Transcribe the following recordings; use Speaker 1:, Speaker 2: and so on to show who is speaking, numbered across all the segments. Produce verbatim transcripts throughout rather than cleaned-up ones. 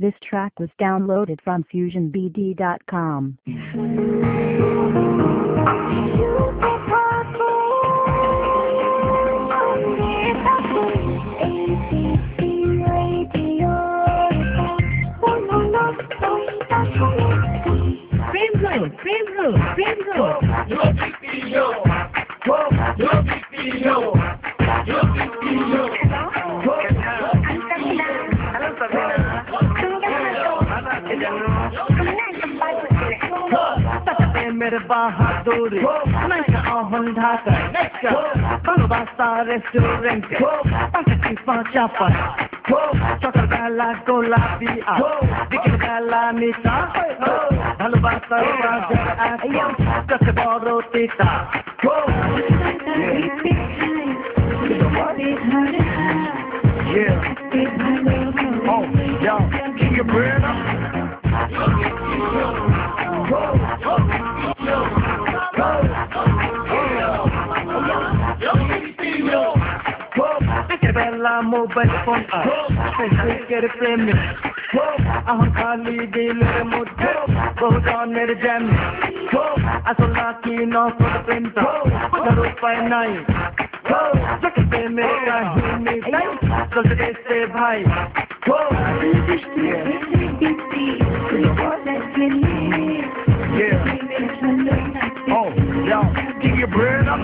Speaker 1: This track was downloaded from fusion b d dot com.
Speaker 2: मेरे बहादुर मैं आहन Dhaka नेक्का भालोबासा restaurant पांचटी पांचा पर चटर गाला गोलापी आ दिखे गाला नीता भालोबासा राजा आया कसे बड़ो तीता Yeah. Oh, yo, keep your bread up. Bella mobile phone up, get a premium. I'm calling the little motor, go down near the jam. I saw lucky enough for the printer, put the roof by night. Look at the America, hear me night, so they say bye. Yeah. Oh, yo, keep your bread up.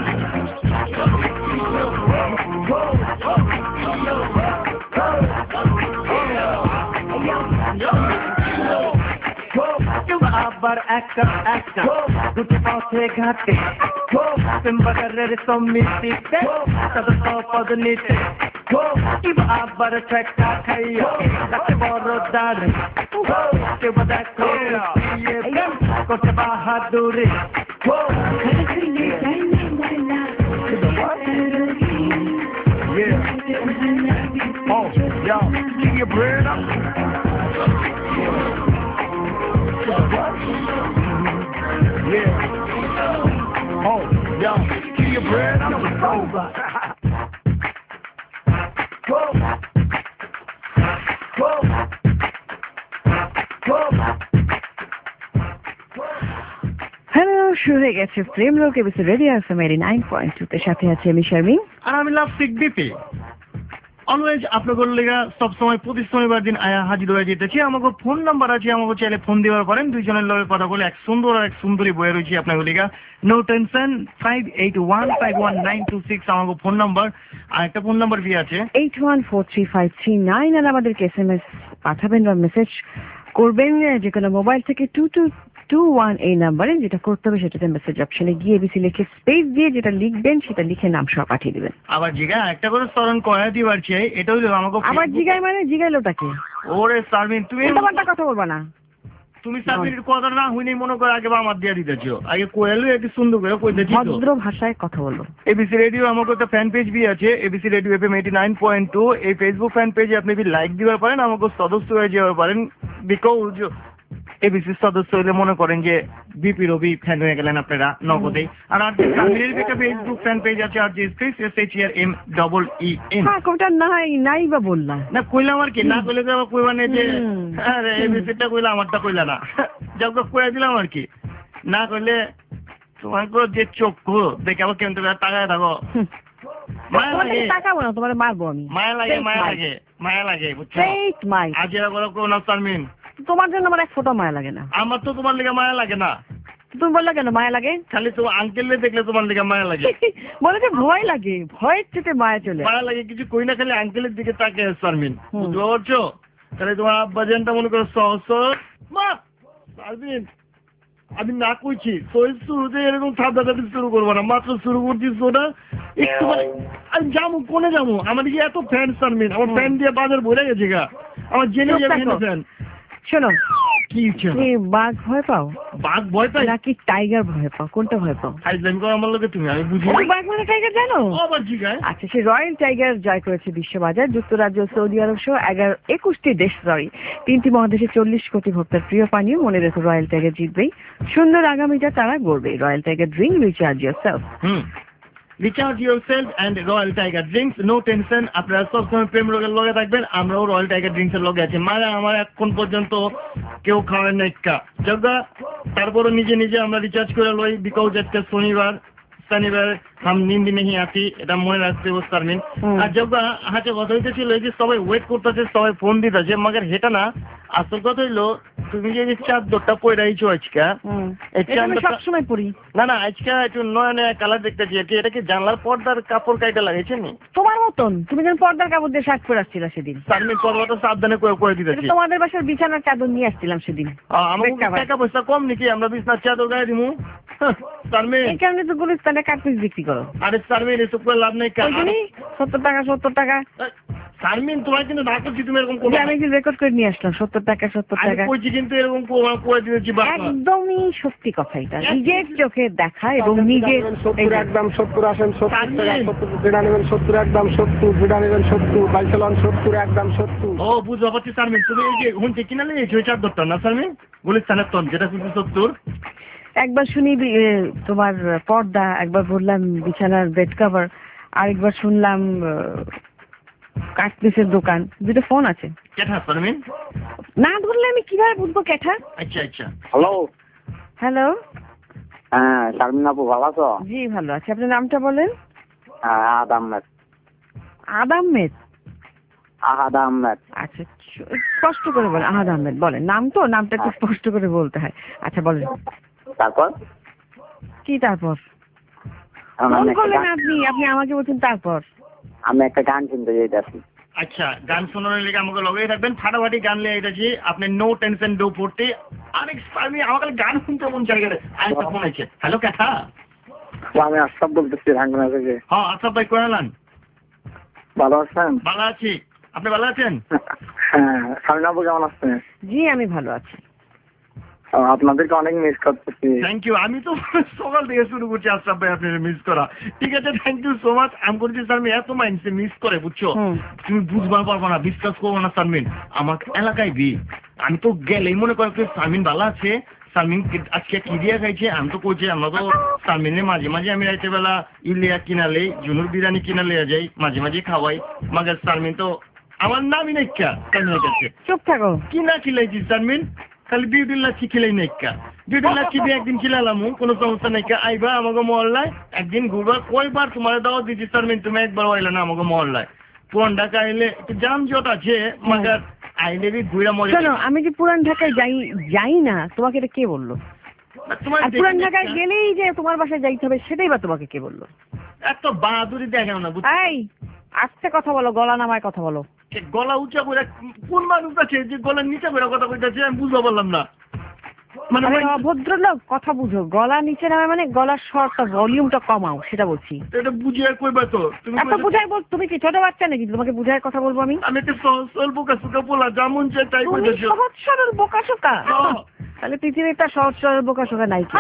Speaker 2: Abar actor actor, tutte passe gatte, simbagarre sommitite, sada sopadnite, iba abar tracta khaya, latte boro dare, te bada khaya, ye gam kote bahaduri, yeah, oh, yo, keep your bread up. Yeah. Oh, yo, keep your bread up. Over. Go. Go. Go.
Speaker 3: Hello, শুরু হয়ে গেছে প্রেম লোক ABC radio FM nine point two তে সাথে আছে আমি শারমিন
Speaker 4: আর আমি লাভ সিক বিপি অলওয়েজ আপনাদের লেগা সব সময় প্রতি শনিবার দিন আয়া হাজির হয়ে যেতেছি। আমাকে ফোন নাম্বার আছে, আমাকে চাইলে ফোন দিবার পারেন। দুইজনের লগে কথা বলে এক সুন্দর আর এক সুন্দরী বয়ে রয়েছে আপনাদের লেগা। No tension, five eight one five one nine two six আমাকে ফোন নাম্বার। আর একটা ফোন নাম্বার কি আছে
Speaker 3: eight one four three five three nine. আর আমাদেরকে এস এম এস পাঠাবেন বা মেসেজ করবেন যে কোনো মোবাইল থেকে টু টু টু ওয়ান এই নাম্বারে। যেটা করতে হবে সেটাতে মেসেজ অপশনে গিয়ে এবিসি লিখে স্পেস দিয়ে যেটা লিখবেন সেটা লিখে নাম সহ পাঠিয়ে দিবেন।
Speaker 4: আবার জিগা একটা করে স্মরণ করা দিবার চাই, এটা হলো আমাকে
Speaker 3: আবার জিগাই মানে জিগাইলোটাকে।
Speaker 4: ওরে শারমিন তুমি
Speaker 3: তোমারটা কথা বলবা না,
Speaker 4: তুমি শারমিনের কথা না হইনি মনে করে আগে বা আমার দিয়ে দিতেছো। আগে কোয়েলো একটু সুন্দর করে কই দিতেছো,
Speaker 3: ভদ্র ভাষায় কথা বলো।
Speaker 4: এবিসি রেডিও আমাকে একটা ফ্যান পেজ বি আছে, ABC radio FM eighty nine point two. এই ফেসবুক ফ্যান পেজে আপনি যদি লাইক দিবার পারেন, আমাকে সদস্য হয়ে যেতে পারেন। বিকজ এবিসি সদস্য হলে মনে করেন যে বিপি রবি ফ্যান হয়ে গেলেন আপনারা নগদে। আর আর শারমিনের একটা ফেসবুক ফ্যান পেজ আছে, আর জি space S H R M double E N.
Speaker 3: হ্যাঁ কোটা নাই নাই বা বললা
Speaker 4: না কইলাম আর কি, না কইলে তো আবার কইবা না যে আরে এবিসিটা কইলা আমারটা কইলা না, যাও কইয়া দিলাম আর কি। না কইলে তোমার যে চক্ষু দেখে আবার কেমন টাকায় থাকো। মায়া লাগে,
Speaker 3: টাকাবো না, তোমার মারবো আমি।
Speaker 4: মায়া লাগে, মায়া লাগে, মায়া লাগে বুঝছো। আজ এরা বলো কোন শারমিন,
Speaker 3: তোমার জন্য আমার এক ফোঁটা মায়া লাগে না।
Speaker 4: আমার তো তোমার লেগে মায়া লাগে না।
Speaker 3: তুমি বললে কেন মায়া লাগে? খালি
Speaker 4: তো আঙ্কেললে দেখলে তোমার লেগে মায়া লাগে।
Speaker 3: বলে যে ভয় লাগে, ভয়ের চেয়ে মায়া চলে
Speaker 4: মায়া লাগে। কিছু কই না, খালি আঙ্কেলের দিকে তাকে শারমিন, বুঝতে পারছো? তাহলে তোমার আব্বা জানটা মনে করো সহজ মা শারমিন আমি না কইছি শুরুতে এরকম থাপড়াথাপড়ি শুরু করবো না, মাত্র শুরু করছি ওটা একটু মানে আমি যাবো কোনে যাবো। আমার দিকে এত ফ্যান শারমিন, আমার ফ্যান দিয়ে বাজার ভরে গেছে গা, আমার জেনে যাবে ফ্যান। শোনো কি তুমি বাঘ ভয় পাও? বাঘ ভয় পাই নাকি টাইগার ভয় পাও? কোনটা ভয় পাও? আইজলামি করো আমার লোকে তুমি, আমি বুঝি বাঘ মানে টাইগার জানো? আবার জিগায়। আচ্ছা সে রয়্যাল টাইগার জয় করেছে বিশ্ববাজার, যুক্তরাজ্য, সৌদি আরব সহ এগারো একুশটি দেশ, সরি তিনটি মহাদেশে চল্লিশ কোটি ভক্তের প্রিয় পানীয়। মনে রেখো রয়্যাল টাইগার জিতবেই, সুন্দর আগামীটা তারা গড়বে। Royal Tiger drink, recharge yourself. Hmm recharge yourself and Royal Tiger drinks, no tension. আপনারা সবসময় প্রেম রোগের লগে থাকবেন, আমরাও রয়্যাল টাইগার ড্রিঙ্কসের লগে আছি। মানে আমার এখন পর্যন্ত কেউ খাওয়ায় না ইক্কা জগা, তারপরে নিজে নিজে আমরা রিচার্জ করে লই, বিকজ আজকে শনিবার শনিবার হাম নিন্দি নেই আছি, এটা মনে রাখতে পারবেন। আর জগা হাতে কথা হইতেছিল যে সবাই ওয়েট করতেছে, সবাই ফোন দিতেছে, মাগের হেটা না, আসল কথা হইলো তুমি যে চাদরটা পয়রাইছো আজকে,
Speaker 3: সবসময় পড়ি
Speaker 4: না না আজকে একটু নয়া নয়া কালার দেখতেছি আর কি, এটা কি জানলার পর্দার কাপড় কাইটা লাগাইছে নি?
Speaker 3: তোমার মতন, তুমি যেন পর্দার কাপড় দিয়ে শার্ট পরে আসছিল সেদিন।
Speaker 4: আমি পর্দাটা সাবধানে করে করে দিতেছি।
Speaker 3: তোমাদের বাসার বিছানার চাদর নিয়ে আসছিলাম সেদিন।
Speaker 4: আমার টাকা পয়সা কম নাকি আমরা বিছানার চাদর গায়ে দিমু?
Speaker 3: এই কারণে তো গুলিস্তানে কাটপিস বিক্রি করো।
Speaker 4: আরে সারমিন এসব করে লাভ নেই।
Speaker 3: সত্তর টাকা সত্তর টাকা
Speaker 4: সারমিন তোমার কিন্তু না করছি তুমি এরকম করো।
Speaker 3: আমি কিন্তু রেকর্ড করে নিয়ে আসলাম সত্তর টাকা সত্তর টাকা
Speaker 4: কইছি কিন্তু এরকম করে দিয়েছি।
Speaker 3: একদমই সত্যি কথা, এটা নিজের চোখে দেখা এবং নিজের
Speaker 5: একদম সত্তর আসেন সত্তর টাকা সত্তর যেটা নেবেন সত্তর একদম সত্তর যেটা নেবেন সত্তর বাইশালন সত্তর একদম সত্তর।
Speaker 4: ও বুঝতে পারছি সারমিন, তুমি এই যে হুঁচে কিনা নিয়েছো ওই চাদরটা না সারমিন গুলিস্তানের তন যেটা শুধু সত্তর।
Speaker 3: একবার শুনি তোমার পর্দা, একবার বললাম বিছানার বেড কভার, আরেকবার শুনলাম কাঠপিসের দোকান। দুটো ফোন আছে।
Speaker 4: কেঠা সারমিন
Speaker 3: না ধরলে আমি কিভাবে বুঝবো কেঠা?
Speaker 4: আচ্ছা আচ্ছা।
Speaker 5: হ্যালো
Speaker 3: হ্যালো,
Speaker 5: হ্যাঁ শারমিন আপু ভালো আছো?
Speaker 3: জি ভালো আছি। আপনার নামটা বলেন।
Speaker 5: আহাদ আহমেদ।
Speaker 3: আহাদ আহমেদ?
Speaker 5: আহাদ আহমেদ।
Speaker 3: আচ্ছা স্পষ্ট করে বলেন। আহাদ আহমেদ বলেন, নাম তো, নামটা একটু স্পষ্ট করে বলতে হয়। আচ্ছা বলেন।
Speaker 5: তারপর
Speaker 3: কি তারপর? ফোন করলেন আপনি, আপনি আমাকে বলছেন তারপর?
Speaker 5: আমি একটা গান শুনতে যেতেছি।
Speaker 4: আচ্ছা গান শোনানোর লেগে আমাকে লগেই থাকবেন, ফাটাফাটি গান লিয়ে এসেছি, আপনি নো টেনশন ডো পড়তে। আরেক আমি আমাকে গান শুনতে মন চাই গেলে আরেকটা ফোন আছে। হ্যালো কথা,
Speaker 5: আমি আশরাফ বলতেছি রাঙ্গুনা থেকে।
Speaker 4: হ্যাঁ আশরাফ ভাই কোয়ালান,
Speaker 5: ভালো আছেন?
Speaker 4: ভালো আছি, আপনি ভালো আছেন?
Speaker 5: হ্যাঁ শারমিন আপু কেমন আছেন?
Speaker 3: জি আমি ভালো আছি।
Speaker 5: আপনাদেরকে অনেক মিস করতেছি।
Speaker 4: থ্যাংক ইউ, আমি তো সকাল থেকে শুরু করছি আশরাফ ভাই আপনার মিস করা। ঠিক আছে থ্যাংক ইউ সো মাচ। আমি করছি সারমিন এত মাইন্ড সে মিস করে বুঝছো, তুমি বুঝবার পারবো না, বিশ্বাস করবো না সারমিন, আমার এলাকায় বি আমি তো গেলেই মনে করো সারমিন ভালো আছে, সারমিন আজকে কি দিয়া খাইছে, আমি তো কইছি আমরা তো সারমিনের মাঝে মাঝে আমি রাইতে বেলা ইলিয়া কিনালে জুনুর বিরিয়ানি কিনা লিয়া যাই, মাঝে মাঝে খাওয়াই, মাগার সারমিন তো আমার নামই নাই কা সারমিনের কাছে।
Speaker 3: চুপ থাকো।
Speaker 4: কি না খিলাইছি সারমিন, খালি বিউটির লাচ্ছি খিলাই নাই কা, বিউটির লাচ্ছি দিয়ে একদিন খিলালাম, কোনো সমস্যা নাই কা, আইবা আমাকে মহল্লায় একদিন ঘুরবা। কয়বার তোমার দাওয়াত দিচ্ছি সারমিন, তুমি একবার আইলে না আমাকে মহল্লায়। পুরান ঢাকা আইলে একটু জাম জট আছে, মাগার আইলে বি ঘুরা মজা।
Speaker 3: শোনো আমি যে পুরান ঢাকায় যাই যাই না, তোমাকে এটা কে বললো?
Speaker 4: তোমার
Speaker 3: পুরান ঢাকায় গেলেই যে তোমার বাসায় যাইতে হবে সেটাই বা তোমাকে কে বললো?
Speaker 4: এত বাহাদুরি দেখাও না বুঝছো।
Speaker 3: এই আস্তে কথা বলো, গলা নামায় কথা বলো।
Speaker 4: গলা উঁচা করে কোন মানুষ আছে যে গলা নিচে করে কথা কইতাছে, আমি বুঝতে পারলাম না। মানে
Speaker 3: ভদ্রলোক কথা বুঝো, গলা নিচে নামে মানে গলার স্বরটা ভলিউমটা কমাও, সেটা বলছি।
Speaker 4: এটা বুঝিয়ে কইবা তো তুমি?
Speaker 3: এত বুঝাই বল, তুমি কি ছোট বাচ্চা নাকি তোমাকে বুঝায় কথা বলবো আমি?
Speaker 4: আমি একটা সহজ বোকা সুকা বলা যেমন চাই তাই কইতাছো।
Speaker 3: সহজ সরল বোকা শোকা? তাহলে পৃথিবীর একটা সহজ সরল বোকা শোকা নাই কি?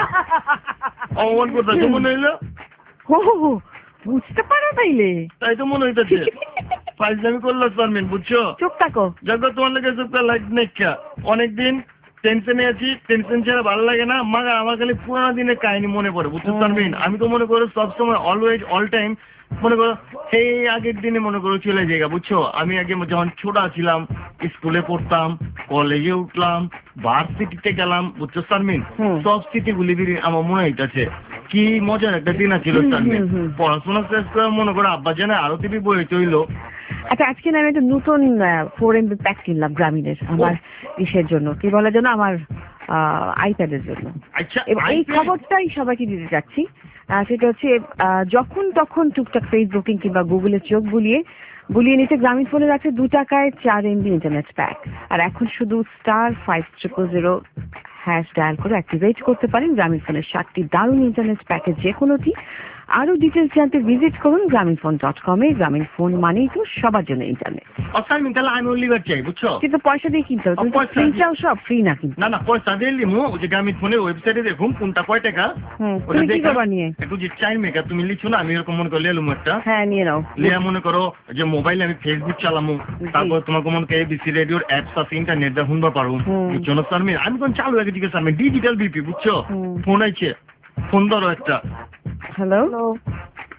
Speaker 4: অমন করতেছো মনে হইলো?
Speaker 3: হো হো বুঝতে পারো তাইলে?
Speaker 4: তাই তো মনে হইতাছে। ফাইজলামি করলো সারমিন বুঝছো।
Speaker 3: চুপ থাকো।
Speaker 4: জগৎ তোমার লেগে চুপ করে লাইট নেকা অনেকদিন টেনশনে আছি, টেনশন ছাড়া ভালো লাগে না। মাগা আমার খালি পুরানো দিনের কাহিনী মনে পড়ে বুঝছো সারমিন। আমি তো মনে করো সবসময় অলওয়েজ অল টাইম মনে করো সেই আগের দিনে মনে করো চলে যাইগা বুঝছো। আমি আগে যখন ছোট ছিলাম স্কুলে পড়তাম, কলেজে উঠলাম, ভার্সিটিতে গেলাম বুঝছো সারমিন, সব স্মৃতিগুলি আমার মনে হইতাছে কি মজার একটা দিন ছিল সারমিন। পড়াশোনা শেষ করে মনে করো আব্বা জানে আরো টিভি বই চইলো।
Speaker 3: আচ্ছা আজকে না আমি একটা নতুন ফোর এমবি প্যাক কিনলাম গ্রামীণের, আমার ইসের জন্য, কি বলার জন্য, আমার আইপ্যাডের জন্য।
Speaker 4: আচ্ছা
Speaker 3: এই খবরটাই সবাইকে দিতে চাচ্ছি। সেটা হচ্ছে যখন তখন টুকটাক ফেসবুকিং কিংবা গুগলে চোখ বুলিয়ে বুলিয়ে নিতে গ্রামীণ ফোনের আছে দু টাকায় চার এমবি ইন্টারনেট প্যাক। আর এখন শুধু star five triple zero hash dial করে অ্যাক্টিভেট করতে পারেন গ্রামীণ ফোনের সাতটি দারুণ ইন্টারনেট প্যাকেজ যে কোনোটি। আরো ডিটেলস জানতে ভিজিট করুন গ্রামীণ ফোন ডট কম এ। গ্রামীণ ফোন মানেই তো সবার জন্য ইন্টারনেট।
Speaker 4: সারমিন তাহলে আমি লিভার চাই বুঝছো, কিন্তু
Speaker 3: পয়সা দিয়ে কিনতে হবে। তুমি ফ্রি চাও, সব ফ্রি না কিন্তু।
Speaker 4: না না পয়সা দিয়ে লিমু, ওই যে গ্রামীণ ফোনের ওয়েবসাইটে দেখুন কোনটা কয় টাকা।
Speaker 3: তুমি কি করবা নিয়ে?
Speaker 4: একটু যে চাই মেকা তুমি লিখছো না, আমি এরকম মনে করে লিয়ালুম একটা।
Speaker 3: হ্যাঁ নিয়ে নাও।
Speaker 4: লিয়া মনে করো যে মোবাইলে আমি ফেসবুক চালামু, তারপর তোমাকে মনে করে এবিসি রেডিওর অ্যাপস আছে, ইন্টারনেট দিয়ে শুনবা পারো বুঝছো না সারমিন। আমি কোন চালু আগে জিজ্ঞেস সারমিন ডিজিটাল বিপি বুঝছো। ফোন আইছে, ফোন ধরো একটা।
Speaker 3: হ্যালো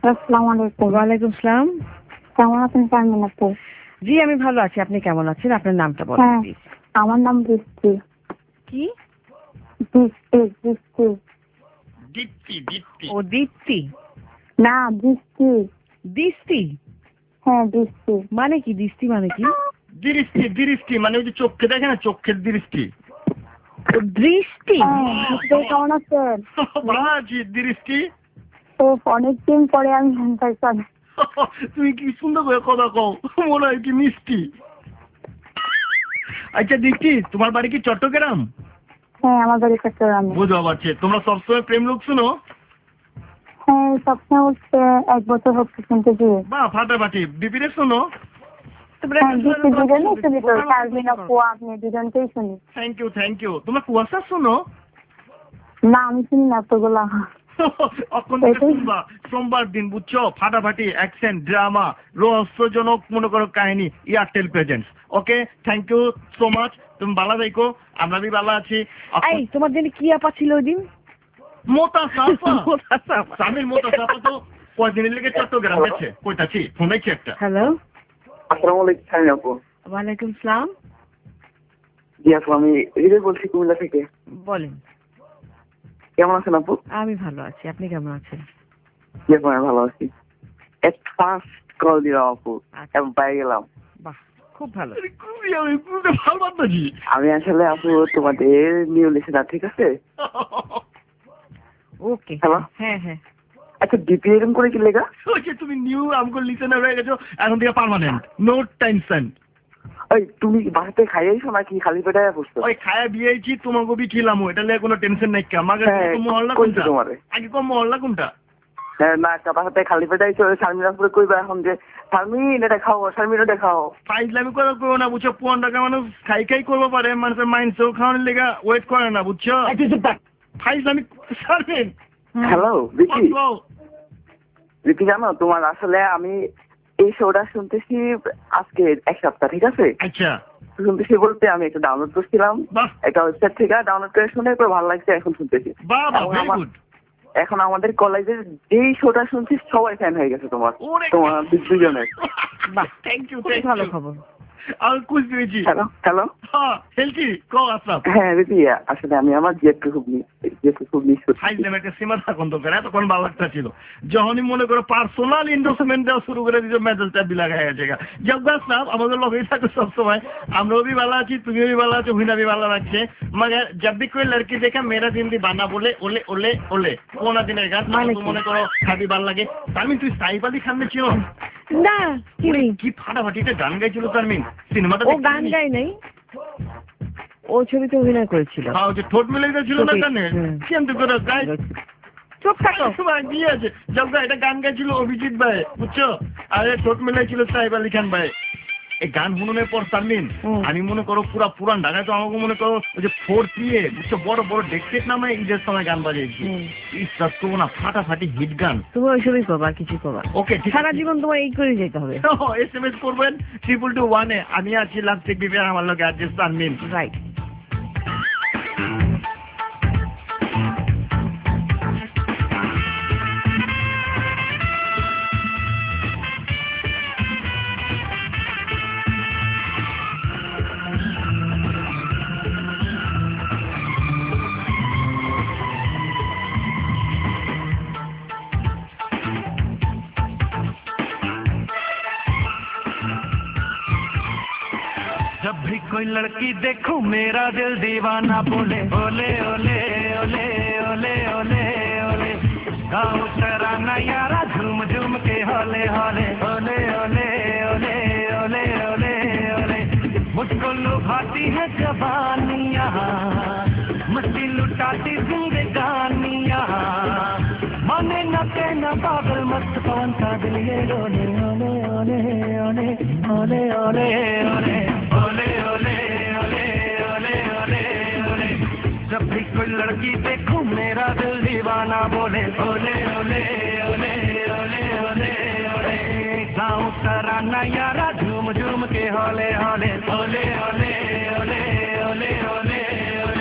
Speaker 6: আসসালামু আলাইকুম।
Speaker 3: ওয়ালাইকুম আসসালাম।
Speaker 6: কেমন আছেন শারমিন আপু?
Speaker 3: জি আমি ভালো আছি, আপনি কেমন আছেন? আপনার নামটা বলুন
Speaker 6: হ্যাঁ,
Speaker 3: প্লিজ।
Speaker 6: আমার নাম দীপ্তি।
Speaker 3: কি?
Speaker 6: দীপ্তি দীপ্তি
Speaker 4: দীপ্তি দীপ্তি
Speaker 3: ও দীপ্তি।
Speaker 6: না দীপ্তি।
Speaker 3: দিস্তি
Speaker 6: হ্যাঁ দীপ্তি।
Speaker 3: মানে কি? দিস্তি মানে কি?
Speaker 4: দৃষ্টি দৃষ্টি মানে ওই যে চোখে দেখে না, চোখের দৃষ্টি।
Speaker 3: ও, দৃষ্টি।
Speaker 6: হ্যাঁ, দীপ্তি কেমন আছেন?
Speaker 4: ভালো আছি। দৃষ্টি
Speaker 6: তো অনেকদিন পরে আমি জানতে চাই।
Speaker 4: তুমি কি সুন্দর করে কথা কও, মনে হয় কি মিষ্টি। আচ্ছা দীপ্তি, তোমার বাড়ি কি চট্টগ্রাম?
Speaker 6: হ্যাঁ, আমার বাড়ি চট্টগ্রামে।
Speaker 4: বুঝতে পারছি। তোমরা সবসময় প্রেম লোক শুনো?
Speaker 6: হ্যাঁ, সবসময় হচ্ছে এক বছর হচ্ছে শুনতে গিয়ে।
Speaker 4: বা ফাটাফাটি। বিপিরে শোনো?
Speaker 6: হ্যাঁ, দীপ্তি দুজনেই শুনি তো, শারমিন আপু আপনি দুজনকেই শুনি।
Speaker 4: Thank you thank you. তোমরা কুয়াশা শোনো?
Speaker 6: না আমি শুনি না তোগুলা।
Speaker 4: অক্ষণ থেকে শুনবা সোমবার দিন, বুঝছো? ফাটাফাটি অ্যাকশন, ড্রামা, রহস্যজনক মনে করো কাহিনী, Airtel presents. Okay, thank you so much. তুমি ভালো থাকো, আমরা বি ভালো আছি।
Speaker 3: এই তোমার জন্য কি আপা ছিল ওই দিন?
Speaker 4: মোতা সাফা
Speaker 3: মোতা সাফা।
Speaker 4: স্বামীর মোতা সাফা তো কয়দিনের লেগে চট্টগ্রাম গেছে, কইতাছি শুনেছি একটা।
Speaker 3: হ্যালো,
Speaker 5: আসসালামু আলাইকুম শারমিন আপু।
Speaker 3: ওয়ালাইকুম আসসালাম।
Speaker 5: জি আপু, আমি হৃদয় বলছি কুমিল্লা থেকে।
Speaker 3: বলেন।
Speaker 5: কেমন আছেন আপু?
Speaker 3: আমি ভালো আছি, আপনি কেমন আছেন?
Speaker 5: জি আপু, আমি ভালো আছি। এক ফার্স্ট কল দিলাম আপু, এবং পাই গেলাম।
Speaker 3: বাহ, খুব ভালো।
Speaker 4: খুবই আমি খুবই ভালো বান্দাজি।
Speaker 5: আমি আসলে আপু তোমাদের নিউ লিসেনার, ঠিক আছে?
Speaker 3: ওকে।
Speaker 5: হ্যালো।
Speaker 3: হ্যাঁ হ্যাঁ।
Speaker 5: আচ্ছা ডিপি এরকম করে কি লেখা?
Speaker 4: ওই যে তুমি নিউ আমগো লিসেনার হয়ে গেছো, এখন থেকে পার্মানেন্ট, নো টেনশন।
Speaker 5: ওই তুমি বাসাতে খাইয়েছো নাকি খালি পেটে বসছো?
Speaker 4: ওই খায়া বিয়েছি, তোমাকে বি খিলাম, এটা নিয়ে কোনো টেনশন নাই। আমাকে
Speaker 5: হ্যাঁ,
Speaker 4: মহল্লা
Speaker 5: কইছো
Speaker 4: কোনটা?
Speaker 5: তোমারে।
Speaker 4: আগে কোন মহল্লা কোনটা?
Speaker 5: হ্যাঁ না, একটা বাসাতে খালি পেটে আইছো, শারমিন আপুরে কইবা এখন যে শারমিন এটা খাও, শারমিন এটা খাও।
Speaker 4: ফাইজলামি করে করো না, বুঝছো? পনেরো টাকা মানুষ খাই খাই করবো পারে, মানুষের মাইন্ডসেও খাওয়ানোর লেগে ওয়েট করে না, বুঝছো? ফাইজলামি শারমিন।
Speaker 5: হ্যালো বিকি,
Speaker 4: বলো।
Speaker 5: বিকি জানো তোমার আসলে আমি এই শোটা শুনতেছি আজকে এক সপ্তাহ, ঠিক আছে?
Speaker 4: আচ্ছা
Speaker 5: শুনতেছি বলতে আমি একটা ডাউনলোড করছিলাম
Speaker 4: বাহ
Speaker 5: একটা ওয়েবসাইট থেকে, ডাউনলোড করে শুনে খুব ভালো লাগছে, এখন শুনতেছি।
Speaker 4: বাহ বাহ,
Speaker 5: এবং
Speaker 4: ভেরি
Speaker 5: আমার-
Speaker 4: গুড।
Speaker 5: এখন আমাদের কলেজের যেই শোটা শুনছি সবাই ফ্যান হয়ে গেছে তোমার,
Speaker 4: ওরে
Speaker 5: তোমার দুজনের।
Speaker 3: বাহ,
Speaker 4: থ্যাংক ইউ
Speaker 3: খুব
Speaker 4: থ্যাংক
Speaker 3: ভালো
Speaker 4: ইউ।
Speaker 3: খবর।
Speaker 4: আর কুছ দিয়েছি।
Speaker 5: Hello hello.
Speaker 4: হ্যাঁ হেলথি কো আসলাম।
Speaker 5: হ্যাঁ দিদি, আসলে আমি আমার জেটকে খুব মিস জেটকে খুব মিস করছি।
Speaker 4: ফাইজলাম একটা সীমা থাকুন তো করে, এতক্ষণ ভালো একটা ছিল। যখনই মনে করো পার্সোনাল ইন্ডোসমেন্ট দেওয়া শুরু করে দিয়েছো, মেজাজটা বিলাগ হয়ে গেছে। জব্বা আসলাম আমাদের লগেই থাকো সবসময়। আমরাও भी ভালো আছি, তুমিও भी ভালো আছো, হুইনা भी ভালো লাগছে। मगर जब भी कोई लड़की देखा मेरा दिन दी बाना बोले ओले ओले ओले কোনা দিনের গান
Speaker 3: মানে
Speaker 4: তো
Speaker 3: কি?
Speaker 4: মনে করো খাবি ভালো লাগে। তারমিন তুই সাইফ আলী খান ছিল?
Speaker 3: না কি নেই,
Speaker 4: কি ফাটাফাটি একটা গান গাইছিল তারমিন, সিনেমাটা
Speaker 3: ও গান গায় নাই, ও ছবিতে অভিনয় করেছিল।
Speaker 4: হ্যাঁ, যে ঠোঁট মিলে গেছিল না গানে,
Speaker 3: হুম।
Speaker 4: কেমন করে গাই
Speaker 3: চুপ থাকো।
Speaker 4: সময় গিয়েছে জব এটা গান গাইছিল অভিজিৎ ভাই, বুঝছো? আরে ঠোঁট মিলাইছিল সাহেব আলী খান ভাই। এই গান শুনুনের পর তারমিন
Speaker 3: হুম।
Speaker 4: আমি মনে করো পুরা পুরান ঢাকায় তো আমাকে মনে করো ওই যে ফোর দিয়ে বুঝছো বড় বড় ডেকটেক নামে ঈদের সময় গান বাজিয়েছি।
Speaker 3: হুম।
Speaker 4: ইস তো না ফাটাফাটি হিট গান।
Speaker 3: তুমি ওইসবই করবা, আর কিছু করবা।
Speaker 4: ওকে ঠিক
Speaker 3: সারা জীবন তোমার এই করে যেতে হবে।
Speaker 4: এস এম এস করবেন ট্রিপল টু ওয়ানে। আমি আছি লাস্টে বিবে আমার লোক অ্যাড্রেস তারমিন।
Speaker 3: রাইট।
Speaker 2: जब भी कोई लड़की देखो मेरा दिल दीवाना बोले ओले ओले ओले ओले ओले ओले गाँव तराना यारा झूम झूम के होले होले ओले ओले ओले ओले ओले ओले मुझको लुभाती है जवानियाँ, मस्ती लुटाती जिंदगानियाँ, माने न कहना पागल मस्त पवन सा दिल ये रोने ओले ओले ओले ओले ओले ओले ओले ओले ओले ओले ओले ओले जब भी कोई लड़की देखूं मेरा दिल दीवाना बोले ओले ओले ओले ओले ओले ओले गाँव तराना यारा झूम झूम के होले होले ओले ओले ओले ओले ओले ओले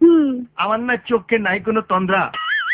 Speaker 3: হুম
Speaker 4: আমার না চোখে নাই কোনো তন্দ্রা।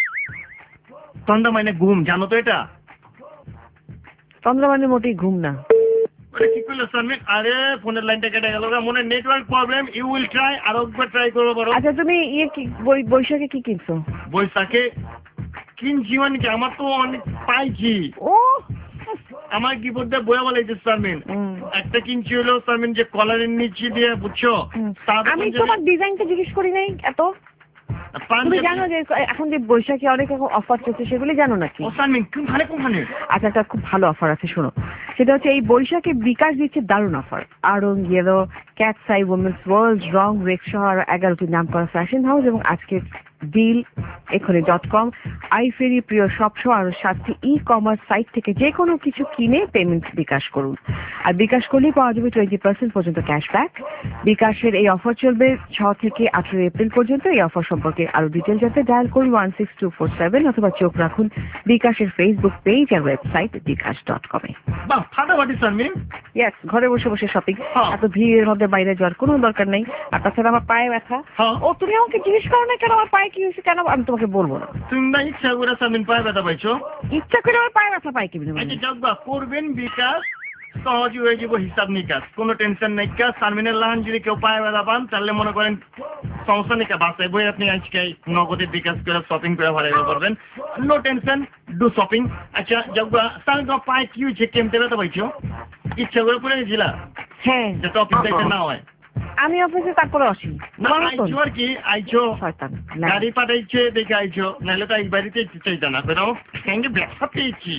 Speaker 4: তন্দ্রা মানে ঘুম, জানো তো এটা?
Speaker 3: তন্দ্রা মানে মোটেই ঘুম না।
Speaker 4: আরে কি করলো সালমিন? আরে ফোনের লাইনটা কেটে গেল, মনে network problem. You will try, আর একবার ট্রাই করবো বড়।
Speaker 3: আচ্ছা তুমি ইয়ে কি বই বৈশাখে কি কিনছো?
Speaker 4: বৈশাখে কিনছি মানে কি, আমার তো অনেক পাইছি।
Speaker 3: ও
Speaker 4: আমার কি বলতে বইয়া বলে সালমিন,
Speaker 3: হুম।
Speaker 4: একটা কিনছি হলো সালমিন যে কলারের নিচে দিয়ে, বুঝছো?
Speaker 3: হুম।
Speaker 4: তারপর
Speaker 3: আমি
Speaker 4: যে-
Speaker 3: তোমার ডিজাইনটা জিজ্ঞেস করি নাই এত। তুমি
Speaker 4: পাঞ্জাবি-
Speaker 3: জানো যে এখন যে বৈশাখে অনেক অফার চলছে, সেগুলি জানো নাকি?
Speaker 4: ও সালমিন কোনখানে কোনখানে?
Speaker 3: আচ্ছা একটা খুব ভালো অফার আছে, শোনো। সেটা হচ্ছে এই বৈশাখে বিকাশ দিচ্ছে দারুণ offer. Aarong, yellow, Cat's Eye, Women's World, Rang, রেক্সা আর এগারোটি নাম করা ফ্যাশন হাউস এবং আজকের ডিল এখনি ডট কম, আইফেরি, প্রিয় শপসহ আরো সাতটি ই কমার্স সাইট থেকে যে কোনো কিছু কিনে পেমেন্ট বিকাশ করুন। আর বিকাশ করলেই পাওয়া যাবে টোয়েন্টি পার্সেন্ট পর্যন্ত ক্যাশব্যাক। বিকাশের এই অফার চলবে ছ থেকে আঠারো এপ্রিল পর্যন্ত। এই অফার সম্পর্কে আরো ডিটেল জানতে ডায়াল করুন one six two four seven অথবা চোখ রাখুন বিকাশের ফেসবুক পেজ আর ওয়েবসাইট বিকাশ ডট কমে।
Speaker 4: বাহ, ফাটাফাটি সালমিন।
Speaker 3: ইয়েস, ঘরে বসে বসে শপিং।
Speaker 4: হ্যাঁ।
Speaker 3: এত ভিড়ের মধ্যে বাইরে যাওয়ার কোনো দরকার নেই। আর তাছাড়া আমার পায়ে ব্যথা।
Speaker 4: হ্যাঁ।
Speaker 3: ও তুমি আমাকে জিজ্ঞেস করো না কেন আমার পায়ে কি হয়েছে, কেন আমি তোমাকে বলবো না।
Speaker 4: তুমি না ইচ্ছা করে সালমিন পায়ে ব্যথা পাইছো?
Speaker 3: ইচ্ছা করে আমার পায়ে ব্যথা পাই কি
Speaker 4: আচ্ছা যাক বা, করবেন বিকাশ, সহজে হয়ে যাব হিসাব নিকাশ, কোনো টেনশন নাই। কাজ সালমিনের লাহান যদি কেউ পায়ে ব্যথা পান তাহলে মনে করেন সমস্যা নেই, বাসায় বই আপনি আজকে নগদে বিকাশ করে শপিং করে ভালো করবেন, নো টেনশন, ডু শপিং। আচ্ছা যাক বা, তাহলে তোমার পায়ে কি হয়েছে, কেমতে ব্যথা পাইছো? ইচ্ছা করে পড়ে গেছিলা
Speaker 3: হ্যাঁ
Speaker 4: যাতে অফিস যাইতে না হয়?
Speaker 3: আমি অফিসে তারপরে আসি।
Speaker 4: না আইছো আর কি, আইছো
Speaker 3: শয়তান
Speaker 4: গাড়ি পাঠাইছে দেখে আইছো, নাহলে তো এই বাড়িতে চাইতে না, বেরো সঙ্গে ব্যবসা পেয়েছি।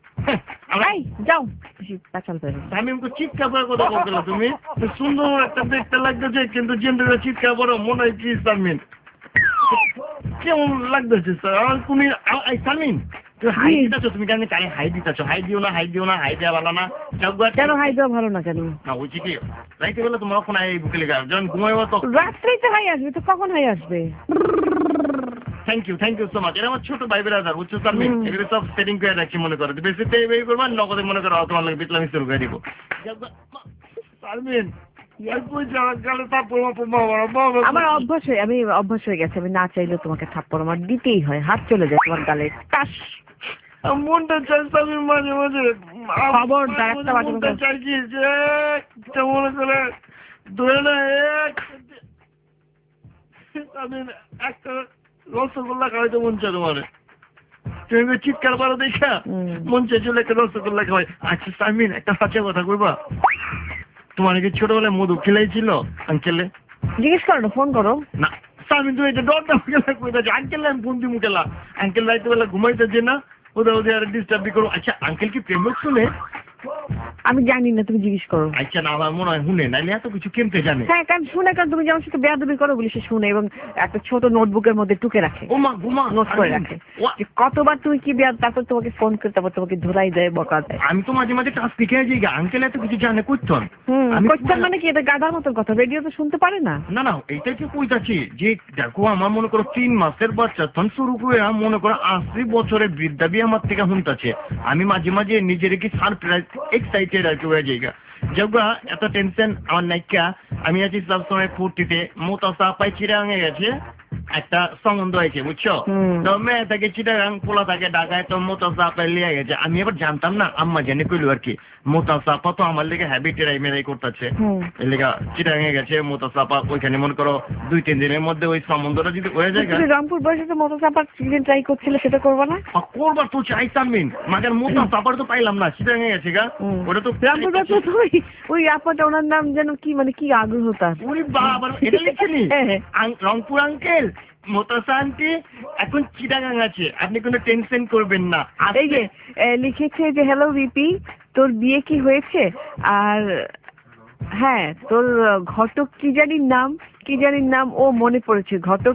Speaker 3: এই যাও পেছাল পেরে।
Speaker 4: আমি আমাকে চিৎকার করে কথা বলতে না, তুমি সুন্দর একটা দেখতে লাগতেছে কিন্তু জেন্ডারে চিৎকার বড় মনে হয় কি সালমিন, কেমন লাগতেছে স্যার? আর তুমি আই সালমিন তুমি হাই দিতেছো, তুমি কেন কারে হাই দিতেছো? হাই দিও না, হাই দিও না, হাই দেওয়া ভালো না।
Speaker 3: কেন হাই দেওয়া ভালো না কেন?
Speaker 4: না ওই কি রাইতে বেলা তোমার ফোন এই বুকে লেগে যখন ঘুমাইবো তো
Speaker 3: রাত্রেই তো হাই আসবে, তো কখন হাই আসবে?
Speaker 4: Thank you thank you so much. এটা আমার ছোট ভাই বেড়াদার, বুঝছো সালমিন? এগুলো সব সেটিং করে রাখছি, মনে করো বেশি বের করবা নগদে, মনে করো তোমার লাগে বিতলামি শুরু করে দিব। সালমিন
Speaker 3: আমার অভ্যাস হয়ে আমি অভ্যাস হয়ে গেছে, আমি না চাইলেও তোমাকে থাপ্পড় আমার দিতেই হয়, হাত চলে যায় তোমার গালে টাস।
Speaker 4: মনটা চাই সালমিন মাঝে মাঝে
Speaker 3: খবরদার একটা বাজে
Speaker 4: মনটা চাই কি যে একটা মনে করে ধরে না এক সালমিন একটা রসগোল্লা খাওয়াইতে মন চায় তোমার, তুমি চিৎকার পারো দেখা মন চাইছিল একটা রসগোল্লা খাওয়াই। আচ্ছা সালমিন একটা সাচা কথা কইবা, তোমার কি ছোটবেলায় মধু খেলাইছিল আঙ্কেলে?
Speaker 3: জিজ্ঞেস করো না, ফোন করো
Speaker 4: না সালমিন তুমি এটা ডরটা খেলা কইতা, আঙ্কেল আমি ফোন দিমু খেলা, আঙ্কেল রাইতে বেলা ঘুমাইতেছে না, ওদের ওদের আর ডিস্টার্ব করো। আচ্ছা আঙ্কেল কি প্রেম শুনে?
Speaker 3: আমি জানি না, তুমি জিজ্ঞেস করো।
Speaker 4: আচ্ছা না আমার মনে হয় শুনে, নাইলে এত কিছু কেমতে জানে?
Speaker 3: হ্যাঁ কারণ শুনে, কারণ তুমি যেমন সাথে বেয়াদবি করো বলি সে শুনে এবং একটা ছোট নোটবুকের মধ্যে টুকে রাখে,
Speaker 4: ও মা ঘুমা
Speaker 3: নোট করে রাখে যে কতবার তুমি কি বেয়াদ, তারপর তোমাকে ফোন করে তারপর তোমাকে ধরাই দেয়, বকা দেয়।
Speaker 4: আমি তো মাঝে মাঝে টাস্ক শিখে যাই, আঙ্কেল এত কিছু জানে করতেন।
Speaker 3: হুম
Speaker 4: আমি
Speaker 3: কোশ্চেন মানে কি, এটা গাধার মতন কথা, রেডিও তো শুনতে পারে না।
Speaker 4: না না এইটা কি কইতাছি যে দেখো আমার মনে করো তিন মাসের বাচ্চা তখন শুরু করে মনে করো আশি বছরের বৃদ্ধা বি আমার থেকে শুনতেছে, আমি মাঝে মাঝে নিজের কি সারপ্রাইজ এক্সাইটেড আর কি হয়ে যাই। যা এত টেনশন আমার নাইকা, আমি আছি সবসময় ফুর্তিতে, মোতাসা পাই চিরাঙে গেছে একটা সম্বন্ধ হয়েছে, বুঝছো? তো মেয়ে থেকে চিটাগাং, পোলা থাকে ঢাকায়, তো মোতাসা পাই লিয়ে গেছে। আমি এবার জানতাম না, আম্মা জানি কইলো আর কি মোতাসাপা তো আমার লেগে হ্যাবিটেরাই মেরাই করতেছে, এর লেগা চিটাগাঙে গেছে মোতাসাপা। ওইখানে মনে করো দুই তিন দিনের মধ্যে ওই সম্বন্ধটা যদি হয়ে যায়।
Speaker 3: রংপুর বয়সে তো মোতাসাপার সিজন ট্রাই করছিল, সেটা করবো না?
Speaker 4: করবার তো চাই সালমিন, মাঝে মোতাসাপার তো পাইলাম না, চিটাগাঙে গেছে গা। ওটা তো
Speaker 3: রংপুর বয়সে তো ওই ওই আপাটা ওনার নাম যেন কি, মানে কি আগ্রহ তার।
Speaker 4: ওরে বাবা, এটা লিখেনি রংপুর আঙ্কেল মোতাসা আন্টি এখন চিটাগাং আছে, আপনি কোনো টেনশন করবেন না।
Speaker 3: এই যে লিখেছে যে হ্যালো ভিপি, তোর বিয়ে কি হয়েছে? আর হ্যাঁ তোর ঘটক কি জানির নাম, কি জানির নাম, ও মনে পড়েছে, ঘটক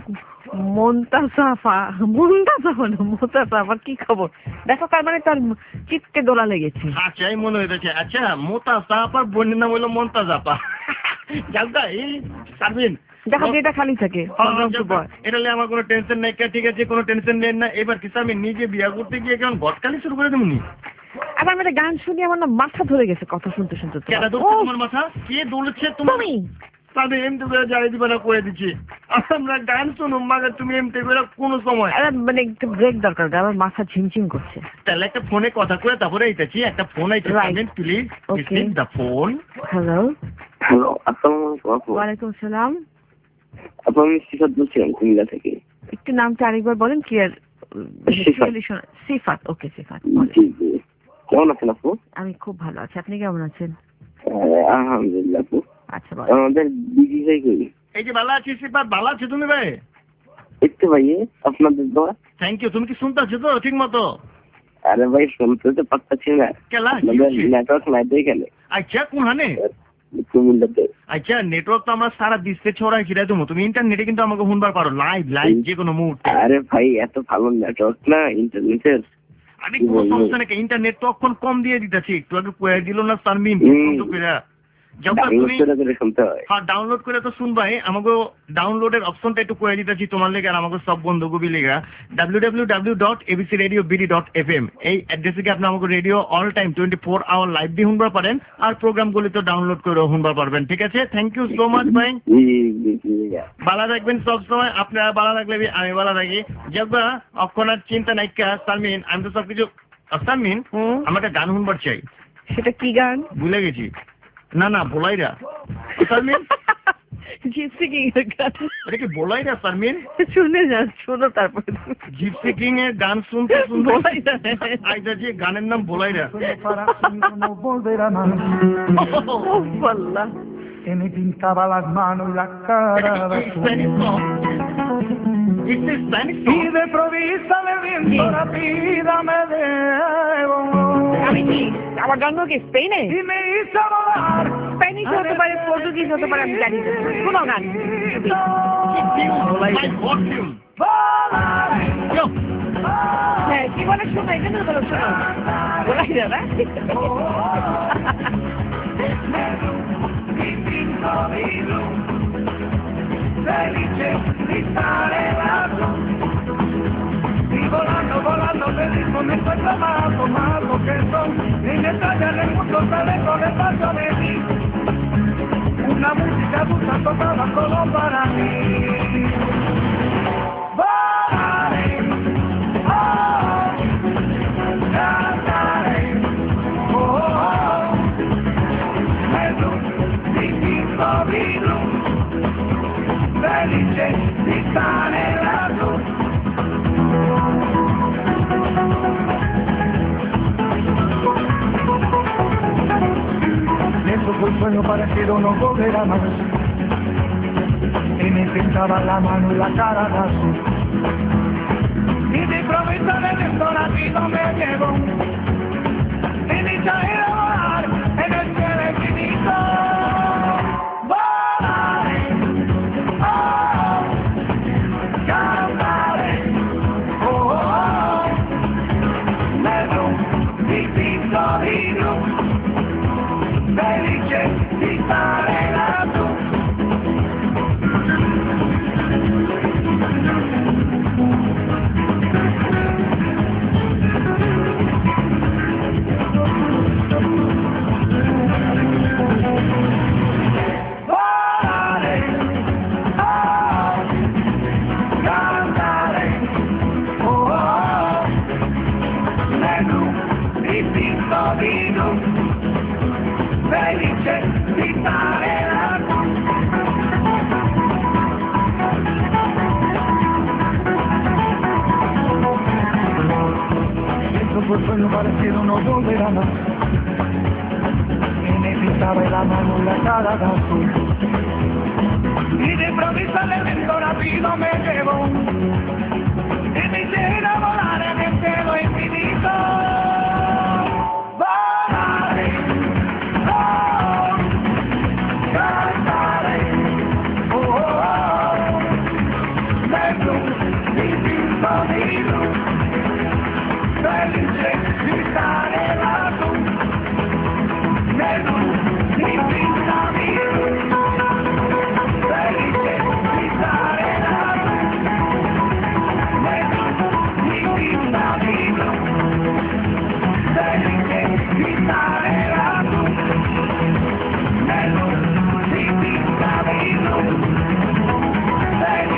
Speaker 3: মন্তাসাফা, মন্তাসাফা না মোতাসাফা, কি খবর? দেখো তার মানে তার চিত্তে দোলা লেগেছে।
Speaker 4: আচ্ছা এই মনে হয়েছে। আচ্ছা মোতাসাফার বোনের নাম হলো মন্তাজাপা। যাক এই সালমিন
Speaker 3: দেখো এটা খালি থাকে,
Speaker 4: এটা নিয়ে আমার কোনো টেনশন নাই। ঠিক আছে কোনো টেনশন নেন না। এবার কি আমি নিজে বিয়ে করতে গিয়ে কেমন ঘটকালি শুরু করে দেবনি?
Speaker 3: আবার আমি একটা গান শুনি, আমার না মাথা ধরে গেছে কথা শুনতে শুনতে।
Speaker 4: কেন ধরছে তোমার মাথা? কে দৌড়ছে? তুমি আমি এমনি করে যাই দিবে না করে দিচ্ছি। আমরা গান শুনুম মাগে তুমি এমনি করে কোনো সময়
Speaker 3: আরে মানে একটু ব্রেক দরকার, আমার মাথা ঝিমঝিম করছে।
Speaker 4: তাহলে একটা ফোনে কথা কয়ে তারপরে এইটাছি একটা ফোন আইছে please receive the phone.
Speaker 3: Hello
Speaker 7: hello, আসসালামু আলাইকুম।
Speaker 3: ওয়ালাইকুম আসসালাম।
Speaker 7: আপু আমি সিফাত বলছিলাম কুমিল্লা থেকে।
Speaker 3: একটু নামটা আরেকবার বলেন, ক্লিয়ার। সিফাত। ওকে সিফাত,
Speaker 7: জি জি, কেমন আছেন আপু?
Speaker 3: আমি খুব ভালো আছি, আপনি কেমন আছেন?
Speaker 7: আলহামদুলিল্লাহ আপু।
Speaker 3: আচ্ছা,
Speaker 7: আমাদের দিদি ভাই কই?
Speaker 4: এই যে ভালো আছি সিফাত, ভালো আছি তুমি ভাই?
Speaker 7: একটু ভাই আপনাদের দোয়া।
Speaker 4: Thank you. তুমি কি শুনতেছো তো ঠিক মতো?
Speaker 7: আরে ভাই শুনতে তো পাচ্ছি না,
Speaker 4: কেলা
Speaker 7: নেটওয়ার্ক নাই তো এখানে।
Speaker 4: আচ্ছা কোন হানে?
Speaker 7: কুমিল্লাতে।
Speaker 4: আচ্ছা নেটওয়ার্ক তো আমরা সারা বিশ্বে ছড়াই ছিড়াই দেবো, তুমি ইন্টারনেটে কিন্তু আমাকে শুনবার পারো লাইভ লাইভ যে কোনো মুহূর্তে।
Speaker 7: আরে ভাই এত ভালো নেটওয়ার্ক না ইন্টারনেটের।
Speaker 4: আমি কোনো সমস্যা নাকি, ইন্টারনেট তো এখন কম দিয়ে দিতেছি, একটু আগে কয়ে দিল না সারমিন ডাউনলোড করে তো শুনবাই। আমাকে ডাউনলোডের অপশনটা একটু করে দিতেছি তোমার লেগে আর আমাকে সব বন্ধু গুবি লেগা। W W W dot ABC radio BD dot F M এই অ্যাড্রেসে গিয়ে আপনি আমাকে radio all time twenty four hour live দিয়ে শুনবার পারেন আর প্রোগ্রামগুলি তো ডাউনলোড করে শুনবার পারবেন। ঠিক আছে, থ্যাংক ইউ সো মাচ ভাই। ভালো থাকবেন সব সময়, আপনারা ভালো থাকলে আমি ভালো থাকি। যাবা অক্ষণার চিন্তা নাইকা সারমিন, আমি তো সবকিছু। সারমিন আমার একটা গান শুনবার চাই।
Speaker 3: সেটা কি গান?
Speaker 4: ভুলে গেছি। না না বোলাইরা সারমিন।
Speaker 3: জিপসি কিং এর গান।
Speaker 4: এটা কি বোলাইরা সারমিন?
Speaker 3: শুনে যান, শোনো তারপরে।
Speaker 4: জিপসি কিং এর গান শুনতে শুনতে আইদা যে গানের নাম বোলাইরা।
Speaker 2: E mi pintaba las manos y la cara
Speaker 4: y
Speaker 2: de provista le viento la vida me debo
Speaker 3: আমার জন্ম কি স্পেনে?
Speaker 2: y me hizo volar
Speaker 3: Spanish হতে পারে, পর্তুগিজ হতে পারে, আমি জানি না কোন গান। হ্যাঁ কি বলে শোনো, এটা না বলো শোনো বলাই দাদা।
Speaker 2: felice di stare lassù y volando, volando del ritmo me encuentro más o más lo que son en estrellas del mundo sale con el paso de ti una música dulce tocada solo para mí. Volaré, oh, cantaré, oh, oh, mezz'u di pizzo di luz felice di stare lassù. Dentro quel sueño parecido no volverá más y me pintaba la mano y la cara de azul y de improviso le viento la vida me llevó y me hizo ir a volar en el cielo infinito. Felice di stare lassù. Volare, oh, cantare, oh, oh, menù dipinto di luce. Felice di stare lassù. Dentro quel sueño parecido no volverá más y me pintaba la mano y la cara de azul y de improviso el evento rápido me llevó y me hice ir a volar en el cielo infinito. Felice di stare lassù, menù di pizza di luz. Felice di stare lassù, menù di pizza di luz. Felice di stare lassù, menù di pizza di luz.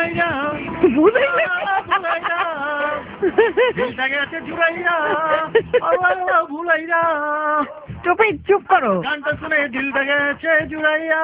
Speaker 4: Bhulaiyaa
Speaker 3: বুঝাইলে
Speaker 4: Bhulaiyaa দিলটা গেছে জুড়াইয়া আল্লাহ ভুলাইয়া
Speaker 3: চুপে চুপ করো।
Speaker 4: গানটা শুনে দিলটা গেছে জুড়াইয়া।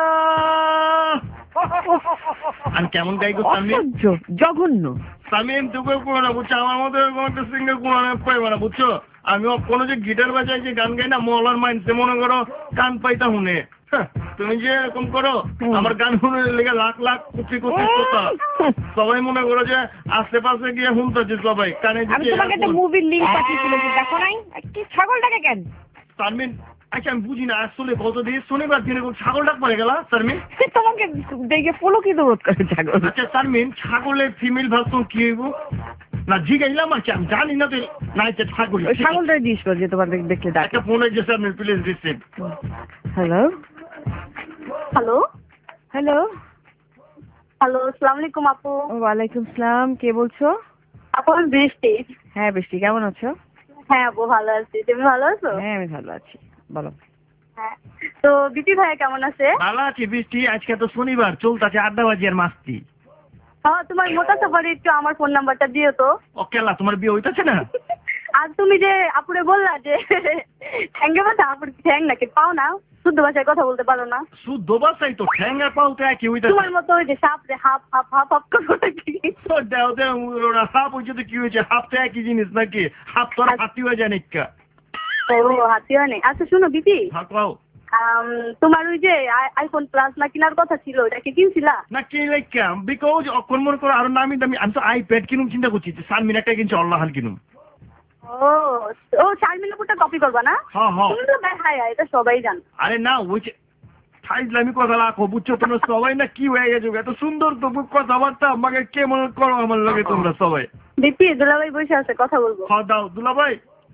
Speaker 4: আমি কেমন গাই গো তামিম?
Speaker 3: অসহ্য, জঘন্য।
Speaker 4: তামিম তোকে কোনো না বুঝছো, আমার মতো এরকম একটা সিঙ্গার কোনো না পাইবো না বুঝছো। আমি কোনো যে গিটার বাজাই যে গান গাই না মহলার মাইন্ডসে মনে করো কান পাইতা শুনে। তুমি যে এরকম করো আমার গান শুনে লেগে লাখ লাখ কোটি কোটি শ্রোতা সবাই মনে করো যে আশেপাশে গিয়ে শুনতেছে সবাই কানে।
Speaker 3: আমি তোমাকে একটা মুভির লিংক পাঠিয়েছিলাম, দেখো নাই? কি ছাগলটাকে কেন?
Speaker 4: তামিম আচ্ছা আমি বুঝি না আসলে কত দিয়ে শনিবার দিনে ছাগল ডাক পড়ে গেল তামিম।
Speaker 3: তোমাকে দেখে ফলো কি দৌড় করে ছাগল?
Speaker 4: আচ্ছা তামিম ছাগলের ফিমেল ভার্সন কি হইব না জিগাইলাম আর কি আমি জানি না তো নাই ছাগল।
Speaker 3: ছাগলটাই দিস যে তোমার দেখলে ডাক।
Speaker 4: একটা ফোন হয়েছে Tamim please receive.
Speaker 3: Hello
Speaker 6: hello
Speaker 3: hello
Speaker 6: hello, আসসালামু আলাইকুম আপু।
Speaker 3: ওয়ালাইকুম সালাম, কে বলছো?
Speaker 6: আপু আমি বৃষ্টি।
Speaker 3: হ্যাঁ বৃষ্টি, কেমন আছো?
Speaker 6: হ্যাঁ আপু ভালো আছি, তুমি ভালো আছো?
Speaker 3: হ্যাঁ আমি ভালো আছি, বলো।
Speaker 6: হ্যাঁ, তো বিটি ভাইয়া কেমন আছে?
Speaker 4: ভালো আছি বৃষ্টি, আজকে তো শনিবার চলতেছে আড্ডাবাজি আর মাস্তি।
Speaker 6: হ্যাঁ, তোমার মোটা সাফারে একটু আমার ফোন নাম্বারটা দিও তো।
Speaker 4: ও কেলা তোমার বিয়ে হইতাছে না?
Speaker 6: আর তুমি যে আপুরে বললা যে ঠ্যাঙ্গে বাতা, আপুর ঠ্যাং নাকি পাও না, শুদ্ধ ভাষায় কথা বলতে পারো না।
Speaker 4: শুদ্ধ বাসাই তো ঠ্যাঙ্গা পাও তো একই হইতাছে।
Speaker 6: তোমার মতো ওই যে সাপ রে হাফ হাফ হাফ হাফ করো নাকি?
Speaker 4: দেও দেও ওরা হাফ হইছে তো কি হয়েছে, হাফ তো একই জিনিস নাকি? হাফ তো আর হাতি হয়ে যায় নাকি?
Speaker 6: ও হাতি হয় নাই। আচ্ছা শোনো বিটি,
Speaker 4: হ্যাঁ কও।
Speaker 6: আম, তোমার ওই যে আইফোন প্লাস না কেনার কথা ছিল, ওটা কি কিনছিলা?
Speaker 4: না কি লাইকা বিকজ অকন মনে করো আরো নামি দামি আমি তো আইপ্যাড কিনুম চিন্তা করছি, সানমিন একটা কিনছি অল্লাহাল কিনুম।
Speaker 6: ও ও শারমিন আপুরটা কপি করবা না?
Speaker 4: হ্যাঁ হ্যাঁ।
Speaker 6: তুমি তো দেখাই এটা সবাই জানে।
Speaker 4: আরে না ওই যে ফাইজলামি কথা রাখো বুঝছো তোমরা সবাই না কি হয়ে গেছো, এত সুন্দর তো কথাবার্তা আমাকে কে মনে করো আমার লগে তোমরা সবাই।
Speaker 6: দিদি দুলাভাই বসে আছে, কথা বলবো।
Speaker 4: খাওয়া দাও দুলাভাই।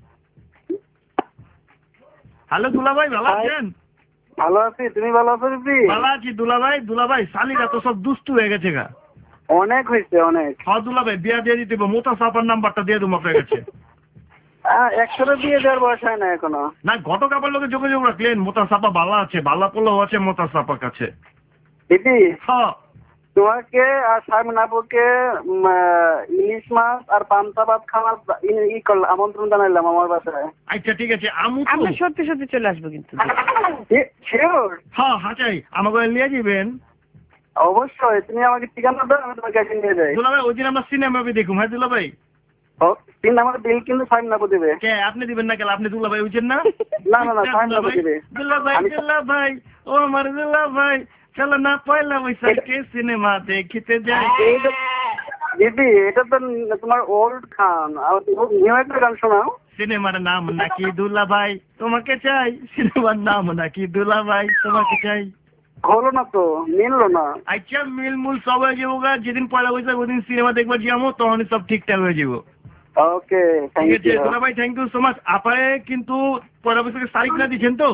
Speaker 4: হ্যালো দুলাভাই ভালো আছেন?
Speaker 5: ভালো আছি, তুমি ভালো আছো দিদি?
Speaker 4: ভালো আছি দুলাভাই। দুলাভাই শালিরা তো সব দুষ্টু হয়ে গেছে গা।
Speaker 5: অনেক হয়েছে অনেক।
Speaker 4: হ্যাঁ দুলাভাই বিয়া দিয়ে দিতে হবে, মোটা সাপার নাম্বারটা দিয়ে দেবো আপনার কাছে।
Speaker 5: একশোটা দিয়ে দেওয়ার বয়স হয় না এখনো।
Speaker 4: না ঘটক আবার লোকে যোগাযোগ রাখলেন, মোটা সাপা ভালো আছে, ভালো পোলাও আছে মোটা সাপার কাছে।
Speaker 5: দিদি
Speaker 4: হ্যাঁ
Speaker 5: তোমাকে আর শারমিন আপুকে উম, আহ, ইলিশ মাছ আর পান্তা ভাত খাওয়ার ই- ই করলাম, আমন্ত্রণ জানাইলাম আমার বাসায়।
Speaker 4: আচ্ছা ঠিক আছে আমু তো
Speaker 3: আমরা সত্যি সত্যি চলে আসবো কিন্তু।
Speaker 5: শিওর?
Speaker 4: হ্যাঁ হাঁচাই আমাকে নিয়ে যাবেন
Speaker 5: অবশ্যই, তুমি আমাকে ঠিকানা দাও, আমি তোমাকে একদিন নিয়ে যাই।
Speaker 4: দুলাভাই। ওই দিন আমরা সিনেমা দেখুন। হ্যাঁ দুলাভাই।
Speaker 5: ও, তিন আমার বিল কিন্তু শারমিন আপু দেবে।
Speaker 4: কে আপনি দিবেন না কেন? আপনি দুলাভাই হইছেন না?
Speaker 5: না না না, শারমিন আপু দেবে।
Speaker 4: দুলাভাই
Speaker 5: আমি-
Speaker 4: দুলাভাই ও আমার দুলাভাই চলো না পয়লা বৈশাখে সিনেমা দেখিতে যাই।
Speaker 5: এইটা- দিদি এটা তো তোমার ওল্ড গান, আর নিউ একটা গান শোনাও।
Speaker 4: সিনেমার নাম নাকি দুলাভাই তোমাকে চাই, সিনেমার নাম নাকি দুলাভাই তোমাকে চাই।
Speaker 5: হলো না তো, মিললো না।
Speaker 4: আচ্ছা মিলমুল সব হয়ে যাবো গা, যেদিন পয়লা বৈশাখ ওদিন সিনেমা দেখবার যাবো তখন সব ঠিকঠাক হয়ে যাবো।
Speaker 5: ওকে,
Speaker 4: ঠিক
Speaker 5: থ্যাংক
Speaker 4: আছে
Speaker 5: ইউ।
Speaker 4: দুলাভাই থ্যাংক ইউ সো মাচ। আপারে কিন্তু পয়লা বৈশাখের তারিখ না দিচ্ছেন তো?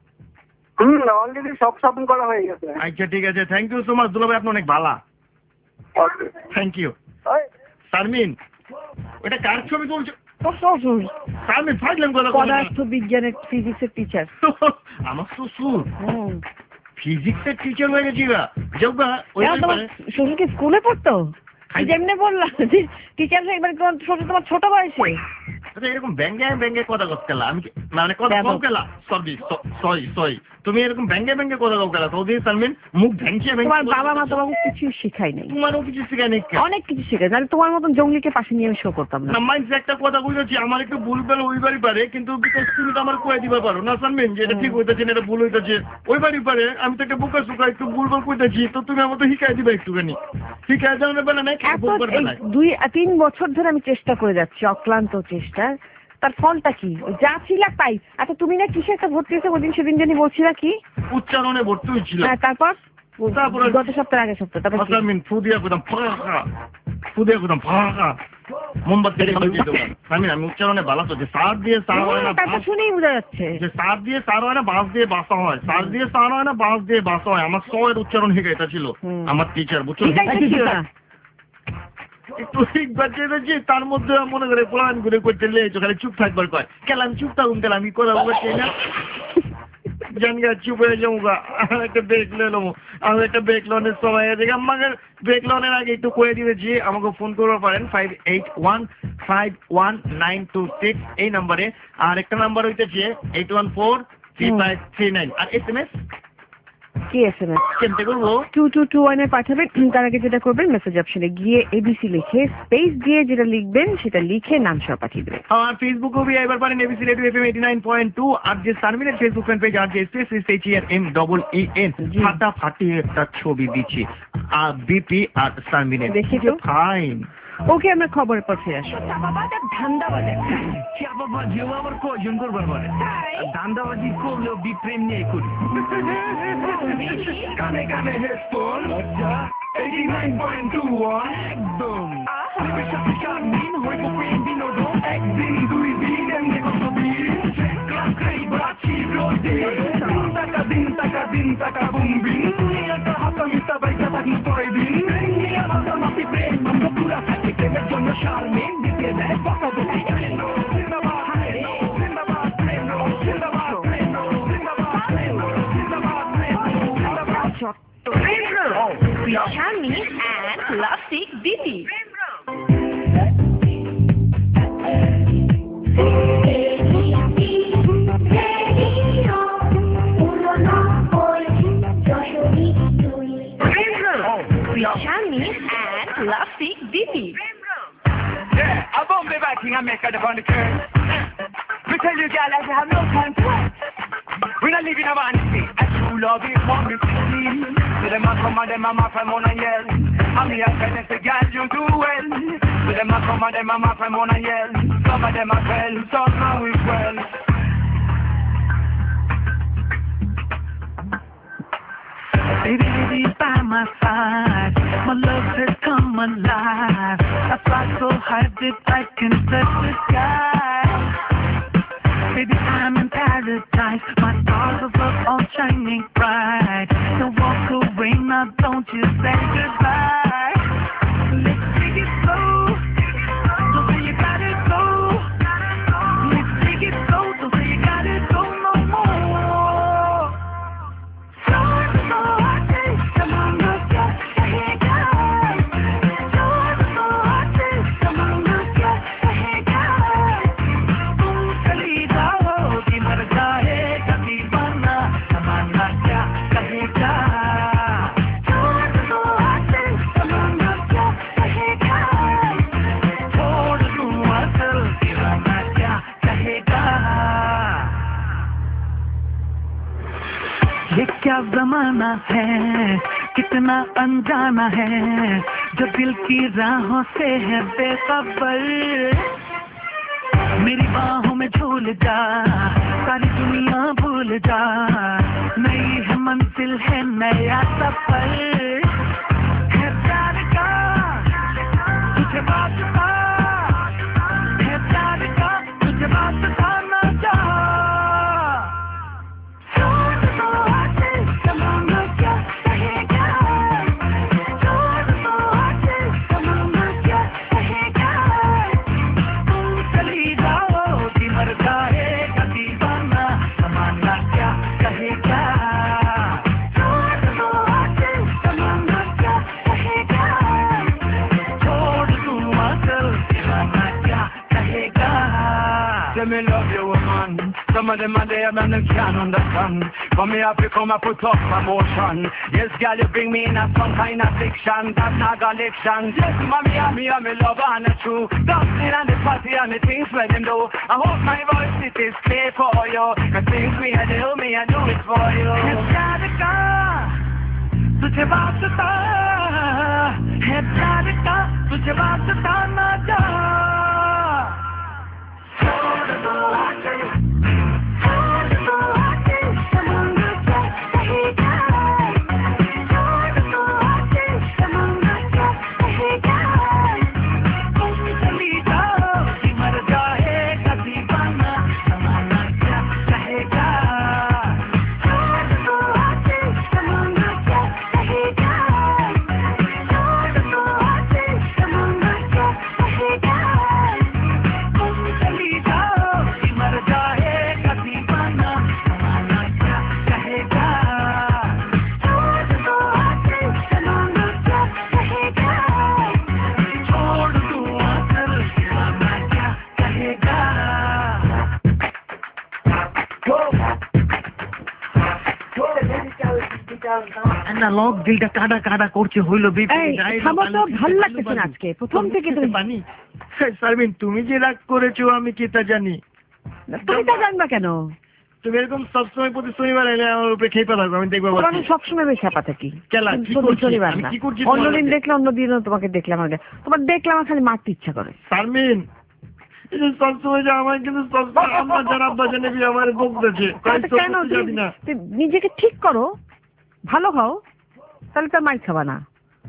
Speaker 5: হুম, অলরেডি সব শপিং করা হয়ে গেছে।
Speaker 4: আচ্ছা ঠিক আছে থ্যাংক ইউ সো মাচ দুলাভাই, আপনি অনেক ভালো।
Speaker 5: ওকে।
Speaker 4: Thank you.
Speaker 5: ওই,
Speaker 4: শারমিন ওটা কার ছবি তুলছো?
Speaker 3: তোর শ্বশুর
Speaker 4: শারমিন ফাইজলাম কথা বলো না।
Speaker 3: পদার্থ বিজ্ঞানের ফিজিক্সের টিচার।
Speaker 4: আমার শ্বশুর
Speaker 3: হুম,
Speaker 4: ফিজিক্সের টিচার হয়ে গেছি গা। যাও গা ওই
Speaker 3: কেন তোমার শ্বশুর কি স্কুলে পড়তো?
Speaker 4: খাই-
Speaker 3: যেমনি বললাম যে টিচার একবার শ্বশুর তোমার ছোট বয়সে।
Speaker 4: আচ্ছা এরকম ব্যাঙ্গে ব্যাঙ্গে কথা কত গেলা আমি কি- মানে কথা
Speaker 3: ব্যাপক।
Speaker 4: কও গেলা সরি সরি সরি তুমি এরকম ব্যাঙ্গে ব্যাঙ্গে কথা কও গেলা তো দিয়ে শারমিন মুখ ভেঙে ভেঙে
Speaker 3: তোমার বাবা মা তোমাকে কিছু শিখাই নাই,
Speaker 4: তোমারও কিছু শিখায় নাকি?
Speaker 3: অনেক কিছু শিখাই, তাহলে তোমার মতন জঙ্গলিকে পাশে নিয়ে আমি শো করতাম না।
Speaker 4: না মাইন্ড একটা কথা বুঝেছি, আমার একটু ভুল ভাল ওইবারই পারে কিন্তু বিকজ তুমি তো আমার কয়ে দিবা পারো না শারমিন যে এটা ঠিক হইতেছে না এটা ভুল হইতেছে ওইবারই পারে। আমি তো একটা বুকা সুকা একটু ভুল ভাল কইতেছি তো তুমি আমার তো শিখাই দিবা একটুখানি। শিখাই দেওয়ার বেলা নাই
Speaker 3: এত
Speaker 4: ভুল করবে
Speaker 3: এই
Speaker 4: না।
Speaker 3: দুই তিন বছর ধরে আমি চেষ্টা করে যাচ্ছি, অক্লান্ত চেষ্টা, তার ফলটা কি? ওই যা ছিল তাই। আচ্ছা তুমি না কিসে একটা ভর্তি হয়েছে ওই দিন সেদিন জানি বলছিলা কি?
Speaker 4: উচ্চারণে ভর্তি হয়েছিল।
Speaker 3: হ্যাঁ, তারপর
Speaker 4: তারপরে-
Speaker 3: গত সপ্তাহ আগের সপ্তাহ তারপর কি?
Speaker 4: শারমিন ফু দিয়া কোথাও ফাঁকা ফু দিয়া কোথাও ফাঁকা মোমবাতি দিয়ে দেবো। শারমিন আমি উচ্চারণে ভালো তো যে সার দিয়ে সার হয় না,
Speaker 3: তারপর শুনেই বোঝা যাচ্ছে।
Speaker 4: যে সার দিয়ে সার হয় না বাঁশ দিয়ে বাসা হয়, সার দিয়ে সার হয় না বাঁশ দিয়ে বাসা হয়। আমার স এর উচ্চারণ হিগে এটা ছিল
Speaker 3: হুম।
Speaker 4: আমার টিচার বুঝছো।
Speaker 3: শিখাইতে ছিল না।
Speaker 4: একটু ঠিকবার চেয়েছি তার মধ্যে মনে করে প্লান করে করতে লেগেছো খালি চুপ থাকবার কয় কেন আমি চুপ থাকুন কেন আমি কথা বলতে চাই না। जान गया चुप हो जाऊंगा একটা ব্রেক নিলাম আমি একটা ব্রেক লোনের সময় দেখে আমাকে ব্রেক লোনের আগে একটু কয়ে দিয়েছি আমাকে ফোন করতে পারেন five eight one five one nine two six এই নম্বরে আর একটা নাম্বার হইতেছে eight one four three five three nine আর এসএমএস
Speaker 3: কি এসএমএস
Speaker 4: কেমতে করবো
Speaker 3: টু টু টু ওয়ান এ পাঠাবেন। তার আগে যেটা করবেন মেসেজ অপশনে গিয়ে এবিসি লিখে স্পেস দিয়ে যেটা লিখবেন সেটা লিখে নাম সহ পাঠিয়ে দেবেন।
Speaker 4: আর ফেসবুকেও भी একবার পারেন ABC radio FM eighty nine point two আর যে সার্ভিনের ফেসবুক ফ্যান পেজ আর যে space H E R M double E N ফাটাফাটি একটা ছবি দিচ্ছি আর বিপি আর সার্ভিনের
Speaker 3: দেখি তো
Speaker 4: ফাইন
Speaker 3: ওকে আমরা খবরের পর ফিরে আসবো।
Speaker 2: চাপাবাজিও আবার কয়জন করবার পারে ধান্দাবাজি করলেও বিপ্রেম নিয়ে করি কানে কানে headphone eighty nine point two একদম দিন হইব প্রেম বিনোদন একদিন দুই দিন এমনি কত দিন ক্লাস বাড়ছি রোদে দিন টাকা দিন টাকা দিন টাকা বুম বিন দুনিয়াটা হাতা মিতা বাইকা থাকি পরে দিন নিয়ে মাথা মাতি প্রেম আমরা পুরা থাকি প্রেমের জন্য সারমে দিতে দেয় বকা বকি জিন্দাবাদ জিন্দাবাদ প্রেম জিন্দাবাদ প্রেম জিন্দাবাদ প্রেম জিন্দাবাদ প্রেম জিন্দাবাদ
Speaker 3: ছোট্ট
Speaker 8: Shami and Plastic Didi. Shami and Plastic Didi.
Speaker 2: Yeah, I won't be back here and make it up on the curve. We tell you, girl, I have no time to wait. We're not living a vanity. I true love is what we feel. So them a come and them a map and wanna yell. And me a tell them, say, girl, you do well. So them a come and them a map and wanna yell. Some of them a tell, some now is well. Baby, baby, by my side, my love has come alive. I fly so high that I can touch the sky. Baby, I'm in paradise, my stars of love all shining bright. Don't walk away now, don't you say goodbye. Let's take it slow, don't say you got it go. Let's take it slow, don't say you got it go no more. Slow, slow, I say, come on, look at the head guy. Slow, slow, I say, come on, look at the head guy. Boom, chali jao, ki mar jaye kati bana, tamana kya kahega. Slow, slow, I say, come on, look at the head guy. Chhod du asal, divana kya kahega. ये क्या जमाना है कितना अनजाना है जो दिल की राहों से है बेखबर मेरी बाहों में झूल जा सारी दुनिया भूल जा नई है मंजिल है नया सफर है प्यार का तुझे बात का है प्यार का तुझे बात का ना जा Let me love you, woman. Some of them are there and they can't understand. Come here, come and put up emotion. Yes, girl, you bring me in a some kind of fiction. That's not collection. Yes, mommy, and me, and me love and the true. Dancing and the party and the things where them do. I hope my voice it is clear for you. The things me I do, me I do it for you. Yes, God, God, तुझे वास्ता है प्यार का, तुझे वास्ता ना जा.
Speaker 4: না লক দিলটা কাটা কাটা করছে হইলো বিপি
Speaker 3: এই, থামো তো, ভাল লাগতেছে না আজকে। প্রথম থেকে তুমি
Speaker 4: পানি শারমিন, তুমি যে রাগ করেছো আমি কি তা জানি।
Speaker 3: তুমি তা জানবা কেন?
Speaker 4: তুমি এরকম সবসময় প্রতি শনিবার এলে আমার উপরে খেপে থাকো, আমি দেখবো
Speaker 3: তোমার আমি সবসময় বেশ চাপা থাকি।
Speaker 4: কেলা, কি
Speaker 3: প্রতি
Speaker 4: করছি?
Speaker 3: শনিবার
Speaker 4: আমি
Speaker 3: না।
Speaker 4: কি করছি
Speaker 3: অন্যদিন
Speaker 4: তোমার
Speaker 3: দেখলে অন্যদিনও তোমাকে দেখলাম, আমাকে তোমার দেখলে আমার খালি মারতে ইচ্ছা করে।
Speaker 4: শারমিন, এই যে সবসময় যে আমার কিন্তু সবসময় আমার যারা আব্বা জানে বি আমার বকতেছে
Speaker 3: তাহলে কেন
Speaker 4: যাবি না।
Speaker 3: তুমি নিজেকে ঠিক করো, ভালো খাও, তাহলে তো মার খাবা না।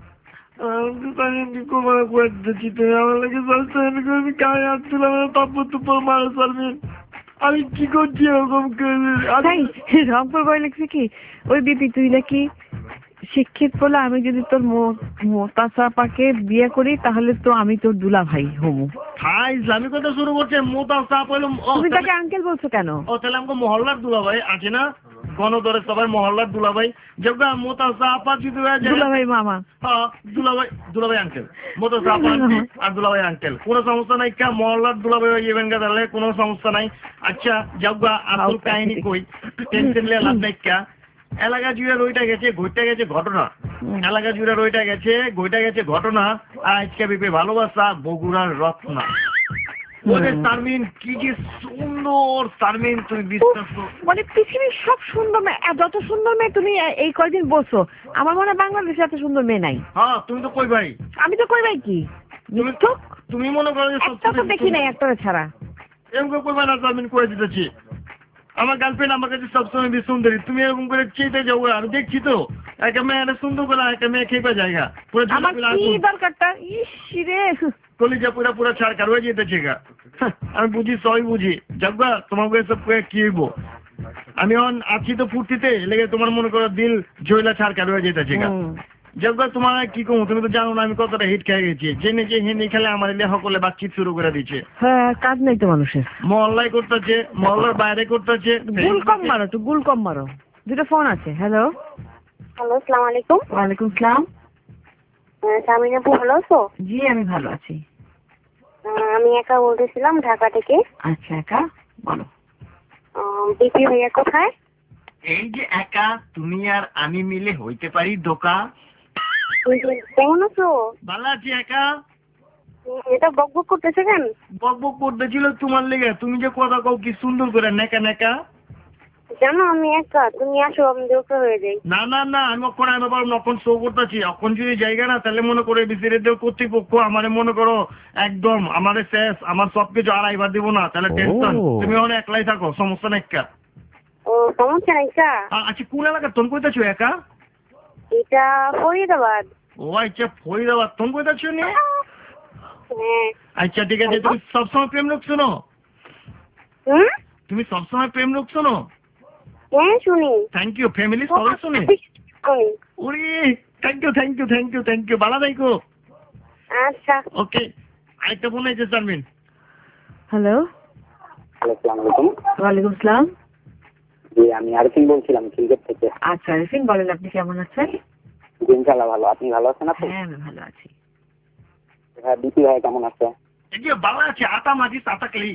Speaker 3: আমি কি করছি ওরকম? রংপুর বই লিখছি কি ওই বিপি তুই নাকি শিক্ষিত বলে আমি যদি তোর মোতাসাপাকে বিয়ে করি তাহলে তো আমি তোর দুলা ভাই হমু।
Speaker 4: ভাই ইসলামী কথা শুরু করছে। মোতাসাপ হইলো,
Speaker 3: তুমি তাকে আঙ্কেল বলছো কেন?
Speaker 4: ও তাহলে আমাকে মহল্লার দুলা ভাই আছে না, গণদরে সবাই মহল্লার দুলা ভাই। যখন মোতাসাপা যদি
Speaker 3: দুলা ভাই মামা,
Speaker 4: হ্যাঁ দুলা ভাই, দুলা ভাই আঙ্কেল, মোতাসাপা আন্টি আর দুলা ভাই আঙ্কেল, কোনো সমস্যা নাই। কা মহল্লার দুলা ভাই ইভেন গা তাহলে কোনো সমস্যা নাই। আচ্ছা যাওগা আসল কাহিনী কই, টেনশন নিয়ে লাভ নাই। কা এলাকা জুড়ে রইটা গেছে, ঘুরতে গেছে ঘটনা, এলাকা জুড়ে রইটা গেছে, ঘুরতে গেছে ঘটনা। আজকে বিপে ভালোবাসা বগুড়ার রত্না। ওরে শারমিন, কি যে সুন্দর শারমিন, তুমি বিশ্বাস করো
Speaker 3: মানে পৃথিবীর সব সুন্দর মেয়ে, যত সুন্দর মেয়ে তুমি এই কয়দিন বলছো, আমার মনে হয় বাংলাদেশে এত সুন্দর মেয়ে নাই।
Speaker 4: হ্যাঁ তুমি তো কই ভাই,
Speaker 3: আমি তো কই ভাই কি মিথ্যক,
Speaker 4: তুমি মনে করো যে
Speaker 3: একটা তো দেখি নাই একটা ছাড়া।
Speaker 4: এরকম কই ভাই না শারমিন, করে দিতেছি। আমার গার্লফ্রেন্ড আমার কাছে সবসময় বেশি সুন্দরী। তুমি এরকম করে চেতে যাও, আমি দেখছি তো একটা মেয়ে সুন্দর করে একটা মেয়ে খেপে জায়গা পুরো
Speaker 3: আমার কি দরকারটা? ইস রে,
Speaker 4: কলিজা পুরা পুরা ছাড় কার হয়ে যেতেছে গা। আমি বুঝি, সবই বুঝি। যাবগা তোমাকে সব কি হইব, আমি এখন আছি তো ফুর্তিতে লেগে তোমার মনে করো দিল জয়লা ছাড় কার হয়ে যেতেছে গা। যাবগা তোমার কি কমু, তুমি তো জানো না আমি কতটা হিট খেয়ে গেছি। জেনে যে হিন্দি খেলে আমার লেখা করলে বাতচিত শুরু করে দিচ্ছে।
Speaker 3: হ্যাঁ, কাজ নাই তো মানুষের,
Speaker 4: মহল্লায় করতেছে, মহল্লার বাইরে করতেছে।
Speaker 3: গুল কম মারো, একটু গুল কম মারো। দুটো ফোন আছে। হ্যালো
Speaker 6: হ্যালো, আসসালামু আলাইকুম।
Speaker 3: ওয়ালাইকুম সালাম।
Speaker 6: শারমিন আপু ভালো আছো?
Speaker 3: জি আমি ভালো আছি।
Speaker 6: আমি একা বলতেছিলাম ঢাকা থেকে।
Speaker 3: আচ্ছা একা বলো।
Speaker 6: বিপি ভাইয়া কোথায়?
Speaker 4: এই যে একা তুমি আর আমি মিলে হইতে পারি দোকা।
Speaker 6: কেমন আছো?
Speaker 4: ভালো আছি। একা
Speaker 6: এটা বক বক করতেছে কেন?
Speaker 4: বক বক করতেছিল তোমার লেগে। তুমি যে কথা কও কি সুন্দর করে নেকা নেকা।
Speaker 6: জানো আমি একা, তুমি আসো আমি দোকা হয়ে যাই।
Speaker 4: না না না, আমি অক্ষণ আমি পারবো না, অক্ষণ শো করতেছি। অক্ষণ যদি জায়গা না তাহলে মনে করে বিসিরে দেও কর্তৃপক্ষ আমারে মনে করো একদম আমারে শেষ, আমার সবকিছু আর আইবার দিব না, তাহলে টেনশন। তুমি অনেক একলাই থাকো, সমস্যা নাই। একা
Speaker 6: ও সমস্যা নাই। কা
Speaker 4: আচ্ছা কোন এলাকা তুমি কইতাছো? একা
Speaker 6: এটা ফরিদাবাদ।
Speaker 4: ও আচ্ছা ফরিদাবাদ তুমি কইতাছো নি?
Speaker 6: হ্যাঁ
Speaker 4: আচ্ছা ঠিক আছে। তুমি সবসময় প্রেম লোক শোনো?
Speaker 6: হুম,
Speaker 4: তুমি সবসময় প্রেম লোক শোনো?
Speaker 6: হ্যাঁ শুনি।
Speaker 4: Thank you. ফ্যামিলি সবাই শুনে?
Speaker 6: শুনি।
Speaker 4: ওরে thank you thank you thank you thank you ভালো থাকো।
Speaker 6: আচ্ছা
Speaker 4: ওকে। আরেকটা ফোন আছে শারমিন।
Speaker 3: হ্যালো
Speaker 5: আসসালামু আলাইকুম।
Speaker 3: ওয়ালাইকুম সালাম।
Speaker 5: জি আমি আরিফিন বলছিলাম ক্রিকেট থেকে।
Speaker 3: আচ্ছা আরিফিন বলেন, আপনি কেমন আছেন?
Speaker 5: জি ইনশাআল্লাহ ভালো। আপনি ভালো আছেন? আপনি?
Speaker 3: হ্যাঁ আমি ভালো আছি।
Speaker 5: হ্যাঁ বিপি ভাই কেমন আছে?
Speaker 4: এই যে ভালো আছে। আটা মাঝি সাতাকলি।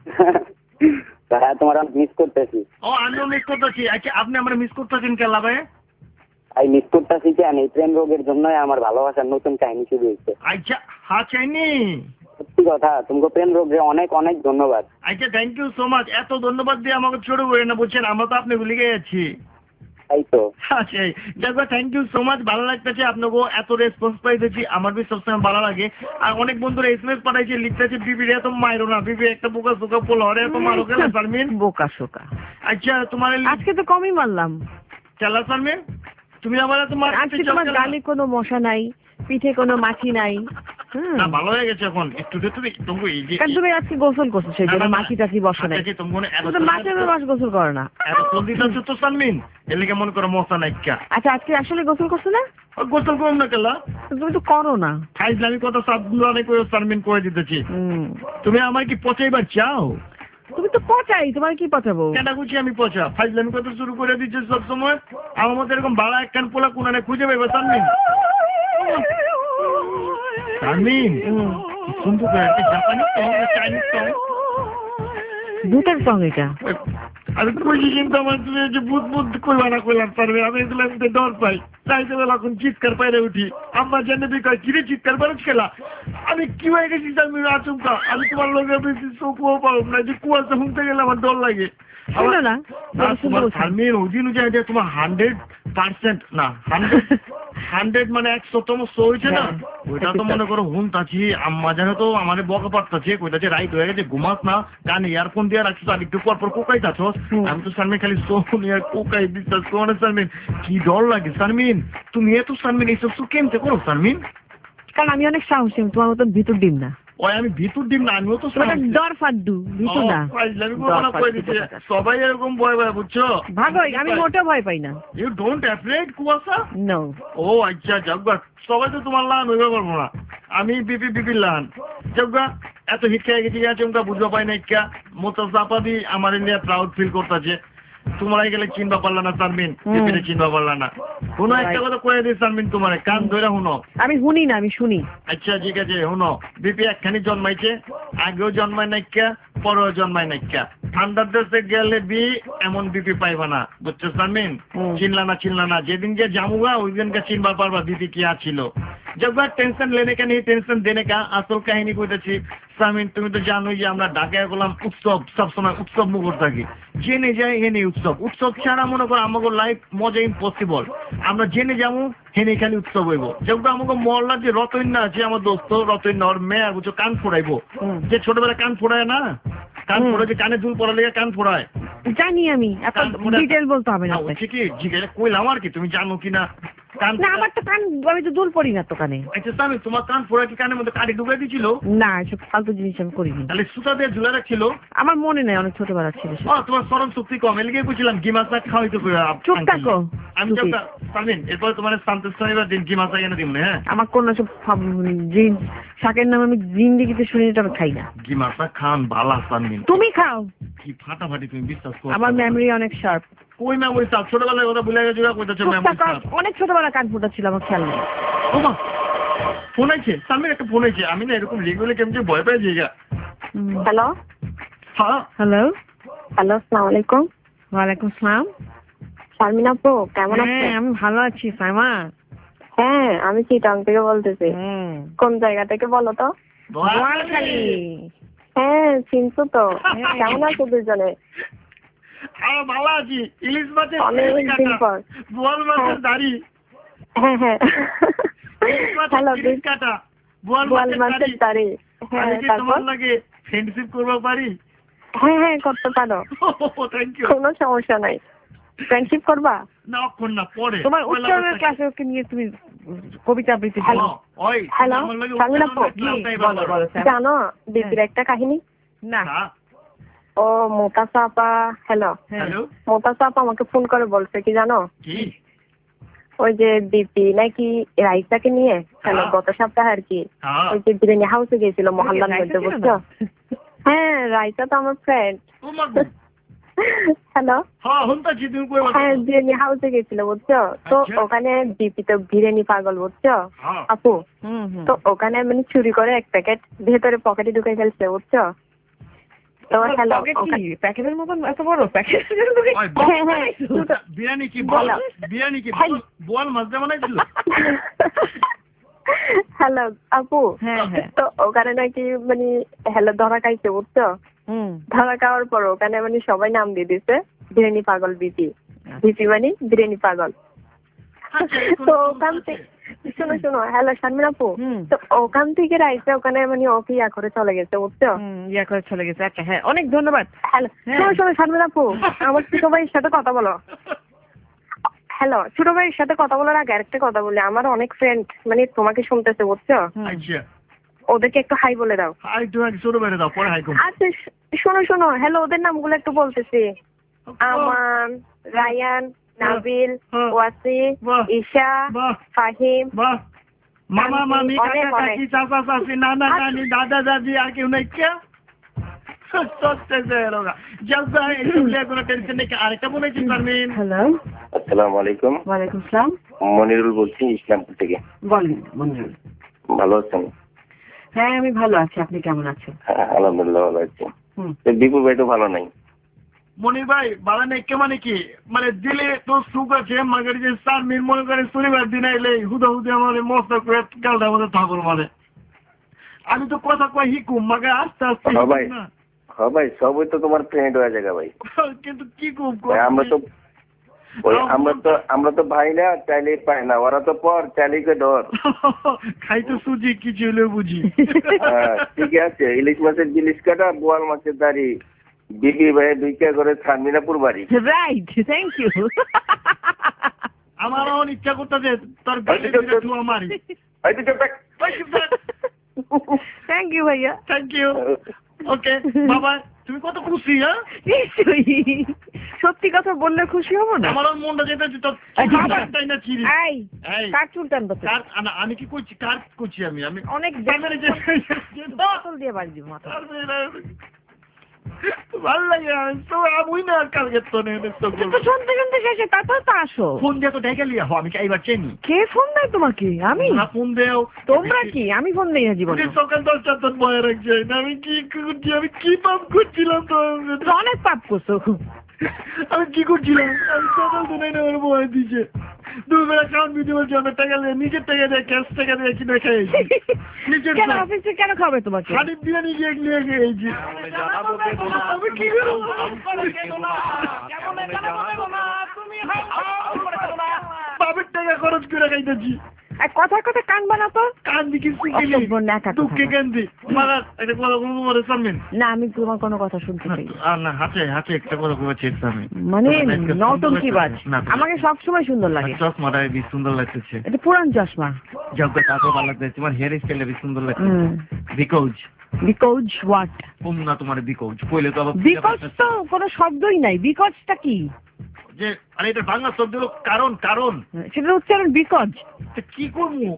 Speaker 5: হ্যাঁ তোমার আমি মিস করতেছি।
Speaker 4: ও আমিও মিস করতেছি। আচ্ছা আপনি আমার মিস করতেছেন কে লাভে?
Speaker 5: এই মিস করতেছি কেন, এই প্রেম রোগের জন্যই আমার ভালোবাসার নতুন কাহিনী শুরু হয়েছে।
Speaker 4: আচ্ছা হ্যাঁ চাইনি।
Speaker 5: সত্যি কথা, তোমাকে প্রেম রোগে অনেক অনেক ধন্যবাদ।
Speaker 4: আচ্ছা থ্যাংক ইউ সো মাচ। এত ধন্যবাদ দিয়ে আমাকে ছোট করে না বুঝছেন, আমরা তো আপনি ভুলে গেছি।
Speaker 5: তাই তো।
Speaker 4: আচ্ছা দেখো থ্যাংক ইউ সো মাচ। ভালো লাগতেছে আপনাকে এত রেসপন্স পাইতেছি, আমার বি সবসময় ভালো লাগে। আর অনেক বন্ধুরা এস এম এস পাঠাইছে, লিখতেছে বিবির এত মাইরো না, বিবি একটা বোকা সোকা পোল হরে এত মারো কেন শারমিন?
Speaker 3: বোকা শোকা।
Speaker 4: আচ্ছা তোমার
Speaker 3: আজকে তো কমই মারলাম।
Speaker 4: চালা শারমিন, তুমি আমার এত মার
Speaker 3: আজকে তোমার গালে কোনো মশা নাই, পিঠে কোনো মাছি নাই।
Speaker 4: না ভালো হয়ে গেছে এখন একটু তুমি তুমি এই যে
Speaker 3: কারণ তুমি আজকে গোসল করছো সেই জন্য মাছি টাছি বসে নাই।
Speaker 4: আচ্ছা তুমি মনে
Speaker 3: তো মাছের মাছ গোসল করো না।
Speaker 4: এত জলদি যাচ্ছ তো শারমিন, এর লেগে মনে করো মশা নাই কা।
Speaker 3: আচ্ছা আজকে আসলে গোসল করছো না?
Speaker 4: গোসল করুন না কেলা,
Speaker 3: তুমি তো করো না।
Speaker 4: ফাইজলামি কথা সবগুলো অনেক শারমিন করে দিতেছি। তুমি আমার কি পচাইবার চাও?
Speaker 3: তুমি তো পচাই, তোমার কি পচাবো?
Speaker 4: কেন বুঝি আমি পচা? ফাইজলামি কথা শুরু করে দিচ্ছে সব সময়। আমার মধ্যে এরকম বাড়া একখান পোলা কোনানে খুঁজে পাইবা শারমিন? শারমিন সুন্দর করে একটা জাপানি টং চাইনিজ টং
Speaker 3: ভূতের সঙ্গ এটা।
Speaker 4: আমি কইছি কিন্তু আমার তুমি যে ভূত ভূত কইবা না কইলাম শারমিন, আমি এগুলো ডর পাই। রাইতে বেলা এখন চিৎকার পাইরে উঠি, আম্মা জানে বি কয় কিরে চিৎকার পারছ খেলা, আমি কি হয়ে গেছি আমি আচমকা, আমি তোমার লোকের বেশি চোখও পাবো না, যে কুয়াশা শুনতে গেলে আমার ডর লাগে।
Speaker 3: শুনো না
Speaker 4: তোমার সালমিন ওদিন অনুযায়ী তোমার হান্ড্রেড পার্সেন্ট না হান্ড্রেড হান্ড্রেড মানে একশোতম শো হয়েছে না, ওইটা তো মনে করো হুনতাছি, আম্মা জানে তো আমার বকা পারতাছে, কইতাছে রাইট হয়ে গেছে ঘুমাস না, কানে ইয়ারফোন দিয়ে রাখছিস, আর একটু পর পর কোকাই থাকছ। আমি তো সালমিন খালি শোন আর কোকাই বিশ্বাস করো না সালমিন, কি ডর লাগে সালমিন, তুমি এত সালমিন এইসব শো কেমতে করো সালমিন?
Speaker 3: কারণ আমি অনেক সাহসী, তোমার মতন ভিতর ডিম না।
Speaker 4: ওই আমি ভিতর ডিম না, আমিও তো
Speaker 3: ডর ফাড্ডু ভিতর না।
Speaker 4: সবাই এরকম ভয় ভয় বুঝছো,
Speaker 3: ভাগো, আমি মোটেও ভয় পাই না।
Speaker 4: ইউ ডোন্ট অ্যাফ্রেড কুয়াশা?
Speaker 3: নো।
Speaker 4: ও আচ্ছা যাগা, সবাই তো তোমার লান হইবে পারবো না, আমি বিপি বিপি লান যাগা, এত হিট খেয়ে গেছি চমকা বুঝবা পাই না, ইকা মোতাসাপাদি আমার নিয়ে প্রাউড ফিল করতেছে, তোমরাই গেলে চিনবা পারলা না সালমিন, বিপিরে চিনবা পারলা না। শুনো একটা কথা কয়ে দিই সালমিন, তোমার কান ধরে শুনো।
Speaker 3: আমি শুনি না, আমি শুনি।
Speaker 4: আচ্ছা ঠিক আছে শুনো, বিপি একখানি জন্মাইছে, আগেও জন্মায় নাইকা, পরেও জন্মায় নাইকা, ঠান্ডার দেশে গেলে বি এমন বিপি পাইবা না, বুঝছো সালমিন? চিনলা না চিনলা না, যেদিন যে জামুগা ওই দিনকে চিনবার পারবা বিপি কি আছিল। जब टेंशन लेने का नहीं टेंशन देने का, আসল কাহিনী কইতেছি সামিন, তুমি তো জানোই যে আমরা ঢাকায় গেলাম উৎসব, সবসময় উৎসব মুখর থাকি, জেনে যাই হেনে উৎসব, উৎসব ছাড়া মনে করো আমাকে লাইফ মজা ইম্পসিবল, আমরা জেনে যাবো হেনে খালি উৎসব হইব। যেগুলো আমাকে মহল্লার যে রতন্যা আছে আমার দোস্ত রতন্যা, ওর মেয়ে বুঝছো কান ফোড়াইবো, যে ছোটবেলা কান ফোড়ায় না, কান ফোড়ায় যে কানে দুল পড়া লেগে কান ফোড়ায়,
Speaker 3: জানি আমি, এত ডিটেইল বলতে হবে না।
Speaker 4: কি জিজ্ঞাসা কইলাম আর কি, তুমি জানো কিনা?
Speaker 3: না আমার তো কান, আমি তো দুল পড়ি না তো কানে।
Speaker 4: আচ্ছা সামি, তোমার কান ফোড়া কি কানের মধ্যে কাটি ঢুকাই দিছিল?
Speaker 3: না, এসব ফালতু জিনিস আমি করিনি।
Speaker 4: তাহলে সুতা দিয়ে ঝুলে রাখছিল?
Speaker 3: আমার মনে নেই, অনেক ছোটবেলা ছিল।
Speaker 4: ও তোমার স্মরণ শক্তি কম, এলিগে বুঝছিলাম গিমাসা খাওয়াইতে কই।
Speaker 3: চুপ থাকো
Speaker 4: আমি চুপ সামিন, এরপর তোমার শান্ত শনিবার দিন গিমাসা এনে দিমনে। হ্যাঁ,
Speaker 3: আমার কোন সব জিন শাকের নাম আমি জিন্দেগিতে শুনি, এটা আমি খাই না।
Speaker 4: গিমাসা খান বালা সামিন,
Speaker 3: তুমি খাও।
Speaker 4: কি ফাটাফাটি তুমি বিশ্বাস করো,
Speaker 3: আমার মেমরি অনেক শার্প।
Speaker 4: কই মেমরি শার্প? ছোটবেলায় কথা ভুলে গেছো, কইতাছো মেমরি শার্প।
Speaker 3: অনেক ছোটবেলা কান ফুটা ছিল, আমার খেয়াল নেই।
Speaker 4: ওমা ফোন আইছে সামিন, একটা ফোন আইছে, আমি না এরকম রেগুলার কেমন ভয় পাই যাইগা।
Speaker 6: হ্যালো
Speaker 4: হ্যাঁ
Speaker 3: হ্যালো
Speaker 6: হ্যালো, আসসালামু আলাইকুম।
Speaker 3: ওয়ালাইকুম আসসালাম।
Speaker 6: শারমিন আপু কেমন আছেন?
Speaker 3: হ্যাঁ আমি ভালো আছি সাইমা।
Speaker 6: হ্যাঁ আমি চিটাং থেকে বলতেছি। কোন জায়গা থেকে বলো তো?
Speaker 3: নোয়াখালী।
Speaker 6: হ্যাঁ চিনছো তো, কেমন আছো দুজনে?
Speaker 4: আর ভালো আছি, ইলিশ মাছের
Speaker 6: অনেকদিন পর।
Speaker 4: বোয়াল মাছের দাড়ি।
Speaker 6: হ্যাঁ হ্যাঁ হ্যালো
Speaker 4: কাটা বোয়াল মাছের দাড়ি। হ্যাঁ তারপর লাগে ফ্রেন্ডশিপ করবো পারি?
Speaker 6: হ্যাঁ হ্যাঁ করতে পারো,
Speaker 4: থ্যাংক ইউ,
Speaker 6: কোনো সমস্যা নাই। ফ্রেন্ডশিপ করবা?
Speaker 4: না অক্ষণ না, পরে
Speaker 3: তোমার উচ্চারণের ক্লাসে ওকে নিয়ে তুমি কবিতা আবৃত্তি করো।
Speaker 4: ওই
Speaker 6: হ্যালো শারমিন আপু, জানো দিদির একটা কাহিনী?
Speaker 3: না।
Speaker 6: ও মোতাসা আপা, হ্যালো
Speaker 4: হ্যালো
Speaker 6: মোতাসা আপা আমাকে ফোন করে বলছে কি জানো?
Speaker 4: কি?
Speaker 6: ওই যে বিপি নাকি রাইসাকে নিয়ে হ্যালো গত সপ্তাহে আর কি ওই যে বিরিয়ানি হাউসে গেছিল মহল্লার মধ্যে, বুঝছো? হ্যাঁ রাইসা তো আমার ফ্রেন্ড। হ্যালো হ্যাঁ বিরিয়ানি হাউসে গেছিল বুঝছো, তো ওখানে বিপি তো বিরিয়ানি পাগল বুঝছো আপু, তো ওখানে মানে চুরি করে এক প্যাকেট ভেতরে পকেটে ঢুকে ফেলছে বুঝছো। তো হ্যালো
Speaker 3: প্যাকেটের মতন এত বড় প্যাকেট?
Speaker 6: হ্যাঁ হ্যাঁ
Speaker 4: বিরিয়ানি কি বিরিয়ানি কি বোয়াল মাছ দিয়ে বানাইছিল?
Speaker 6: হ্যালো আপু, তো ওখানে নাকি মানে হ্যালো ধরা খাইছে বুঝছো, ধরা খাওয়ার পর ওখানে মানে সবাই নাম দিয়ে দিছে বিরিয়ানি পাগল বিপি, বিপি মানে বিরিয়ানি পাগল। তো ওখান থেকে শোনো শোনো হ্যালো শারমিন আপু, তো ওখান থেকে রাইসে ওখানে মানে ওকে ইয়া করে চলে গেছে বুঝছো,
Speaker 3: ইয়া করে চলে গেছে। আচ্ছা হ্যাঁ অনেক ধন্যবাদ।
Speaker 6: হ্যালো শোনো শোনো শারমিন আপু, আমার ছোট ভাইয়ের সাথে কথা বলো। হ্যালো ছোট ভাইয়ের সাথে কথা বলার আগে আরেকটা কথা বলি, আমার অনেক ফ্রেন্ড মানে তোমাকে শুনতেছে বুঝছো, ওদেরকে একটু হাই বলে দাও। আচ্ছা শোনো শোনো হ্যালো ওদের নামগুলো একটু বলতেছি, আমান, রায়ান, নাবিল, ওয়াসি, ঈশা, ফাহিম,
Speaker 4: মামা মামি, কাকা কাকি, চাচা চাচি, নানা নানি, দাদা দাদি, আর কেউ নাই? কে
Speaker 7: আসসালামু আলাইকুম।
Speaker 3: ওয়ালাইকুম আসসালাম।
Speaker 7: মনিরুল বলছি ইসলামপুর থেকে।
Speaker 3: বলেন মনিরুল।
Speaker 7: ভালো আছেন?
Speaker 3: হ্যাঁ আমি ভালো আছি, আপনি কেমন আছেন?
Speaker 7: হ্যাঁ আলহামদুলিল্লাহ ভালো আছি। বিপুল ভাই তো ভালো নাই।
Speaker 4: মনির ভাই বালা নেই কে মানে কি মানে দিলে তো সুখ আছে মাগের যে সারমিন মনে করে শনিবার দিন আইলে হুদা হুদে আমার মস্ত করে কালটা আমাদের ঠাকুর মানে আমি তো কথা কয় হিকুম মাগে আস্তে আস্তে
Speaker 7: হ্যাঁ ভাই হ্যাঁ ভাই সবই তো তোমার ফ্রেন্ড হয়ে জায়গা ভাই
Speaker 4: কিন্তু কি কুম
Speaker 7: আমরা তো ওই আমরা তো আমরা তো ভাই না চাইলেই পাই না ওরা তো পর চাইলেই ডর
Speaker 4: খাইতে সুজি কিছু হলে বুঝি
Speaker 7: ঠিক আছে ইলিশ মাছের জিলিশ কাটা বোয়াল মাছের দাড়ি বিবি ভাই দুইটা করে সারমিনাপুর বাড়ি
Speaker 3: রাইট থ্যাংক ইউ
Speaker 4: আমার অন ইচ্ছা করতেছে তোর গাড়ি ধুয়া মারি
Speaker 7: এই তো
Speaker 3: থ্যাংক ইউ ভাইয়া
Speaker 4: থ্যাংক ইউ ওকে বাবা তুমি কত খুশি হ্যাঁ
Speaker 3: নিশ্চয়ই সত্যি কথা বললে খুশি হবো না
Speaker 4: আমার মনটা যেতে তো তাই না চিরি
Speaker 3: এই কার চুল টানবো
Speaker 4: কার আমি কি কইছি কার কইছি আমি আমি
Speaker 3: অনেক জায়গায় যে বোতল দিয়ে বাড়ি দিব মাথা
Speaker 4: ভালো লাগে তো আমি না কালকে তো নেই তো
Speaker 3: শুনতে শুনতে শেষে তারপর তো আসো
Speaker 4: ফোন দিয়ে তো ডেকে লিয়া হো আমি কি এইবার চেনি
Speaker 3: কে ফোন দেয় তোমাকে আমি
Speaker 4: না ফোন দেও
Speaker 3: তোমরা কি আমি ফোন দেই না জীবনে
Speaker 4: সকাল দশটা তো বয়ে রাখছি আমি কি করছি আমি কি পাপ করছিলাম তো
Speaker 3: অনেক পাপ করছো
Speaker 4: আমি কি করছিলাম আমি সকাল তো নেই না ওর বয়ে দিছে দুবেলা খাওয়ান ভিডিও বলছি আমার টাকা দিয়ে নিজের টাকা দিয়ে ক্যাশ টাকা দিয়ে কিনে খেয়েছি নিজের
Speaker 3: কেন অফিসে কেন খাবে তোমাকে
Speaker 4: হানিফ দিয়ে নিজে নিয়ে খেয়েছি আমি কি বাবার টাকা খরচ করে খাইতেছি
Speaker 3: কথা কথা কান বানাতো
Speaker 4: কান দিকে দুঃখে কান্দি একটা কথা বলবো সামনে
Speaker 3: না আমি তোমার কোনো কথা শুনতে চাই
Speaker 4: না হাতে হাতে একটা কথা বলছি আমি
Speaker 3: মানে নতুনকি বাজ আমাকে সবসময় সুন্দর লাগে
Speaker 4: চশমাটা বেশ সুন্দর লাগতেছে
Speaker 3: এটা পুরান চশমা
Speaker 4: জগৎ তাতো ভালো লাগতেছে তোমার হেয়ার স্টাইল বেশ সুন্দর লাগতেছে বিকজ
Speaker 3: বিকজ হোয়াট
Speaker 4: কোন না তোমার বিকজ কইলে তো আবার
Speaker 3: বিকজ তো কোনো শব্দই নাই বিকজটা কি
Speaker 4: যে আরে এটা বাংলা শব্দ হলো কারণ কারণ
Speaker 3: সেটা উচ্চারণ বিকজ
Speaker 4: কি করবো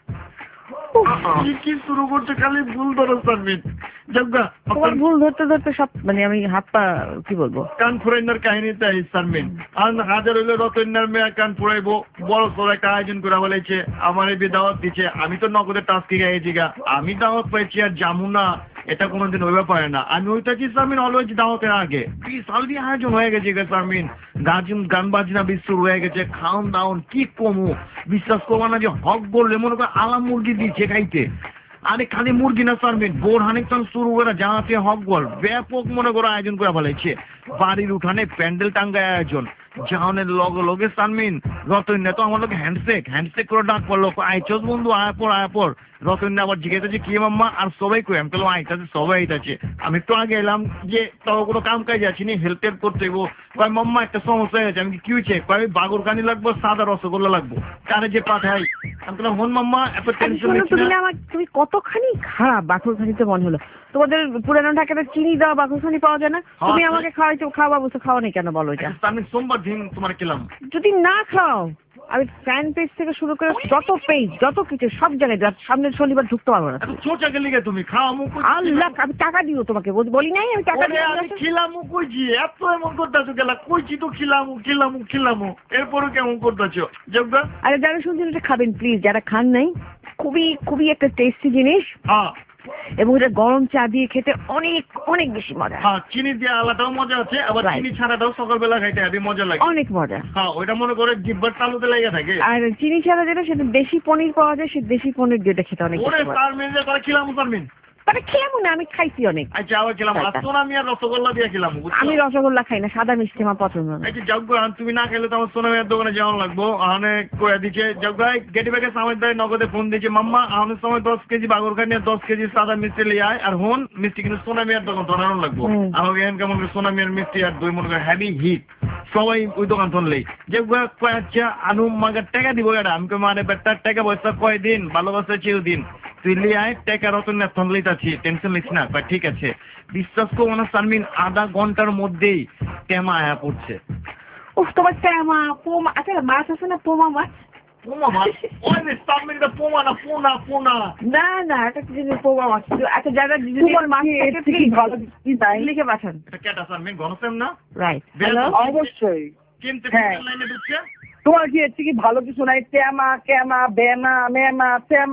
Speaker 4: কি শুরু করছে খালি ভুল ধরো সারমিন জগা
Speaker 3: তোমার ভুল ধরতে ধরতে সব মানে আমি হাত পা কি বলবো
Speaker 4: কান ফুরাইনার কাহিনীতে সারমিন আর হাজার হইলে রতন্যার মেয়ে কান ফুরাইবো বড় সড় একটা আয়োজন করে বলেছে আমার এই দাওয়াত দিচ্ছে আমি তো নগদের টাস্কি গাইছি গা আমি দাওয়াত পাইছি আর যাবো না এটা কোনোদিন হইবে পারে না আমি ওইটাছি সারমিন অলওয়েজ দাওয়াতের আগে বিশাল দিয়ে আয়োজন হয়ে গেছে গা সারমিন গান গান বাজনা বেশ শুরু হয়ে গেছে খাওন দাওন কি কমু বিশ্বাস করবো না যে হক বললে মনে করে আলাম মুরগি দিচ্ছে খাইতে আরে খালি মুরগি না সারমিন বোর হানিকন শুরু করে যাতে হক বল ব্যাপক মনে করে আয়োজন করে ফেলেছে বাড়ির উঠানে প্যান্ডেল টাঙ্গায় আয়োজন জাহানের লগে লগে সারমিন রতন্যা তো আমার লোক হ্যান্ডশেক হ্যান্ডশেক করে ডাক পড়লো আইচস বন্ধু আয়া পর আয়া পর রতন্যা আবার জিজ্ঞাসা কি মাম্মা আর সবাই কই আমি কেন আইতাছে সবাই আইতাছে আমি একটু আগে এলাম যে তাও কোনো কাম কাজ আছে নি হেল্প টেল্প করতে হইব কয় মাম্মা একটা সমস্যা হয়েছে আমি কি হয়েছে কয় বাগর কানি লাগবো সাদা রসগোল্লা লাগবো কারে যে পাঠাই আমি বললাম হন মাম্মা এত টেনশন
Speaker 3: তুমি আমার তুমি কতখানি খারাপ বাকুরখানিতে মনে হলো তোমাদের পুরানো ঢাকাতে চিনি দেওয়া বাকুরখানি পাওয়া যায় না তুমি আমাকে খাওয়াইছো খাওয়া বসে খাওয়া নেই কেন বলো এটা
Speaker 4: আমি সোমবার দিন তোমার খেলাম
Speaker 3: যদি না খাও আমি ফ্যান পেজ থেকে শুরু করে যত পেজ যত কিছু সব জায়গায় সামনের শনিবার ঢুকতে পারবো না
Speaker 4: সোচা গেলে তুমি খাওয়া মুখ
Speaker 3: আল্লাহ আমি টাকা দিব তোমাকে বলি নাই আমি টাকা দিয়ে
Speaker 4: আমি খিলামু কইছি এত এমন করতেছো গেলা কইছি তো খিলামু খিলামু খিলামু এরপরও কেমন করতেছো যোগদা
Speaker 3: আরে যারা শুনছেন এটা খাবেন প্লিজ যারা খান নাই খুবই খুবই একটা টেস্টি জিনিস
Speaker 4: হ্যাঁ
Speaker 3: এবং এটা গরম চা দিয়ে খেতে অনেক অনেক বেশি মজা
Speaker 4: হ্যাঁ চিনি দিয়ে আলাদাও মজা আছে আবার চিনি ছাড়াটাও সকালবেলা খাইতে আরই মজা লাগে
Speaker 3: অনেক মজা
Speaker 4: হ্যাঁ ওইটা মনে করে জিব্বার তালুতে লেগে থাকে
Speaker 3: আর চিনি ছাড়া যেটা সেটা দেশি পনির পাওয়া যায় সে দেশি পনির দিয়ে খেতে অনেক
Speaker 4: ওরে সারমিন যে করে খিলামু সারমিন
Speaker 3: মানে খেলাম না আমি খাইছি অনেক
Speaker 4: আচ্ছা আবার খেলাম আসতো না আমি আর রসগোল্লা দিয়ে খেলাম
Speaker 3: আমি রসগোল্লা খাই না সাদা মিষ্টি আমার পছন্দ না
Speaker 4: আচ্ছা যাও তুমি না খেলে তো আমার সোনামিয়ার দোকানে যাওয়া লাগবো আহনে কয়ে দিচ্ছে যাও গাই গেটি ব্যাগে সামনে দেয় নগদে ফোন দিচ্ছে মাম্মা আহনের সময় দশ কেজি বাগর খাই নিয়ে দশ কেজি সাদা মিষ্টি লিয়ে আয় আর হন মিষ্টি কিন্তু সোনামিয়ার দোকান ধরানো লাগবো আমাকে এখান কেমন করে সোনামিয়ার মিষ্টি আর দুই মনে করে হ্যাভি হিট সবাই ওই দোকান ধরলেই যে কয় আচ্ছা আনু মাগার টাকা দিব এটা আমি মানে বেটার টাকা পয়সা কয় দিন ভালোবাসা চেয়েও দিন তুই লিয়ে আয় টাকা রতন থনলেই আছি টেনশন লিস না ঠিক আছে বিশ্বাস করবো না সারমিন আধা ঘন্টার মধ্যেই টেমা আয়া পড়ছে
Speaker 3: উফ তোমার টেমা পোমা আচ্ছা মাছ আছে না পোমা মাছ
Speaker 4: পোমা মাছ ওই সারমিন এটা পোমা না পোনা পোনা
Speaker 3: না না এটা কি জিনিস পোমা মাছ আচ্ছা যারা তোমার মাছ থেকে ভালো কি তাই লিখে পাঠান
Speaker 4: এটা কেটা সারমিন গণসেম না
Speaker 3: রাইট
Speaker 5: অবশ্যই
Speaker 4: কিন্তু লাইনে ঢুকছে
Speaker 5: তোমার কি এর থেকে ভালো কিছু নাই টেমা কেমা বেমা মেমা তেমা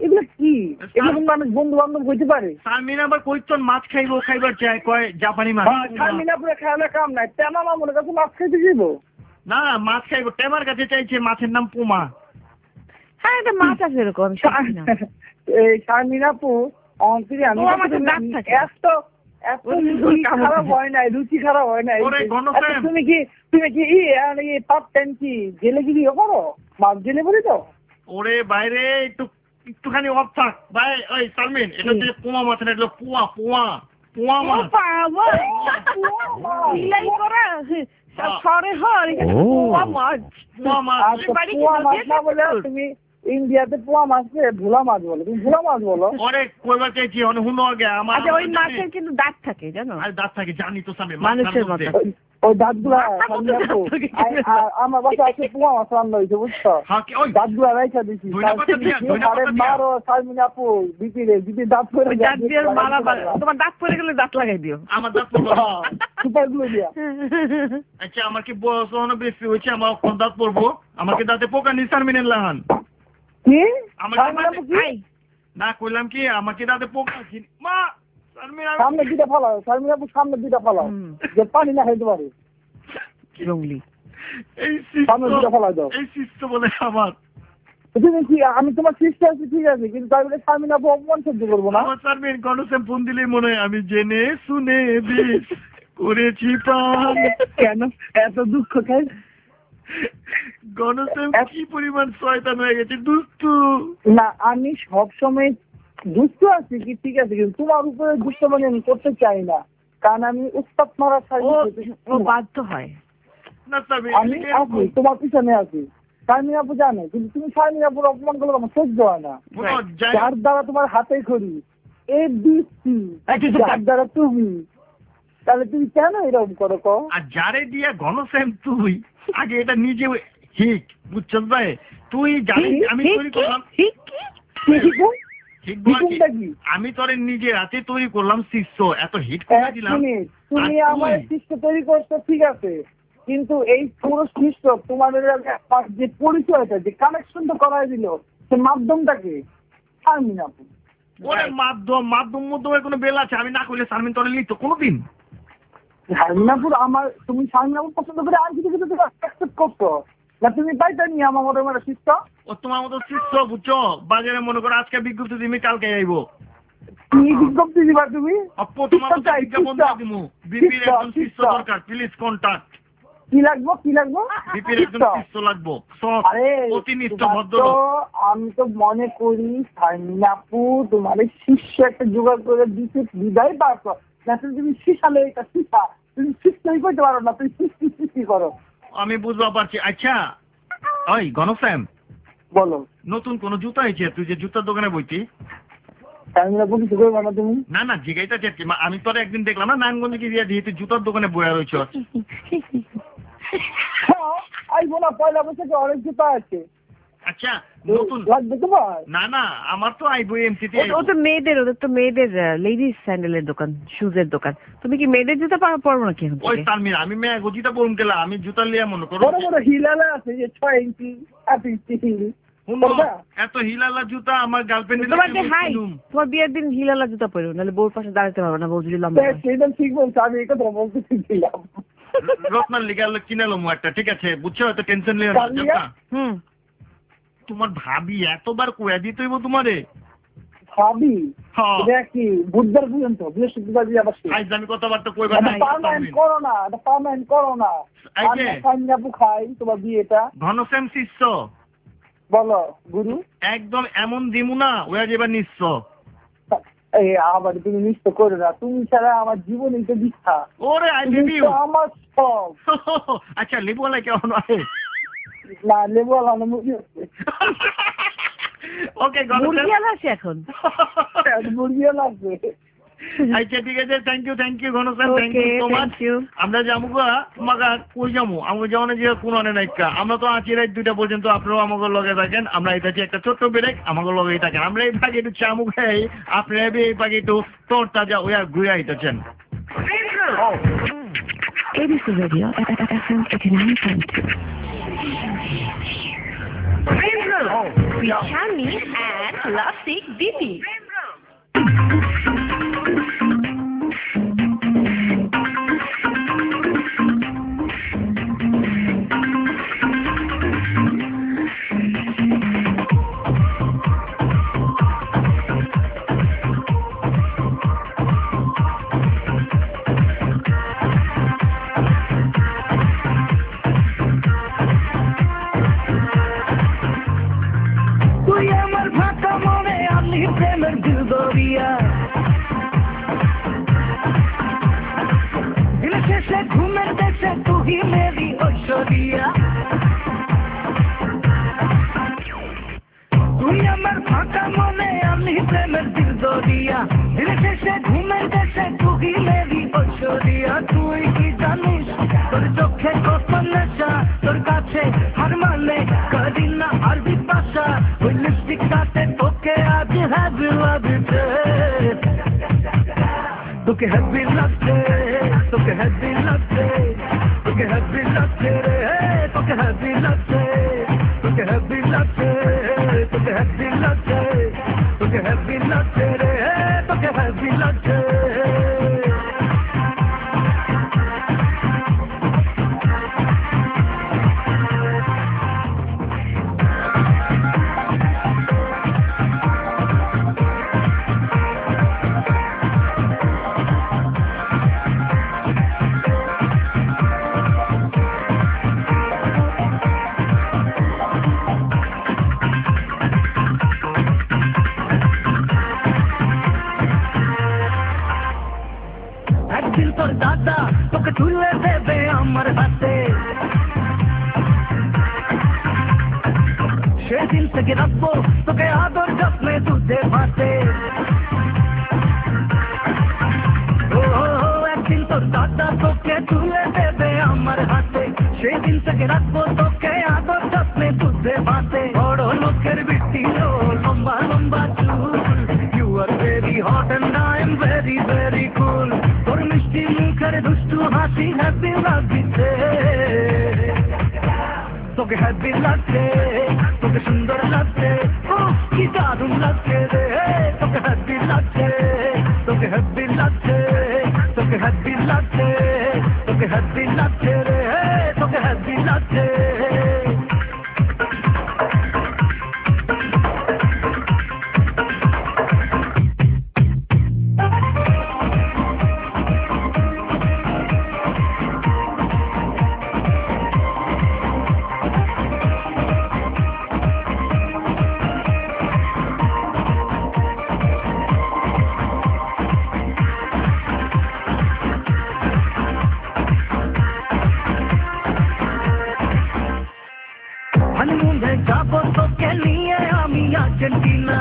Speaker 9: এগুলো কি এগুলো মানুষ বন্ধু বান্ধব হইতে পারে?
Speaker 4: শারমিন আবার কইতন মাছ খাইবো খাইবার চাই কয় জাপানি মাছ।
Speaker 9: শারমিনাপুরে খাওয়ালে কাম নাই, তেমা মামুনের কাছে মাছ খাইতে যাবো
Speaker 4: না মাছ খাইবো, টেমার কাছে চাইছে মাছের নাম পুমা।
Speaker 3: হ্যাঁ এটা মাছ আছে এরকম
Speaker 9: এই শারমিনাপু অন্তরে আমি এত এত খারাপ হয় নাই, রুচি খারাপ হয় নাই। তুমি কি তুমি কি পাপ টাইম কি জেলে গিয়ে করো? মাছ জেলে বলি তো
Speaker 4: ওরে বাইরে একটু একটুখানি অফ থাক ভাই। ওই শারমিন এটা হচ্ছে পুমা মাছ না, এটা পুয়া পুয়া পুয়া মাছ।
Speaker 9: তুমি ইন্ডিয়াতে পোয়া মাছ ভোলা মাছ বলো, তুমি ভোলা মাছ বলো।
Speaker 4: অনেক কইবার চাইছি অনেক হুনো আগে আমার।
Speaker 3: আচ্ছা ওই মাছের কিন্তু দাঁত থাকে জানো?
Speaker 4: আর দাঁত থাকে জানি তো সামনে
Speaker 3: মানুষের মতো।
Speaker 9: ওই দাঁতগুলা আমার বাসা আছে পোয়া মাছ রান্না হয়েছে বুঝছো, দাঁতগুলা রাইখা দিছি। মারো শারমিন আপু বিপি রে বিপি দাঁত পরে
Speaker 3: তোমার দাঁত পরে গেলে দাঁত লাগাই দিও।
Speaker 4: আমার দাঁত
Speaker 9: সুপারগুলো দিয়া।
Speaker 4: আচ্ছা আমার কি বয়স হনো বেশি হয়েছে, আমার কোন দাঁত পড়বো? আমাকে দাঁতে পোকা নি শারমিনের লাহান
Speaker 9: কি?
Speaker 4: না কইলাম কি আমাকে দাঁতে পোকা মা
Speaker 9: সামনে দুটা ফলাও, শারমিন আপু সামনে দুটা ফলাও যে পানি না খাইতে পারে।
Speaker 3: জঙ্গলি
Speaker 9: সামনে দুটা ফলাই দাও।
Speaker 4: এই শিষ্য বলে আমার।
Speaker 9: তুমি কি আমি তোমার শিষ্য আছি ঠিক আছে, কিন্তু তাই বলে শারমিন আপু অপমান সহ্য করবো না।
Speaker 4: আমার শারমিন গণসেম ফোন দিলেই মনে হয় আমি জেনে শুনে বিষ করেছি পান।
Speaker 9: কেন এত দুঃখ খাই?
Speaker 4: গণসেম কি পরিমাণ শয়তান হয়ে গেছে, দুষ্টু।
Speaker 9: না আমি সবসময় দুষ্ট আছি কি ঠিক আছে, কিন্তু তোমার উপরে দুষ্ট মানে আমি করতে চাই না, কারণ আমি উস্তাদ মারা চাই।
Speaker 3: ও বাধ্য হয়
Speaker 4: না
Speaker 9: আমি আছি তোমার পিছনে আছি। শারমিন আপু জানে, কিন্তু তুমি শারমিন আপুর অপমান করলে আমার সহ্য হয় না। যার দ্বারা তোমার হাতে খড়ি এ বিসি, যার দ্বারা তুমি, তাহলে তুমি কেন এরকম করো কো?
Speaker 4: আর যারে দিয়া গণসেম তুই আগে এটা নিজে ঠিক বুঝছস ভাই? তুই জানিস আমি তৈরি করলাম আমি তোরে নিজে রাতে তৈরি করলাম শিষ্য, এত হিট করে দিলাম।
Speaker 9: তুমি আমার শিষ্য তৈরি করছো ঠিক আছে, কিন্তু এই পুরো শিষ্য তোমাদের যে পরিচয়টা যে কানেকশনটা করাই দিল সে মাধ্যমটাকে শারমিন আপু।
Speaker 4: ওরে মাধ্যম মাধ্যম মাধ্যমের কোনো বেল আছে? আমি না করলে শারমিন তোরে লিখতো কোনোদিন?
Speaker 9: শারমিনাপুর আমার তুমি শারমিনাপুর পছন্দ করে আর কিছু কিছু তুমি অ্যাকসেপ্ট করছো না, তুমি পাইতে নি আমার মতো আমার শিষ্য।
Speaker 4: ও তোমার মতো শিষ্য বুঝছো, বাজারে মনে করো আজকে বিজ্ঞপ্তি দিবি কালকে আইবো।
Speaker 9: কি বিজ্ঞপ্তি দিবা তুমি?
Speaker 4: আপু তোমার মতো বিজ্ঞাপন দিমু, বিপির একজন শিষ্য দরকার, প্লিজ কন্টাক্ট।
Speaker 9: কি লাগবো কি লাগবো?
Speaker 4: বিপির একজন শিষ্য লাগবো, সব অতিনিষ্ঠ ভদ্র।
Speaker 9: আমি তো মনে করি শারমিনাপু তোমার শিষ্য একটা জোগাড় করে দিতে বিদায় পারছো না, তুমি শিশালে এটা শিশা তুমি শিক্ষাই করতে পারো না, তুমি সৃষ্টি সৃষ্টি করো।
Speaker 4: আমি বুঝতে পারছি। আচ্ছা ওই গণশ্যাম
Speaker 9: বলো,
Speaker 4: নতুন কোন জুতা হয়েছে? তুই যে জুতার দোকানে বইতি
Speaker 9: তুমি
Speaker 4: না না জিগাইটা চেটকি আমি তোর একদিন দেখলাম না নারায়ণগঞ্জে কি দিয়ে দিয়ে তুই জুতার দোকানে বইয়া রয়েছ।
Speaker 9: আইবো না, পয়লা বৈশাখে অনেক জুতা আছে।
Speaker 4: আচ্ছা নতুন
Speaker 9: লাগবে তোমার?
Speaker 4: না না আমার তো আইবো এমসিতে।
Speaker 3: ও তো মেয়েদের, ওদের তো মেয়েদের লেডিস স্যান্ডেলের দোকান, শুজের দোকান। তুমি কি মেয়েদের জুতা পরবো নাকি?
Speaker 4: ওই তারমিন আমি মেয়ে জুতা পরুম কেলা, আমি জুতা লিয়া মনে করো
Speaker 9: বড় বড় হিলালা আছে যে ছয় ইঞ্চি আট ইঞ্চি হিল।
Speaker 4: এত হিলালা জুতা আমার গার্লফ্রেন্ড
Speaker 3: তোমার বিয়ের দিন হিলালা জুতা পরো, নাহলে বউর পাশে দাঁড়াতে পারবে না, বউ যদি লম্বা।
Speaker 9: সেটা ঠিক বলছো, আমি এই কথা বলতে শিখছিলাম।
Speaker 4: রত্নার লিগাল কিনালো একটা ঠিক আছে বুঝছো, এত টেনশন লিও না। হুম তোমার ভাবি এতবার কয়া দিতে হইব তোমারে?
Speaker 9: ভাবি কি বুধবার পর্যন্ত বৃহস্পতিবার দিয়ে আবার
Speaker 4: আমি কথাবার্তা কইবা না,
Speaker 9: পার্মানেন্ট করো না, এটা পার্মানেন্ট করো না। আমি সাইনাপু খাই তোমার বিয়েটা।
Speaker 4: ঘনশ্যাম শিষ্য
Speaker 9: বলো গুরু,
Speaker 4: একদম এমন দিমু না ওয়া যাবে নিশ্চ।
Speaker 9: এই আবার তুমি নিশ্চ করো না, তুমি ছাড়া আমার জীবন এই তো মিথ্যা।
Speaker 4: ওরে আই বেবি
Speaker 9: আমার সব।
Speaker 4: আচ্ছা লেবুওয়ালা কেমন আছে?
Speaker 9: না লেবুওয়ালা না, মুরগি আছে।
Speaker 4: ওকে
Speaker 3: মুরগিওয়ালা আছে এখন,
Speaker 9: মুরগিওয়ালা আছে।
Speaker 4: আচ্ছা ঠিক আছে, thank you thank you Ghanshyam, thank you so much. আমরা যাবো তোমাকে কই যাবো আমাকে যেমন যে কোন নাইকা আমরা তো আছি রাত দুইটা পর্যন্ত, আপনারাও আমাকে লগে থাকেন। আমরা এটা একটা ছোট্ট ব্রেক, আমাকে লগেই থাকেন। আমরা এই ভাগে একটু চামু খাই, আপনারা এই ভাগে একটু তোর তাজা ওয়া ঘুরে আইতেছেন।
Speaker 1: ABC radio F M eighty-nine point two
Speaker 8: with Sharmi and Lovesick Diti.
Speaker 2: घूमर देशे तू ही मेरी ऐश्वर्या তুই আমার ফাঁকা মনে আমি প্রেমের দিল দরিয়া দিনে শেষে ঘুমের দেশে তুই মেরি ঐশ্বরিয়া তুই কি জানিস তোর চোখে কত নেশা তোর কাছে হার মানে করি না আরবি ভাষা ওই লিপস্টিক সাথে তোকে আজ হ্যাপি লাগছে তোকে হ্যাপি লাগছে তোকে হ্যাপি লাগছে তোকে হ্যাপি লাগছে রে তোকে হ্যাপি লাগছে তোকে হ্যাপি লাগছে তোকে হ্যাপি লাগছে তোকে হ্যাপি লাগছে রে তোকে হ্যাপি লাগছে তোর দাদা তোকে তুলে দেবে আমার হাতে সেদিন থেকে রাখবো তোকে আদর যত্নে দুধে ভাতে ও একদিন তোর দাদা তোকে তুলে দেবে আমার হাতে সেদিন থেকে রাখবো তোকে আদর যত্নে দুধে ভাতে বড় লোকের বিটি লম্বা লম্বা চুল you are very hot and I am very very cool তোর মিষ্টি মুখের দুষ্টু হাসি হ্যাপি লাগছে তোকে হ্যাপি লাগছে তোকে সুন্দর লাগছে ও কি দারুণ লাগছে রে তোকে হ্যাপি লাগছে তোকে হ্যাপি লাগছে তোকে হ্যাপি লাগছে তোকে হ্যাপি লাগছে রে তোকে হ্যাপি লাগছে হানিমুনে যাবো তোকে নিয়ে আমি আর্জেন্টিনা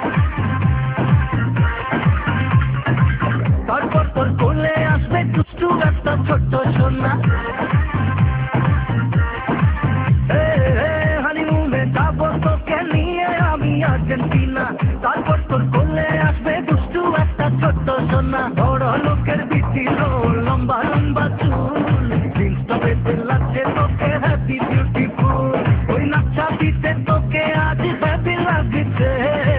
Speaker 2: তারপর তোর কোলে আসবে দুষ্টু একটা ছোট্ট সোনা হানিমুনে যাবো তোকে নিয়ে আমি আর্জেন্টিনা তারপর তোর কোলে আসবে দুষ্টু একটা ছোট্ট সোনা বড় লোকের বিটি লম্বা লম্বা চুল জিন্সটা বেঁধে লাগছে তোকে হ্যাপি বিউটিফুল ওই নাচা দিতে তোকে আজ হ্যাপি লাগছে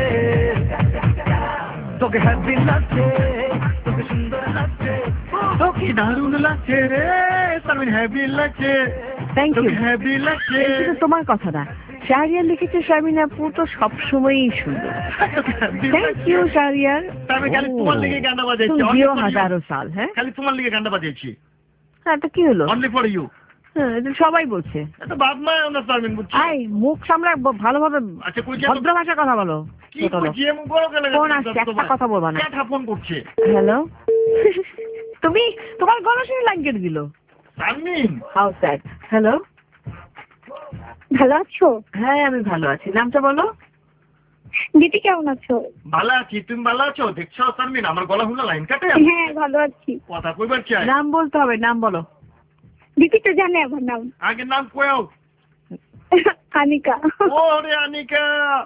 Speaker 2: তোকে হ্যাপি লাগছে তোকে সুন্দর লাগছে তোকে দারুণ লাগছে রে সারমিন হ্যাপি লাগছে
Speaker 3: থ্যাংক ইউ
Speaker 2: হ্যাপি লাগছে
Speaker 3: এটা তো তোমার কথা না শাহরিয়ার লিখেছে শারমিন আপু তো সবসময়ই সুন্দর থ্যাংক ইউ শাহরিয়ার
Speaker 4: আমি খালি তোমার লিগে গানটা বাজাইছি
Speaker 3: জিও হাজারো সাল হ্যাঁ
Speaker 4: খালি তোমার লিগে গানটা বাজাইছি
Speaker 3: হ্যাঁ তো কি হলো
Speaker 4: অনলি ফর ইউ
Speaker 3: হ্যাঁ এটা সবাই বলছে
Speaker 4: এটা বাদ মায় আমরা সারমিন বুঝছি
Speaker 3: আই মুখ সামলা ভালোভাবে
Speaker 4: আচ্ছা কই
Speaker 3: ভদ্র ভাষায় কথা বলো
Speaker 4: কি কইছি এমন বড় গলা
Speaker 3: ফোন আসছে একটা কথা বলবা না
Speaker 4: কে ফোন করছে
Speaker 3: হ্যালো তুমি তোমার গলা শুনে লাইন কেটে দিল
Speaker 4: সারমিন
Speaker 3: হাউ স্যাড হ্যালো
Speaker 6: ভালো আছো?
Speaker 3: হ্যাঁ আমি ভালো আছি নামটা বলো
Speaker 6: দিদি কেমন আছো?
Speaker 4: ভালো আছি তুমি ভালো আছো দেখছো সারমিন আমার গলা হুলা লাইন কাটে
Speaker 6: হ্যাঁ ভালো আছি
Speaker 4: কথা কইবার চাই
Speaker 3: নাম বলতে হবে নাম বলো
Speaker 6: দিদি তো জানে আমার নাম
Speaker 4: আগে নাম কইও
Speaker 6: আনিকা
Speaker 4: ওরে আনিকা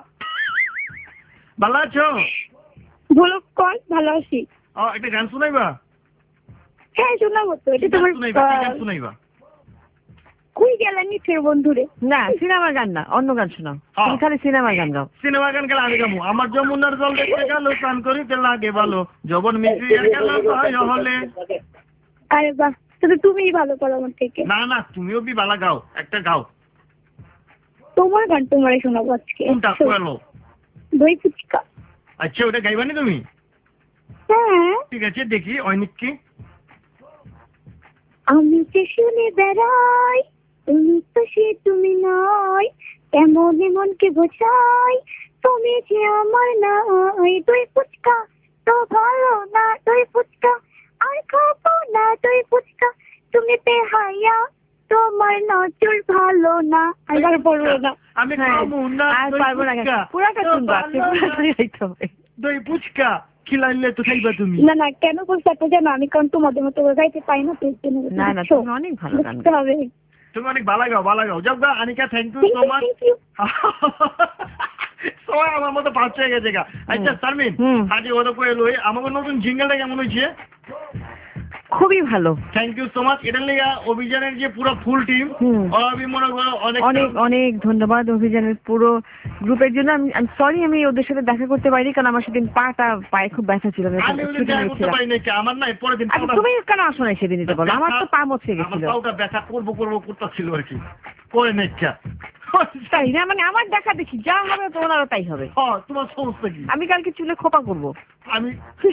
Speaker 4: ভালো আছো
Speaker 6: বলো কোন ভালো আছি
Speaker 4: ও একটা গান শুনাইবা
Speaker 6: হ্যাঁ শোনাবো তো এটা তোমার
Speaker 4: শুনাইবা কি গান শুনাইবা
Speaker 10: কই গেলেন নিচের বন্ধুরে?
Speaker 3: না সিনেমার গান না, অন্য গান শোনাও। তুমি খালি সিনেমার গান গাও।
Speaker 4: সিনেমার গান গেলে আমি গামু। আমার যমুনার জল দেখতে গেল স্নান করিতে লাগে ভালো, যবন মিশিয়ে গেল সহায় হলে।
Speaker 10: আরে বাহ, তাহলে তুমিই ভালো করো আমার থেকে।
Speaker 4: না না, তুমিও বি ভালো গাও, একটা গাও।
Speaker 10: তোমার গান তোমারে শোনাবো আজকে।
Speaker 4: কোনটা কইলো?
Speaker 10: দই ফুচকা।
Speaker 4: আচ্ছা, ওটা গাইবানি তুমি?
Speaker 10: হ্যাঁ।
Speaker 4: ঠিক আছে, দেখি অনেক কি।
Speaker 10: আমি যে শুনে বেড়াই, তুমি তো সে তুমি নয়, এমন মনকে বোঝাই, তুমি যে আমার নাই। দই ফুচকা তো ভালো না, দই ফুচকা আর খাবো না, দই ফুচকা তুমি বেহায়া, তোমার নজর ভালো না। আর বলবো না,
Speaker 4: আমি খাবো না,
Speaker 3: আর পারবো না। পুরাটা শুনবা, পুরাটা গাইতে হবে।
Speaker 4: দই ফুচকা খিলাইলে তো খাইবা তুমি।
Speaker 10: না না, কেন বলছো একটা জানো, আমি কারণ তোমাদের মতো গাইতে পাই না।
Speaker 3: না না, তুমি অনেক ভালো গান গাও।
Speaker 4: তুমি অনেক ভালো গাও, ভালো গাও। যাক গা Anika, thank you so much. সবাই আমার মতো পাঁচ হয়ে গেছে গা। আচ্ছা শারমিন, আজ ওটা কয়ে লই, আমাকে নতুন জিঙ্গেলটা কেমন হয়েছে?
Speaker 3: খুবই ভালো,
Speaker 4: থ্যাংক ইউ সো মাচ। এটার লেগে অভিযানের যে পুরো ফুল টিম, আমি মনে করো অনেক
Speaker 3: অনেক অনেক ধন্যবাদ অভিযানের পুরো গ্রুপের জন্য। আমি সরি আমি ওদের সাথে দেখা করতে পারিনি, কারণ আমার সেদিন পাটা পায়ে খুব ব্যথা ছিল।
Speaker 4: আমি ওদের দেখা করতে পারি না, আমার না পরের দিন।
Speaker 3: তুমি কেন আসো না সেদিন? এটা বলো, আমার তো পা মচকে গেছিল।
Speaker 4: আমার পাটা ব্যথা করবো করবো করতেছিল আর কি, করে নেক্কা।
Speaker 3: তাই না, মানে আমার দেখা দেখি যা হবে তোমারও তাই হবে।
Speaker 4: হ্যাঁ, তোমার সমস্যা কি?
Speaker 3: আমি কালকে চুলে খোপা করবো।
Speaker 4: আমি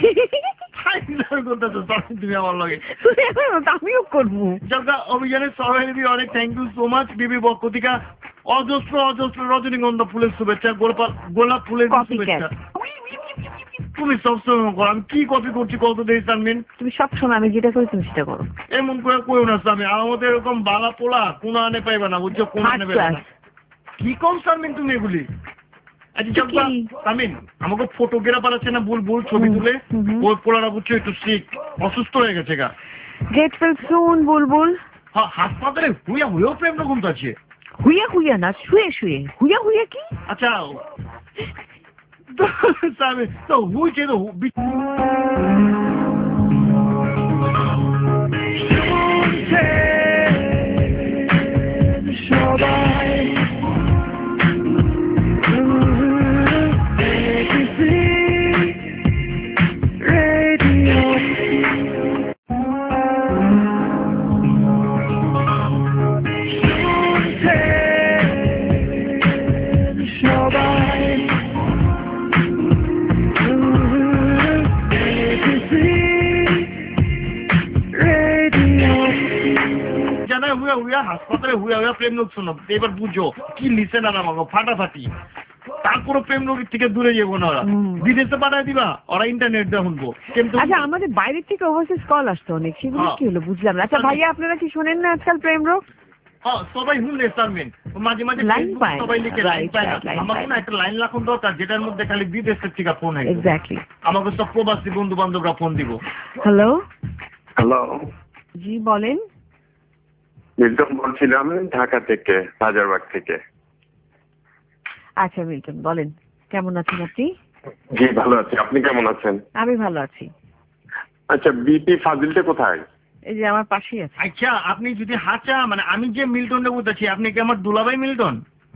Speaker 4: তুমি আমার লগে,
Speaker 3: আমিও করবো।
Speaker 4: যারা অভিযানের সবাই অনেক থ্যাংক ইউ সো মাচ। বিবি বকতিকা অজস্র অজস্র রজনীগন্ধা ফুলের শুভেচ্ছা, গোলাপ গোলাপ ফুলের শুভেচ্ছা। তুমি সবসময় করো, আমি কি কপি করছি কত দেরি শারমিন?
Speaker 3: তুমি সবসময় আমি যেটা করি তুমি সেটা করো।
Speaker 4: এমন করে কইও না শারমিন, আমার মধ্যে এরকম বালা পোলা কোন আনে পাইবা না, বুঝছো? কোন আনে পাইবা না। কি কম শারমিন তুমি এগুলি? আচ্ছা শারমিন, আমাকে ফটোগ্রাফার আছে না বুলবুল, ছবি তুলে, ওই পোলারা বুঝছো একটু সিক, অসুস্থ হয়ে গেছে গা।
Speaker 3: Get well soon Bulbul.
Speaker 4: হ্যাঁ, হাসপাতালে হুইয়া হুইয়াও প্রেম রকম তো আছে।
Speaker 3: হুইয়া হুইয়া না, শুয়ে শুয়ে। হুইয়া হুইয়া কি?
Speaker 4: আচ্ছা শারমিন তো হুইছে তো সবাই হাসপাতালে হুইয়া হুইয়া প্রেম লোক শোনো। এবার বুঝো কি লিসেন আর আমাকে ফাটাফাটি। তারপরে প্রেম লোকের থেকে দূরে যাবো না, ওরা বিদেশে পাঠায় দিবা, ওরা ইন্টারনেট দিয়ে শুনবো। কিন্তু
Speaker 3: আচ্ছা, আমাদের বাইরের থেকে ওভারসিজ কল আসতো অনেক, সেগুলো কি হলো বুঝলাম না। আচ্ছা ভাইয়া, আপনারা কি শোনেন না আজকাল প্রেম রোগ?
Speaker 4: হ্যাঁ, সবাই শুনলে শারমিন, মাঝে মাঝে সবাই লিখে লাইন পায় না। আমাকে না একটা লাইন রাখুন দরকার, যেটার মধ্যে খালি বিদেশের থেকে ফোন হয়।
Speaker 3: এক্স্যাক্টলি,
Speaker 4: আমাকে সব প্রবাসী বন্ধু বান্ধবরা ফোন দিব।
Speaker 3: হ্যালো
Speaker 7: হ্যালো,
Speaker 3: জি বলেন।
Speaker 7: মিল্টন বলছিলাম, ঢাকা থেকে, হাজারবাগ থেকে।
Speaker 3: আচ্ছা মিল্টন বলেন, কেমন আছেন আপনি?
Speaker 7: জি ভালো আছি, আপনি কেমন আছেন?
Speaker 3: আমি ভালো আছি।
Speaker 7: আচ্ছা, বিপি ফাজিলটা কোথায়?
Speaker 3: এই যে আমার পাশেই আছে।
Speaker 4: আচ্ছা, আপনি যদি হাঁচা, মানে আমি যে মিল্টনটা বলতেছি, আপনি কি আমার দুলাভাই মিল্টন?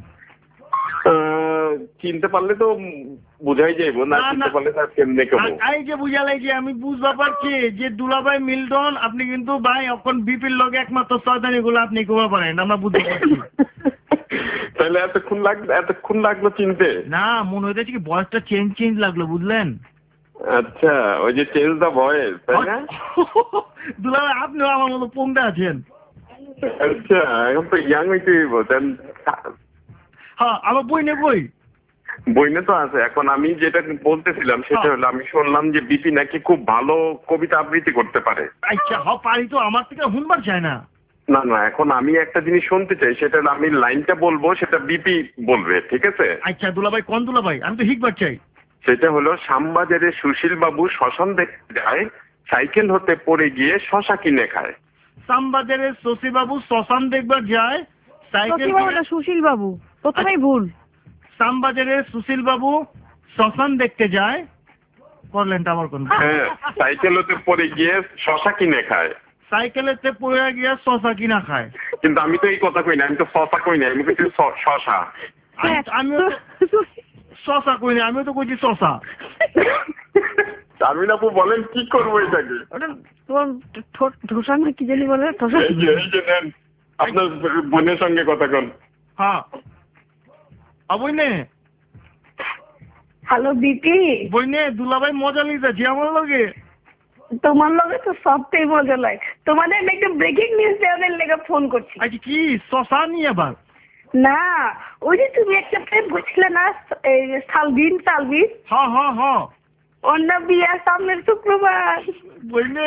Speaker 7: চিনতে পারলে তো বুঝাই যাইব, না চিনতে পারলে তার কেমনে কেমন?
Speaker 4: এই যে বুঝালাই যে আমি বুঝবা পারছি যে দুলাভাই মিল্টন, আপনি কিন্তু ভাই এখন বিপির লগে একমাত্র শয়তানি গুলো আপনি কোয়া পারেন, আমরা বুঝতে পারছি।
Speaker 7: তাহলে এতক্ষণ লাগলো এতক্ষণ লাগলো চিনতে?
Speaker 4: না, মনে হইতেছে কি বয়সটা চেঞ্জ চেঞ্জ লাগলো, বুঝলেন?
Speaker 7: আচ্ছা, ওই যে চেঞ্জ দা ভয়েস, তাই না?
Speaker 4: দুলাভাই আপনিও আমার মতো পংটা আছেন।
Speaker 7: আচ্ছা, এখন তো ইয়াং হইতে হইব।
Speaker 4: হ্যাঁ, আমার বই নে বই
Speaker 7: বইনে তো আছে। এখন আমি যেটা বলতেছিলাম সেটা হলো, আমি শুনলাম যে বিপি নাকি খুব ভালো কবিতা আবৃত্তি করতে পারে।
Speaker 4: আচ্ছা, হ পারি তো, আমার থেকে শুনবার চায় না।
Speaker 7: না না, এখন আমি একটা জিনিস শুনতে চাই, সেটা হলো আমি লাইনটা বলবো, সেটা বিপি বলবে, ঠিক আছে?
Speaker 4: আচ্ছা দুলাভাই, কোন দুলাভাই? আমি তো হিকবার চাই।
Speaker 7: সেটা হলো, শ্যামবাজারে সুশীল বাবু শ্মশান দেখতে যায়, সাইকেল হতে পড়ে গিয়ে শশা কিনে খায়।
Speaker 4: শ্যামবাজারে শশী বাবু শ্মশান দেখবার যায়, সাইকেল।
Speaker 3: সুশীল বাবু প্রথমেই ভুল।
Speaker 4: শ্যামবাজারে সুশীল বাবু শ্মশান দেখতে যায়, করলেনটা আমার কোন?
Speaker 7: হ্যাঁ, সাইকেল হতে পড়ে গিয়ে শশা কিনে খায়।
Speaker 4: সাইকেলেতে পড়ে গিয়া শশা কিনা খায়।
Speaker 7: কিন্তু আমি তো এই কথা কই না, আমি তো শশা কই না, আমি কইছি শ- শশা।
Speaker 4: আমিও শশা কই না, আমিও তো কইছি শশা।
Speaker 7: শারমিন আপু বলেন কি করবো এটাকে?
Speaker 3: ওটা তোমার ঠোঁট ধোসা না কি জানি বলে ধোসা।
Speaker 7: এই যে এই যে নেন, আপনার বোনের সঙ্গে কথা কন।
Speaker 4: হ্যাঁ বইনে
Speaker 6: হ্যালো বিপি,
Speaker 4: বইনে দুলাভাই মজা নিতেছি আমার লগে।
Speaker 6: তোমার লগে তো সবটাই মজা লাগে। তোমাদের আমি একটা ব্রেকিং নিউজ দেওয়ার লেগে ফোন করছি।
Speaker 4: আচ্ছা কি শশা নিয়ে আবার?
Speaker 6: না, ওই যে তুমি একটা প্রেম করছিলে না, এই যে সালবিন সালবিন,
Speaker 4: হ্যাঁ হ্যাঁ হ্যাঁ
Speaker 6: অন্য বিয়ে সামনের শুক্রবার।
Speaker 4: বইনে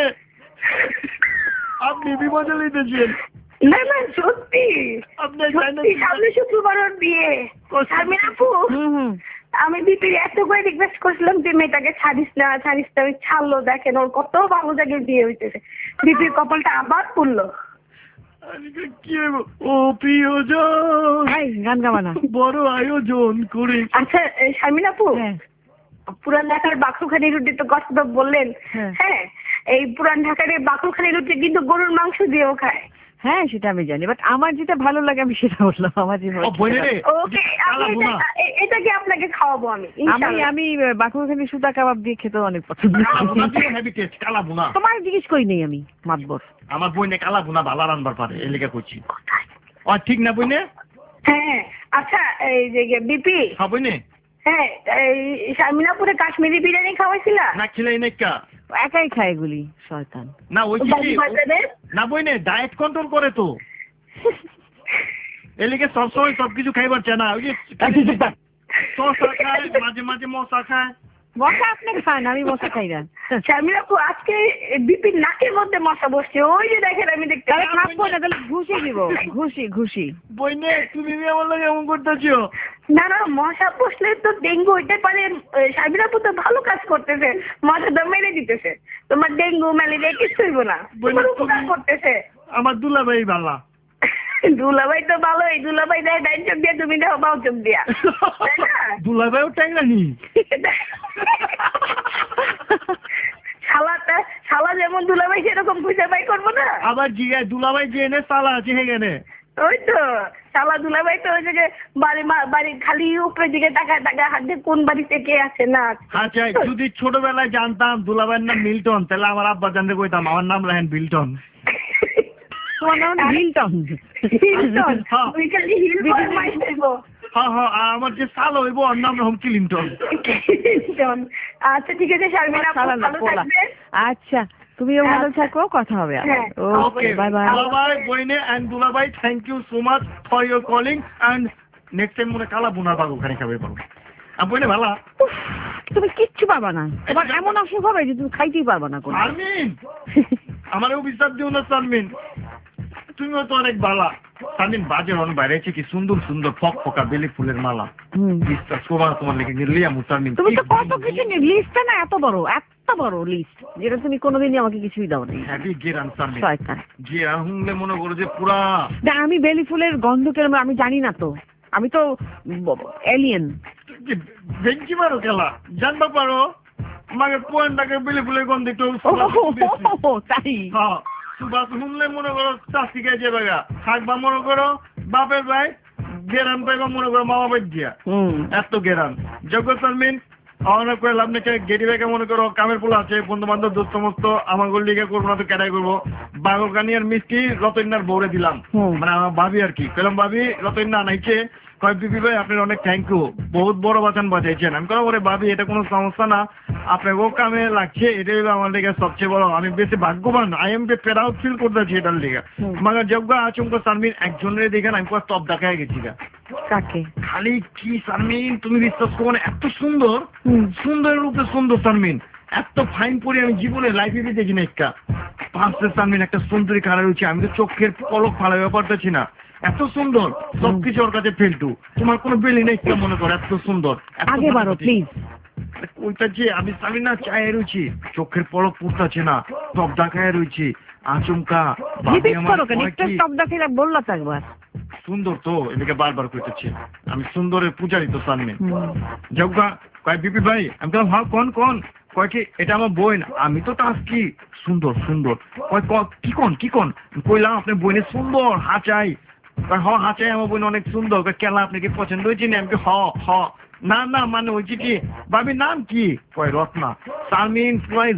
Speaker 4: আপনি বি মজা নিতেছেন?
Speaker 6: না না সত্যি
Speaker 4: আপনি
Speaker 6: সত্যি, সামনের শুক্রবার ওর বিয়ে। শারমিন আপু, আমি বিপির এত করে রিকোয়েস্ট করছিলাম যে মেয়েটাকে ছাড়িস না ছাড়িস না, ওই ছাড়লো। দেখেন ওর কত ভালো জায়গায় বিয়ে হইতেছে, বিপির কপালটা আবার পড়লো।
Speaker 4: কি হইব? ও প্রিয়জন
Speaker 3: গান গাবানা
Speaker 4: বড় আয়োজন করে।
Speaker 6: আচ্ছা শারমিন আপু, পুরান ঢাকার বাকরখানি রুটি তো কথা বললেন, হ্যাঁ এই পুরান ঢাকার এই বাকরখানি রুটি কিন্তু গরুর মাংস দিয়েও খায়।
Speaker 3: হ্যাঁ সেটা আমি জানি, বাট আমার যেটা ভালো লাগে আমি সেটা বললাম। আমার যে
Speaker 6: ওকে, এটাকে আপনাকে খাওয়াবো আমি।
Speaker 3: আমি আমি বাকুখানি সুতা কাবাব দিয়ে খেতে অনেক পছন্দ করি। তোমার জিজ্ঞেস করি নেই আমি মাতবর।
Speaker 4: আমার বইনে কালা ভুনা ভালো রান্নার পারে, এই লেগে করছি। ও ঠিক না বইনে?
Speaker 6: হ্যাঁ আচ্ছা এই যে বিপি।
Speaker 4: হ্যাঁ বইনে।
Speaker 6: হ্যাঁ এই শারমিনাপুরে কাশ্মীরি বিরিয়ানি খাওয়াইছিলা
Speaker 4: না? খিলাই নাই কা,
Speaker 3: একাই খায় এগুলি শয়তান।
Speaker 4: না ওই না বইনে ডায়েট কন্ট্রোল করে তো, এলিকে সবসময় সবকিছু খাইবার চায় না। ওই যে শসা খায়, মাঝে মাঝে মশা খায়।
Speaker 3: মশা আপনি খান, আমি মশা খাই না।
Speaker 6: শারমিন আপু আজকে বিপির নাকের মধ্যে মশা বসছে, ওই যে দেখেন আমি দেখতে
Speaker 3: থাকবো না, তাহলে ঘুষি দিব। ঘুষি ঘুষি
Speaker 4: বইনে তুমি আমার লাগে এমন করতেছো?
Speaker 6: না না, মশা বসলে তো ডেঙ্গু হইতে পারে। শারমিন আপু তো ভালো কাজ করতেছে, মশা তো মেরে দিতেছে। তোমার ডেঙ্গু ম্যালেরিয়া কিছু হইব না, তোমার উপকার করতেছে।
Speaker 4: আমার দুলাভাই ভালো।
Speaker 6: দুলাভাই তো ভালোই, দুলাভাই দেয় ডাইন চোখ দিয়া, তুমি দেখো বাউ চোখ দিয়া।
Speaker 4: দুলাভাইও ট্যাংরানি।
Speaker 6: শালাটা শালা যেমন দুলাভাই সেরকম খুঁজে বাই করবো না।
Speaker 4: আবার জিগায় দুলাভাই যে এনে শালা আছে হেগেনে।
Speaker 6: ওই তো শালা দুলাভাই তো ওই যে বাড়ি বাড়ি খালি উপরে দিকে তাকায় তাকায় হাত দিয়ে কোন বাড়িতে কে আছে না।
Speaker 4: আচ্ছা যদি ছোটবেলায় জানতাম দুলাভাইয়ের নাম মিল্টন, তাহলে আমার আব্বা জানতে কইতাম আমার নাম রাহেন বিল্টন।
Speaker 3: তোমার নাম হিলটন?
Speaker 6: হিলটন ওই খালি হিল করে মাইর দেব।
Speaker 4: হ্যাঁ হ্যাঁ, আমার যে সালো হইব ওর নাম রকম ক্লিনটন।
Speaker 6: আচ্ছা ঠিক আছে শারমিন আপু ভালো থাকবেন।
Speaker 3: আচ্ছা তুমিও ভালো থাকো, কথা হবে।
Speaker 4: Okay bye bye. দুলাভাই বইনে এন্ড দুলাভাই thank you so much for your calling and next time মনে কালা বুনা বাগু খানি খাবে পারো। আর বইনে ভালো,
Speaker 3: তুমি কিচ্ছু পাবা না, তোমার এমন অসুখ হবে যে তুমি খাইতেই পারবা না।
Speaker 4: শারমিন আমারও বিশ্বাস দিও না শারমিন, তুমিও তো অনেক ভালো। শারমিন বাজার অনেক বাইরেছে কি সুন্দর সুন্দর ফক ফকা বেলি ফুলের মালা। বিশ্বাস করবা তোমার লেগে নিলিয়া মুসারমিন।
Speaker 3: তুমি তো কত কিছু লিস্টটা না এত বড় এত বড় লিস্ট, যেটা তুমি কোনোদিনই আমাকে কিছুই দাও না।
Speaker 4: হ্যাপি গেরান শারমিন, শয়তান গেরান হুংলে মনে করো যে পুরা।
Speaker 3: না আমি বেলি ফুলের গন্ধ কেন আমি জানি না তো, আমি তো এলিয়েন।
Speaker 4: বেঞ্চি মারো খেলা জানবা পারো আমাকে পয়েন্টটাকে বেলি ফুলের গন্ধ একটু
Speaker 3: তাই।
Speaker 4: হ্যাঁ সুবাস শুনলে মনে করো চাষি গেছে বেগা থাকবা মনে করো বাপের ভাই গেরান পাইবা মনে করো মামা বাই দিয়া এত গেরান। যোগ্য শারমিন অনেক করে লাভ নেই, গেটি ব্যাগে মনে করো কামের পোলা আছে বন্ধু বান্ধব দোস্ত সমস্ত আমার লিগে করবো না তো ক্যাটাই করবো। বাগরকানি আর মিষ্টি রতন্যার বৌরে দিলাম, মানে আমার ভাবি আর কি কইলাম ভাবি রতন্যা নাইছে কয় বিপি ভাই আপনার অনেক থ্যাংক ইউ, বহুত বড় বাঁচান বাঁচাইছেন। আমি কলাম ওরে ভাবি এটা কোনো সমস্যা না, আপনাকে ও কামে লাগছে, এটাই হলো আমার লিগে সবচেয়ে বড়, আমি বেশি ভাগ্যবান। I am be proud feel করতেছি এটার লিগে। মানে যোগ্য আচমক শারমিন একজনের দেখেন আমি পুরো টপ দেখায় গেছি গা।
Speaker 3: কাকে?
Speaker 4: খালি কি শারমিন তুমি বিশ্বাস করো না, এত সুন্দর সুন্দরের রূপে সুন্দর শারমিন, এত ফাইন পরি আমি জীবনে লাইফে দেখি না। একটা পাঁচটা শারমিন একটা সুন্দরী কালার হচ্ছে, আমি তো চোখের পলক ফালা ব্যাপারটা না, এত সুন্দর সবকিছু ওর কাছে ফেলটু। তোমার কোনো বেলি নেই মনে করো, এত সুন্দর।
Speaker 3: আগে বাড়ো প্লিজ।
Speaker 4: ওইটা যে আমি শারমিন না চায়ে রয়েছি, চোখের পলক পুড়তাছে না, সব দেখায় রয়েছি আচমকা।
Speaker 3: বললা তো একবার
Speaker 4: সুন্দর তো এদিকে বারবার করতেছি, আমি সুন্দরের পূজারি তো শারমিন। যোগ্যা কয় বিপি ভাই আমি তো হ্যাঁ কোন কোন কয় কি এটা আমার বোন, আমি তো টাস কি সুন্দর সুন্দর, কয় কি কোন কি কোন কইলাম আপনার বোনের সুন্দর হাঁচাই, হ হাঁচাই আমার বোন অনেক সুন্দর, কেলা আপনি কি পছন্দ হয়েছে না? আমি হ হ না না মানে ওই কি ভাবির নাম কি? কয় রত্না। শারমিন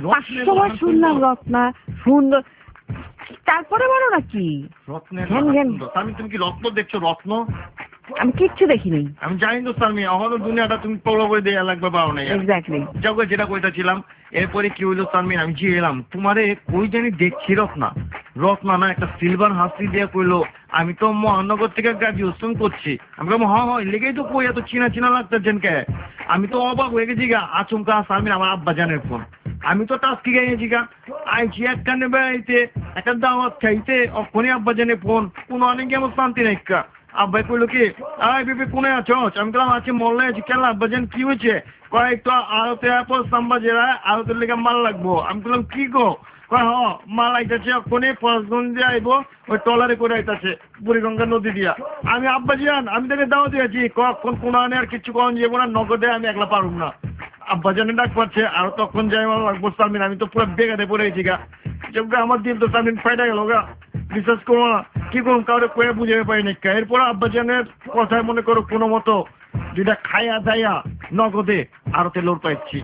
Speaker 3: শুনলাম রত্না সুন্দর, তারপরে বলো না কি
Speaker 4: রত্নের শারমিন তুমি কি রত্ন দেখছো? রত্ন
Speaker 3: আমি কিচ্ছু দেখিনি,
Speaker 4: আমি জানি তো শারমিন আমাদের দুনিয়াটা তুমি পড়ো করে দিয়ে লাগবে পাও না।
Speaker 3: এক্স্যাক্টলি
Speaker 4: যাও যেটা কইতাছিলাম, এরপরে কি হইলো শারমিন, আমি যে এলাম তোমারে কই জানি দেখছি রত্না, রত্না না একটা সিলভার হাসি দিয়ে কইলো আমি তো মহানগর থেকে গ্রাজুয়েশন করছি। আমি বললাম হ্যাঁ হ্যাঁ লেগেই তো কই এত চিনা চিনা লাগতেছেন কে? আমি তো অবাক হয়ে গেছি গা, আচমকা শারমিন আমার আব্বা জানের ফোন, আমি তো টাস্কি গেছি গা, আইছি একখানে বেড়াইতে একটা দাওয়াত খাইতে, অক্ষণই আব্বা জানে ফোন, কোনো অনেক আমার শান্তি নাই কা। আব্বাই কইলো কি আয় বেবি কোনে আছো? আমি বললাম আছি মল্লে আছি। কেন আব্বাজান কি হয়েছে? কয়েকটা আড়তে সাম্বা জেরা আড়তের লেগে মাল লাগবো। আমি বললাম কি গো? কয় হ মাল আইতাছে ওখানে পরশগঞ্জ দিয়ে আইবো, ওই টলারে করে আইতাছে বুড়িগঙ্গা নদী দিয়া। আমি আব্বাজান আমি তাকে দাওয়া দিয়েছি, কখন কোন আনে আর কিছু কখন যাবো না, নগদে আমি একলা পারুম না। আব্বাজানে ডাক পাচ্ছে আর তখন যাই আমার লাগবো শারমিন, আমি তো পুরো বেগাতে পড়েছি গা, আমার দিন তো শারমিন ফাইটা গেল গা, বিশ্বাস করো না কি করুন কাউরে কয়ে বুঝে পাই না। এরপর আব্বাজানের কথায় মনে করো কোনো মতো যেটা খাইয়া দাইয়া নগদে আরতে লোর পাইছি।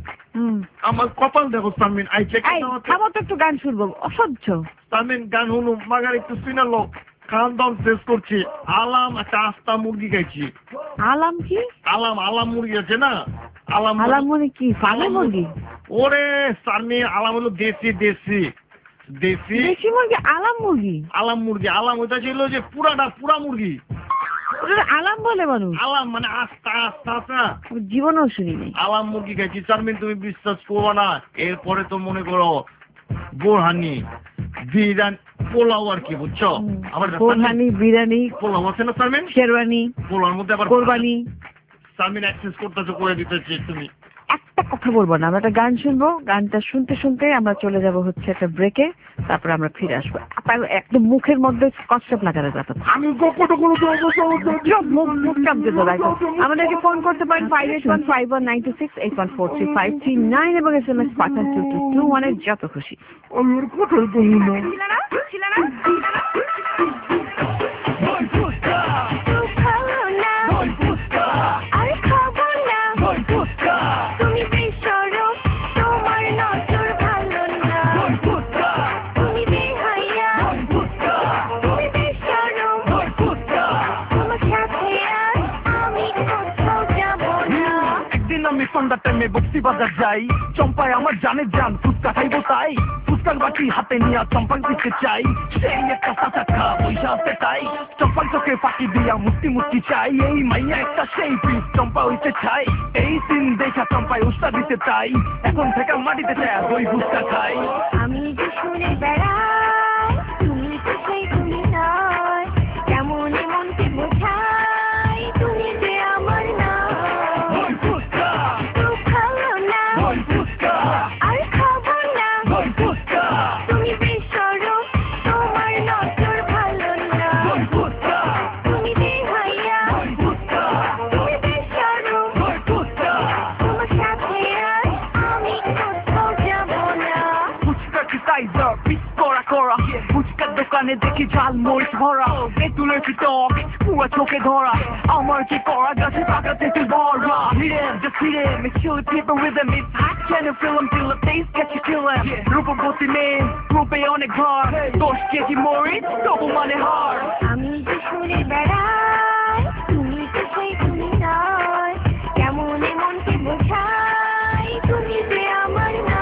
Speaker 4: আমার কপাল দেখো শারমিন আইছে
Speaker 3: একটু গান শুনবো অসহ্য।
Speaker 4: শারমিন গান শুনুম মাগার একটু শুনালো, খান দান শেষ করছি। আলাম একটা আস্তা মুরগি খাইছি।
Speaker 3: আলাম কি?
Speaker 4: আলাম আলাম মুরগি আছে না, আলাম
Speaker 3: আলাম মানে কি? ফার্মের মুরগি?
Speaker 4: ওরে শারমিন আলাম হলো দেশি দেশি দেশি
Speaker 3: দেশি মুরগি। আলাম মুরগি?
Speaker 4: আলাম মুরগি আলাম ওইটা ছিল যে পুরাটা পুরা মুরগি,
Speaker 3: আলাম বলে মানুষ।
Speaker 4: আলাম মানে আস্তা আস্তা আস্তা,
Speaker 3: জীবনেও শুনি নাই।
Speaker 4: আলাম মুরগি খাইছি শারমিন, তুমি বিশ্বাস করবো না। এরপরে তো মনে করো বোরহানি বিরিয়ানি পোলাও আর কি বুঝছো, আমার
Speaker 3: বোরহানি বিরিয়ানি
Speaker 4: পোলাও আছে না শারমিন,
Speaker 3: শেরওয়ানি
Speaker 4: পোলাওর মধ্যে আবার
Speaker 3: কোরবানি।
Speaker 4: শারমিন অ্যাক্সেস করতেছো করে দিতেছি তুমি।
Speaker 3: একটা কথা বলবো না, আমরা একটা গান শুনবো, গানটা শুনতে শুনতে আমরা চলে যাব হচ্ছে একটা ব্রেকে, তারপরে আমরা ফিরে আসবো। একদম মুখের মধ্যে কচ্ছপ লাগানো যাবে।
Speaker 4: আমি
Speaker 3: আমাদেরকে ফোন করতে পারেন five eight one five one nine two six eight one four three five three nine এবং এস এম এস পাঠান টু টু টু ওয়ানে যত খুশি।
Speaker 2: সন্ধ্যার টাইমে বক্সি বাজার যাই, চম্পায় আমার জানে জান ফুচকা খাইবো তাই, ফুচকার বাটি হাতে নিয়ে চম্পাক দিতে চাই, সেই একটা কাঁচা খা পয়সা আছে তাই, চম্পার চোখে ফাঁকি দিয়া মুক্তি মুক্তি চাই, এই মাইয়া একটা সেই পিস চম্পা হইতে চাই, এই সিন দেখা চম্পায় উস্তা দিতে চাই, এখন থেকে মাটিতে চাই দই ফুচকা খাই।
Speaker 10: আমি যে শুনে বেড়াই তুমি তো সেই তুমি নয়, কেমন মনকে বোঝাই তুমি যে আমার না।
Speaker 2: ফুচকার দোকানে দেখি ঝাল মরিচ ভরা, তেঁতুলের টক পুরো চোখে ধরা, আমার কি করা গাছে টাকা থেকে ভরা, হিরেন just হিরেন make sure people with them it's hot can you feel them till the taste get you feeling, রূপবতী মেয়ে রূপে অনেক ঘর, দশ কেজি মরিচ তবু মানে হার।
Speaker 10: আমি যে শুনে বেড়াই তুমি তো সেই তুমি নয়, কেমন মনকে বোঝাই তুমি যে আমার না।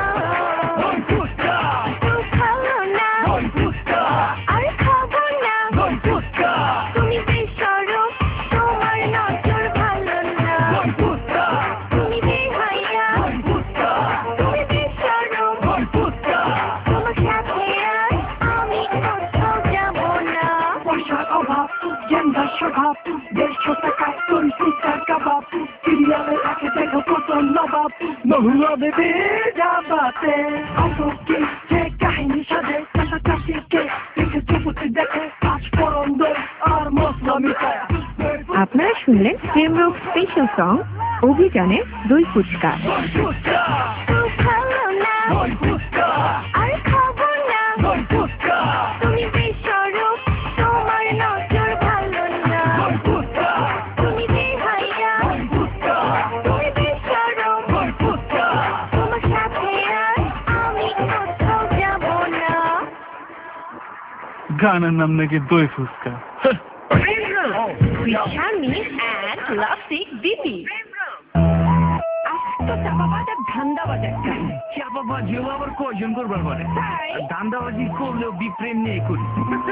Speaker 2: মহুয়া বেবি যাবাতে আসকে যে কাহিনী সাজে কাছাকাছিকে দেখে চুপতি দেখে পাঁচ পরন্দ আর মশলা মিশায়া।
Speaker 1: আপনারা শুনলেন প্রেমরোগ স্পেশাল সং অভিযানে দুই ফুচকা।
Speaker 10: আর খাবো না
Speaker 2: দই ফুচকা
Speaker 10: তুমি বেশরম তোমার নজর ভালো না
Speaker 2: দই ফুচকা
Speaker 10: তুমি বেহায়া
Speaker 2: দই ফুচকা
Speaker 10: তুমি বেশরম
Speaker 2: দই ফুচকা
Speaker 10: তোমার সাথে আর আমি কোথাও যাব না
Speaker 2: গানের নাম নাকি দই fuchka
Speaker 8: with Sharmi and Lovesick Diti. আজকে চাপাবাজার ধান্দাবাজার
Speaker 2: চাপাবাজিও আবার কয়জন করবার পারে ধান্দাবাজি করলেও বিপ্রেম নিয়ে করি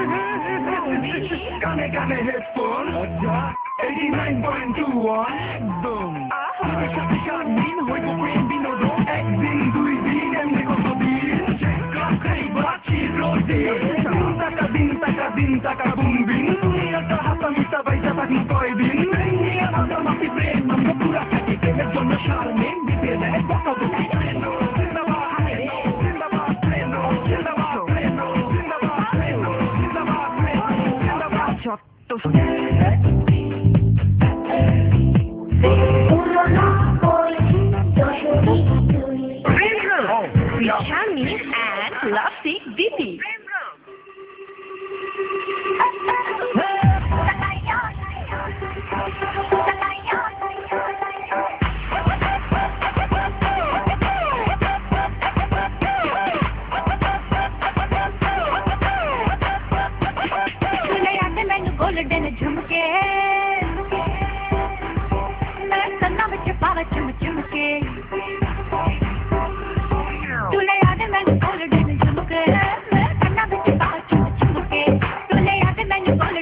Speaker 2: কানে কানে headphone eighty nine point two one একদম সাথে সারাদিন হইব প্রেম বিনোদন একদিন দুই দিন এমনি কতদিন বাঁচি রোদে দিন টাকা দিন টাকা দিন টাকা বুমবিন দুনিয়াটা হাতামিটা বাইসা থাকি কয়দিন মাতি প্রেম আমরা পুরা থাকি প্রেমের জন্য সারমেন দিতে দেয় বকা বকি
Speaker 8: with Sharmi and Lovesick Diti.
Speaker 10: golden झुमके मैं सन्ना विच पावा चुम चुमके तुले याद मैनू golden झुमके मैं सन्ना विच पावा चुम चुमके तुले याद मैनू golden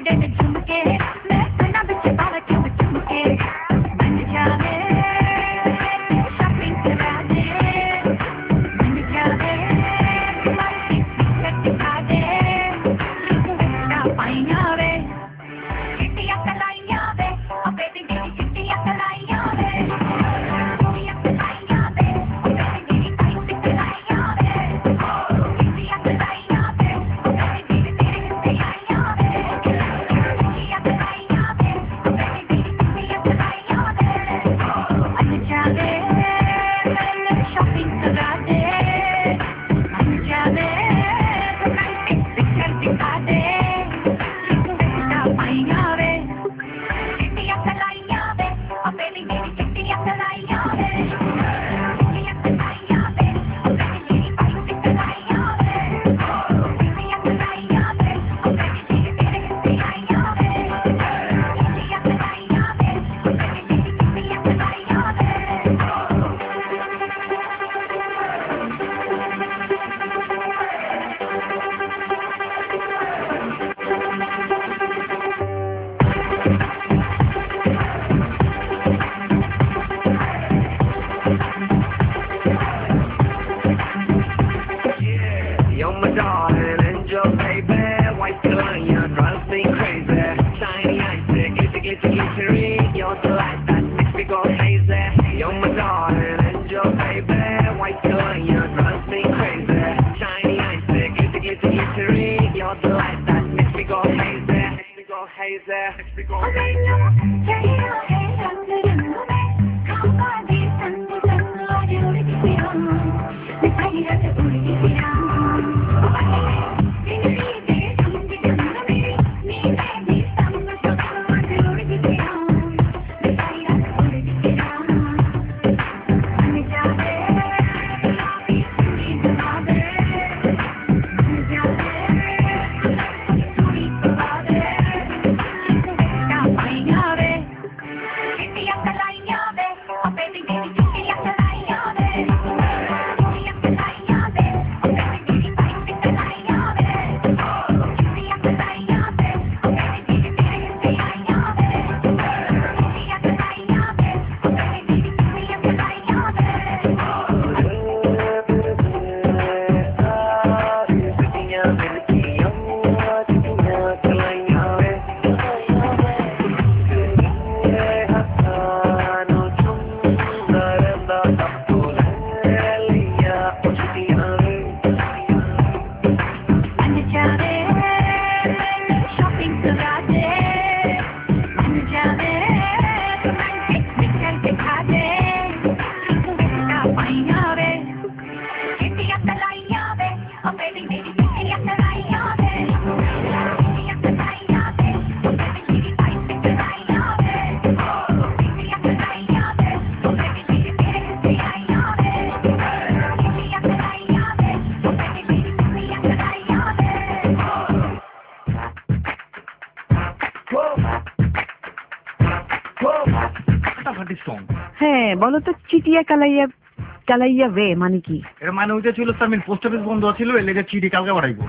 Speaker 3: হ্যাঁ বলো তো চিটিয়া কালাইয়া কালাইয়া বে মানে কি?
Speaker 4: এর মানে ওইটা ছিল সামিন পোস্ট অফিস বন্ধ ছিল এর লেগে চিঠি কালকে পাঠাইবো।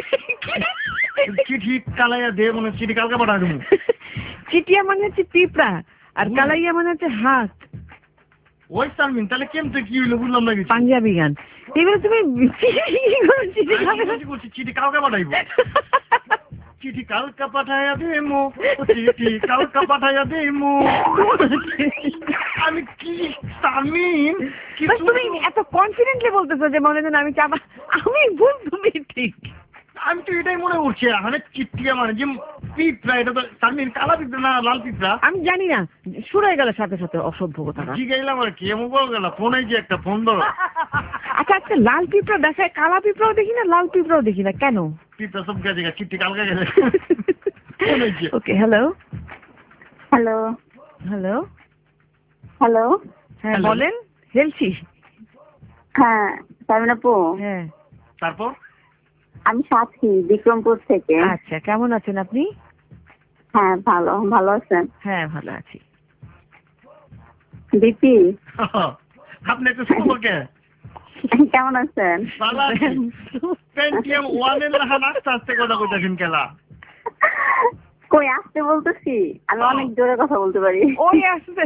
Speaker 4: চিঠি কালাইয়া দে মানে চিঠি কালকে পাঠাই দেবো।
Speaker 3: চিটিয়া মানে হচ্ছে পিঁপড়া আর কালাইয়া মানে হচ্ছে হাত।
Speaker 4: ওই সামিন তাহলে কেমতে কি হইলো বুঝলাম না কিছু।
Speaker 3: পাঞ্জাবি গান এগুলো তুমি
Speaker 4: চিঠি কালকে পাঠাইবো। চিঠি কালকা পাঠাইয়া দেমো চিঠি কালকা পাঠাইয়া দেমো। আমি কি সামিন কি
Speaker 3: তুমি এত কনফিডেন্টলি বলতেছো যে মনে হয় আমি চাপা আমি ভুল তুমি ঠিক।
Speaker 4: আমি তো এটাই মনে করছি মানে চিঠিয়া মানে যে পিঁপড়া এটা তো সামিন কালা পিঁপড়া না লাল পিঁপড়া
Speaker 3: আমি জানি না শুরু হয়ে গেল সাথে সাথে অসভ্য কথা।
Speaker 4: জি গেলাম আর কি এমন বল গেল ফোনে যে একটা ফোন ধরো।
Speaker 3: আচ্ছা আচ্ছা লাল পিঁপড়া দেখায় কালা পিঁপড়াও দেখি না লাল পিঁপড়াও দেখি না কেন?
Speaker 4: পিঁপড়া সব গেছে চিঠি কালকে গেছে।
Speaker 3: Okay hello
Speaker 10: hello
Speaker 3: hello
Speaker 10: hello
Speaker 3: হ্যাঁ বলেন হেলছি।
Speaker 10: হ্যাঁ সামিন আপু।
Speaker 3: হ্যাঁ
Speaker 4: তারপর
Speaker 10: আমি সাথী বিক্রমপুর থেকে।
Speaker 3: আচ্ছা কেমন আছেন আপনি?
Speaker 10: হ্যাঁ ভালো ভালো আছেন?
Speaker 3: হ্যাঁ ভালো আছি।
Speaker 10: দিপি
Speaker 4: আপনি একটু সম্পর্কে
Speaker 10: কেমন আছেন?
Speaker 4: ভালো আছি। পেন্টিয়াম ওয়ানের লেখা আস্তে আস্তে কথা কইতাছেন কেলা?
Speaker 10: কই আসতে বলতেছি আমি অনেক জোরে কথা বলতে পারি।
Speaker 3: ওই আসতে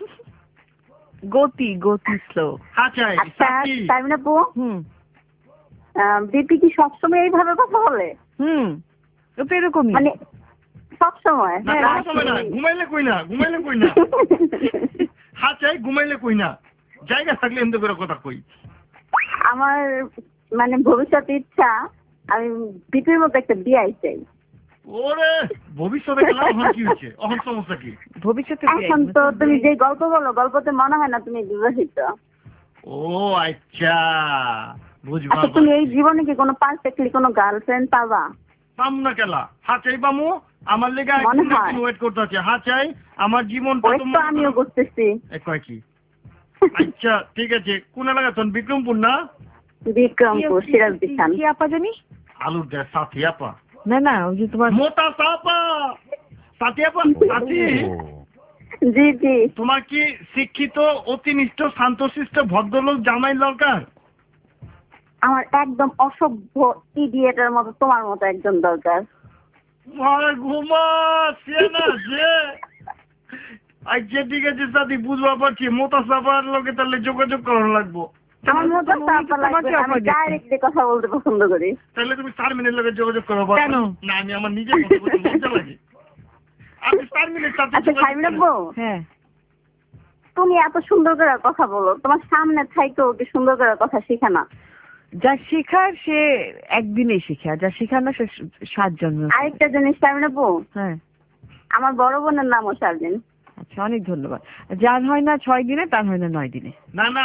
Speaker 3: গতি গতি স্লো।
Speaker 4: আচ্ছা
Speaker 10: সামিন আপু
Speaker 3: হুম
Speaker 10: দিপি কি সবসময় এইভাবে কথা বলে?
Speaker 3: হুম ও তো এরকমই
Speaker 10: মানে সবসময়?
Speaker 4: ঘুমাইলে কই না ঘুমাইলে কই না হ্যাঁ চাই ঘুমাইলে কই না জায়গা থাকলে এমনি করে কথা কই।
Speaker 10: আমার মানে ভবিষ্যতে ইচ্ছা আমি দিপির মতো একটা বিয়ে চাই।
Speaker 4: ওরে ভবিষ্যতে গেলাম এখন কি হচ্ছে এখন সমস্যা কি?
Speaker 3: ভবিষ্যতে
Speaker 10: এখন তো তুমি যে গল্প বলো গল্পতে মনে হয় না তুমি বিবাহিত।
Speaker 4: ও আচ্ছা বুঝবা।
Speaker 10: তুমি এই জীবনে কি কোনো পারফেক্টলি কোনো গার্লফ্রেন্ড পাবা?
Speaker 4: পাম না কেলা হ্যাঁ চাই পামু আমার লেগে ওয়েট করতে আছে হ্যাঁ চাই আমার জীবন
Speaker 10: তো আমিও করতেছি।
Speaker 4: কয় কি আচ্ছা ঠিক আছে কোন এলাকা তোর? বিক্রমপুর না?
Speaker 10: বিক্রমপুর সিরাজদি খান।
Speaker 3: কি আপা জানি?
Speaker 4: আলুর দেয় সাথী আপা।
Speaker 3: না না ওই যে তোমার
Speaker 4: মোটা সাপা সাথী আপা সাথী।
Speaker 10: জি জি।
Speaker 4: তোমার কি শিক্ষিত অতিনিষ্ঠ শান্তশিষ্ট ভদ্রলোক জামাই দরকার?
Speaker 10: আমার একদম অসভ্য ইডিয়েটের মতো তোমার মতো একজন দরকার।
Speaker 4: ঘুমা সে না যে আচ্ছা ঠিক আছে সাথী বুঝবা পারছি মোটা সাপার লোকে তাহলে যোগাযোগ করানো লাগবো।
Speaker 10: আমার মোটা সাপা লাগবে আমি ডাইরেক্টলি কথা বলতে পছন্দ করি।
Speaker 4: তাহলে তুমি সারমিনের লোকে যোগাযোগ করো। কেন না আমি আমার নিজের মতো করতে মজা লাগে। আমি সারমিনের সাথে
Speaker 10: আচ্ছা সাইমিন আপু
Speaker 3: হ্যাঁ
Speaker 10: তুমি এত সুন্দর করে কথা বলো তোমার সামনে থাইকেও কি সুন্দর করে কথা শিখে না?
Speaker 3: যা শেখার সে একদিনেই শিখে আর যা শেখার না সে সাত জন্ম।
Speaker 10: আরেকটা জিনিস সাইমিন আপু
Speaker 3: হ্যাঁ
Speaker 10: আমার বড় বোনের নামও শারমিন।
Speaker 3: আচ্ছা অনেক ধন্যবাদ। যার হয় না ছয় দিনে তার হয় না নয় দিনে।
Speaker 4: না না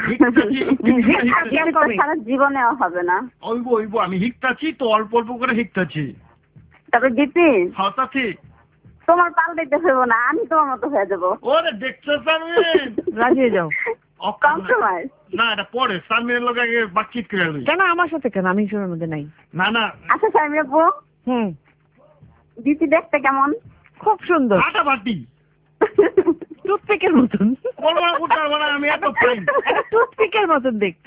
Speaker 10: সারা জীবনেও হবে না।
Speaker 4: ওইব ওইব আমি হিকতাছি তো অল্প অল্প করে হিকতাছি।
Speaker 10: তবে দিপি
Speaker 4: হতাছি
Speaker 10: তোমার পাল দিতে হইব না আমি তোমার মতো হয়ে যাবো।
Speaker 4: ওরে দেখছো সারমিন
Speaker 3: রাজি হয়ে যাও।
Speaker 10: কম্প্রোমাইজ
Speaker 4: না এটা পরে সারমিনের লোক আগে বাতচিত করে লই।
Speaker 3: কেন আমার সাথে কেন আমি শোনার মধ্যে নাই।
Speaker 4: না না
Speaker 10: আচ্ছা সাইমিন আপু
Speaker 3: হুম
Speaker 10: দিপি দেখতে কেমন?
Speaker 3: খুব সুন্দর
Speaker 4: ফাটাফাটি
Speaker 3: টুথপিকের মতন।
Speaker 4: আমি এত ফাইন
Speaker 3: টুথপিকের মতন দেখতে।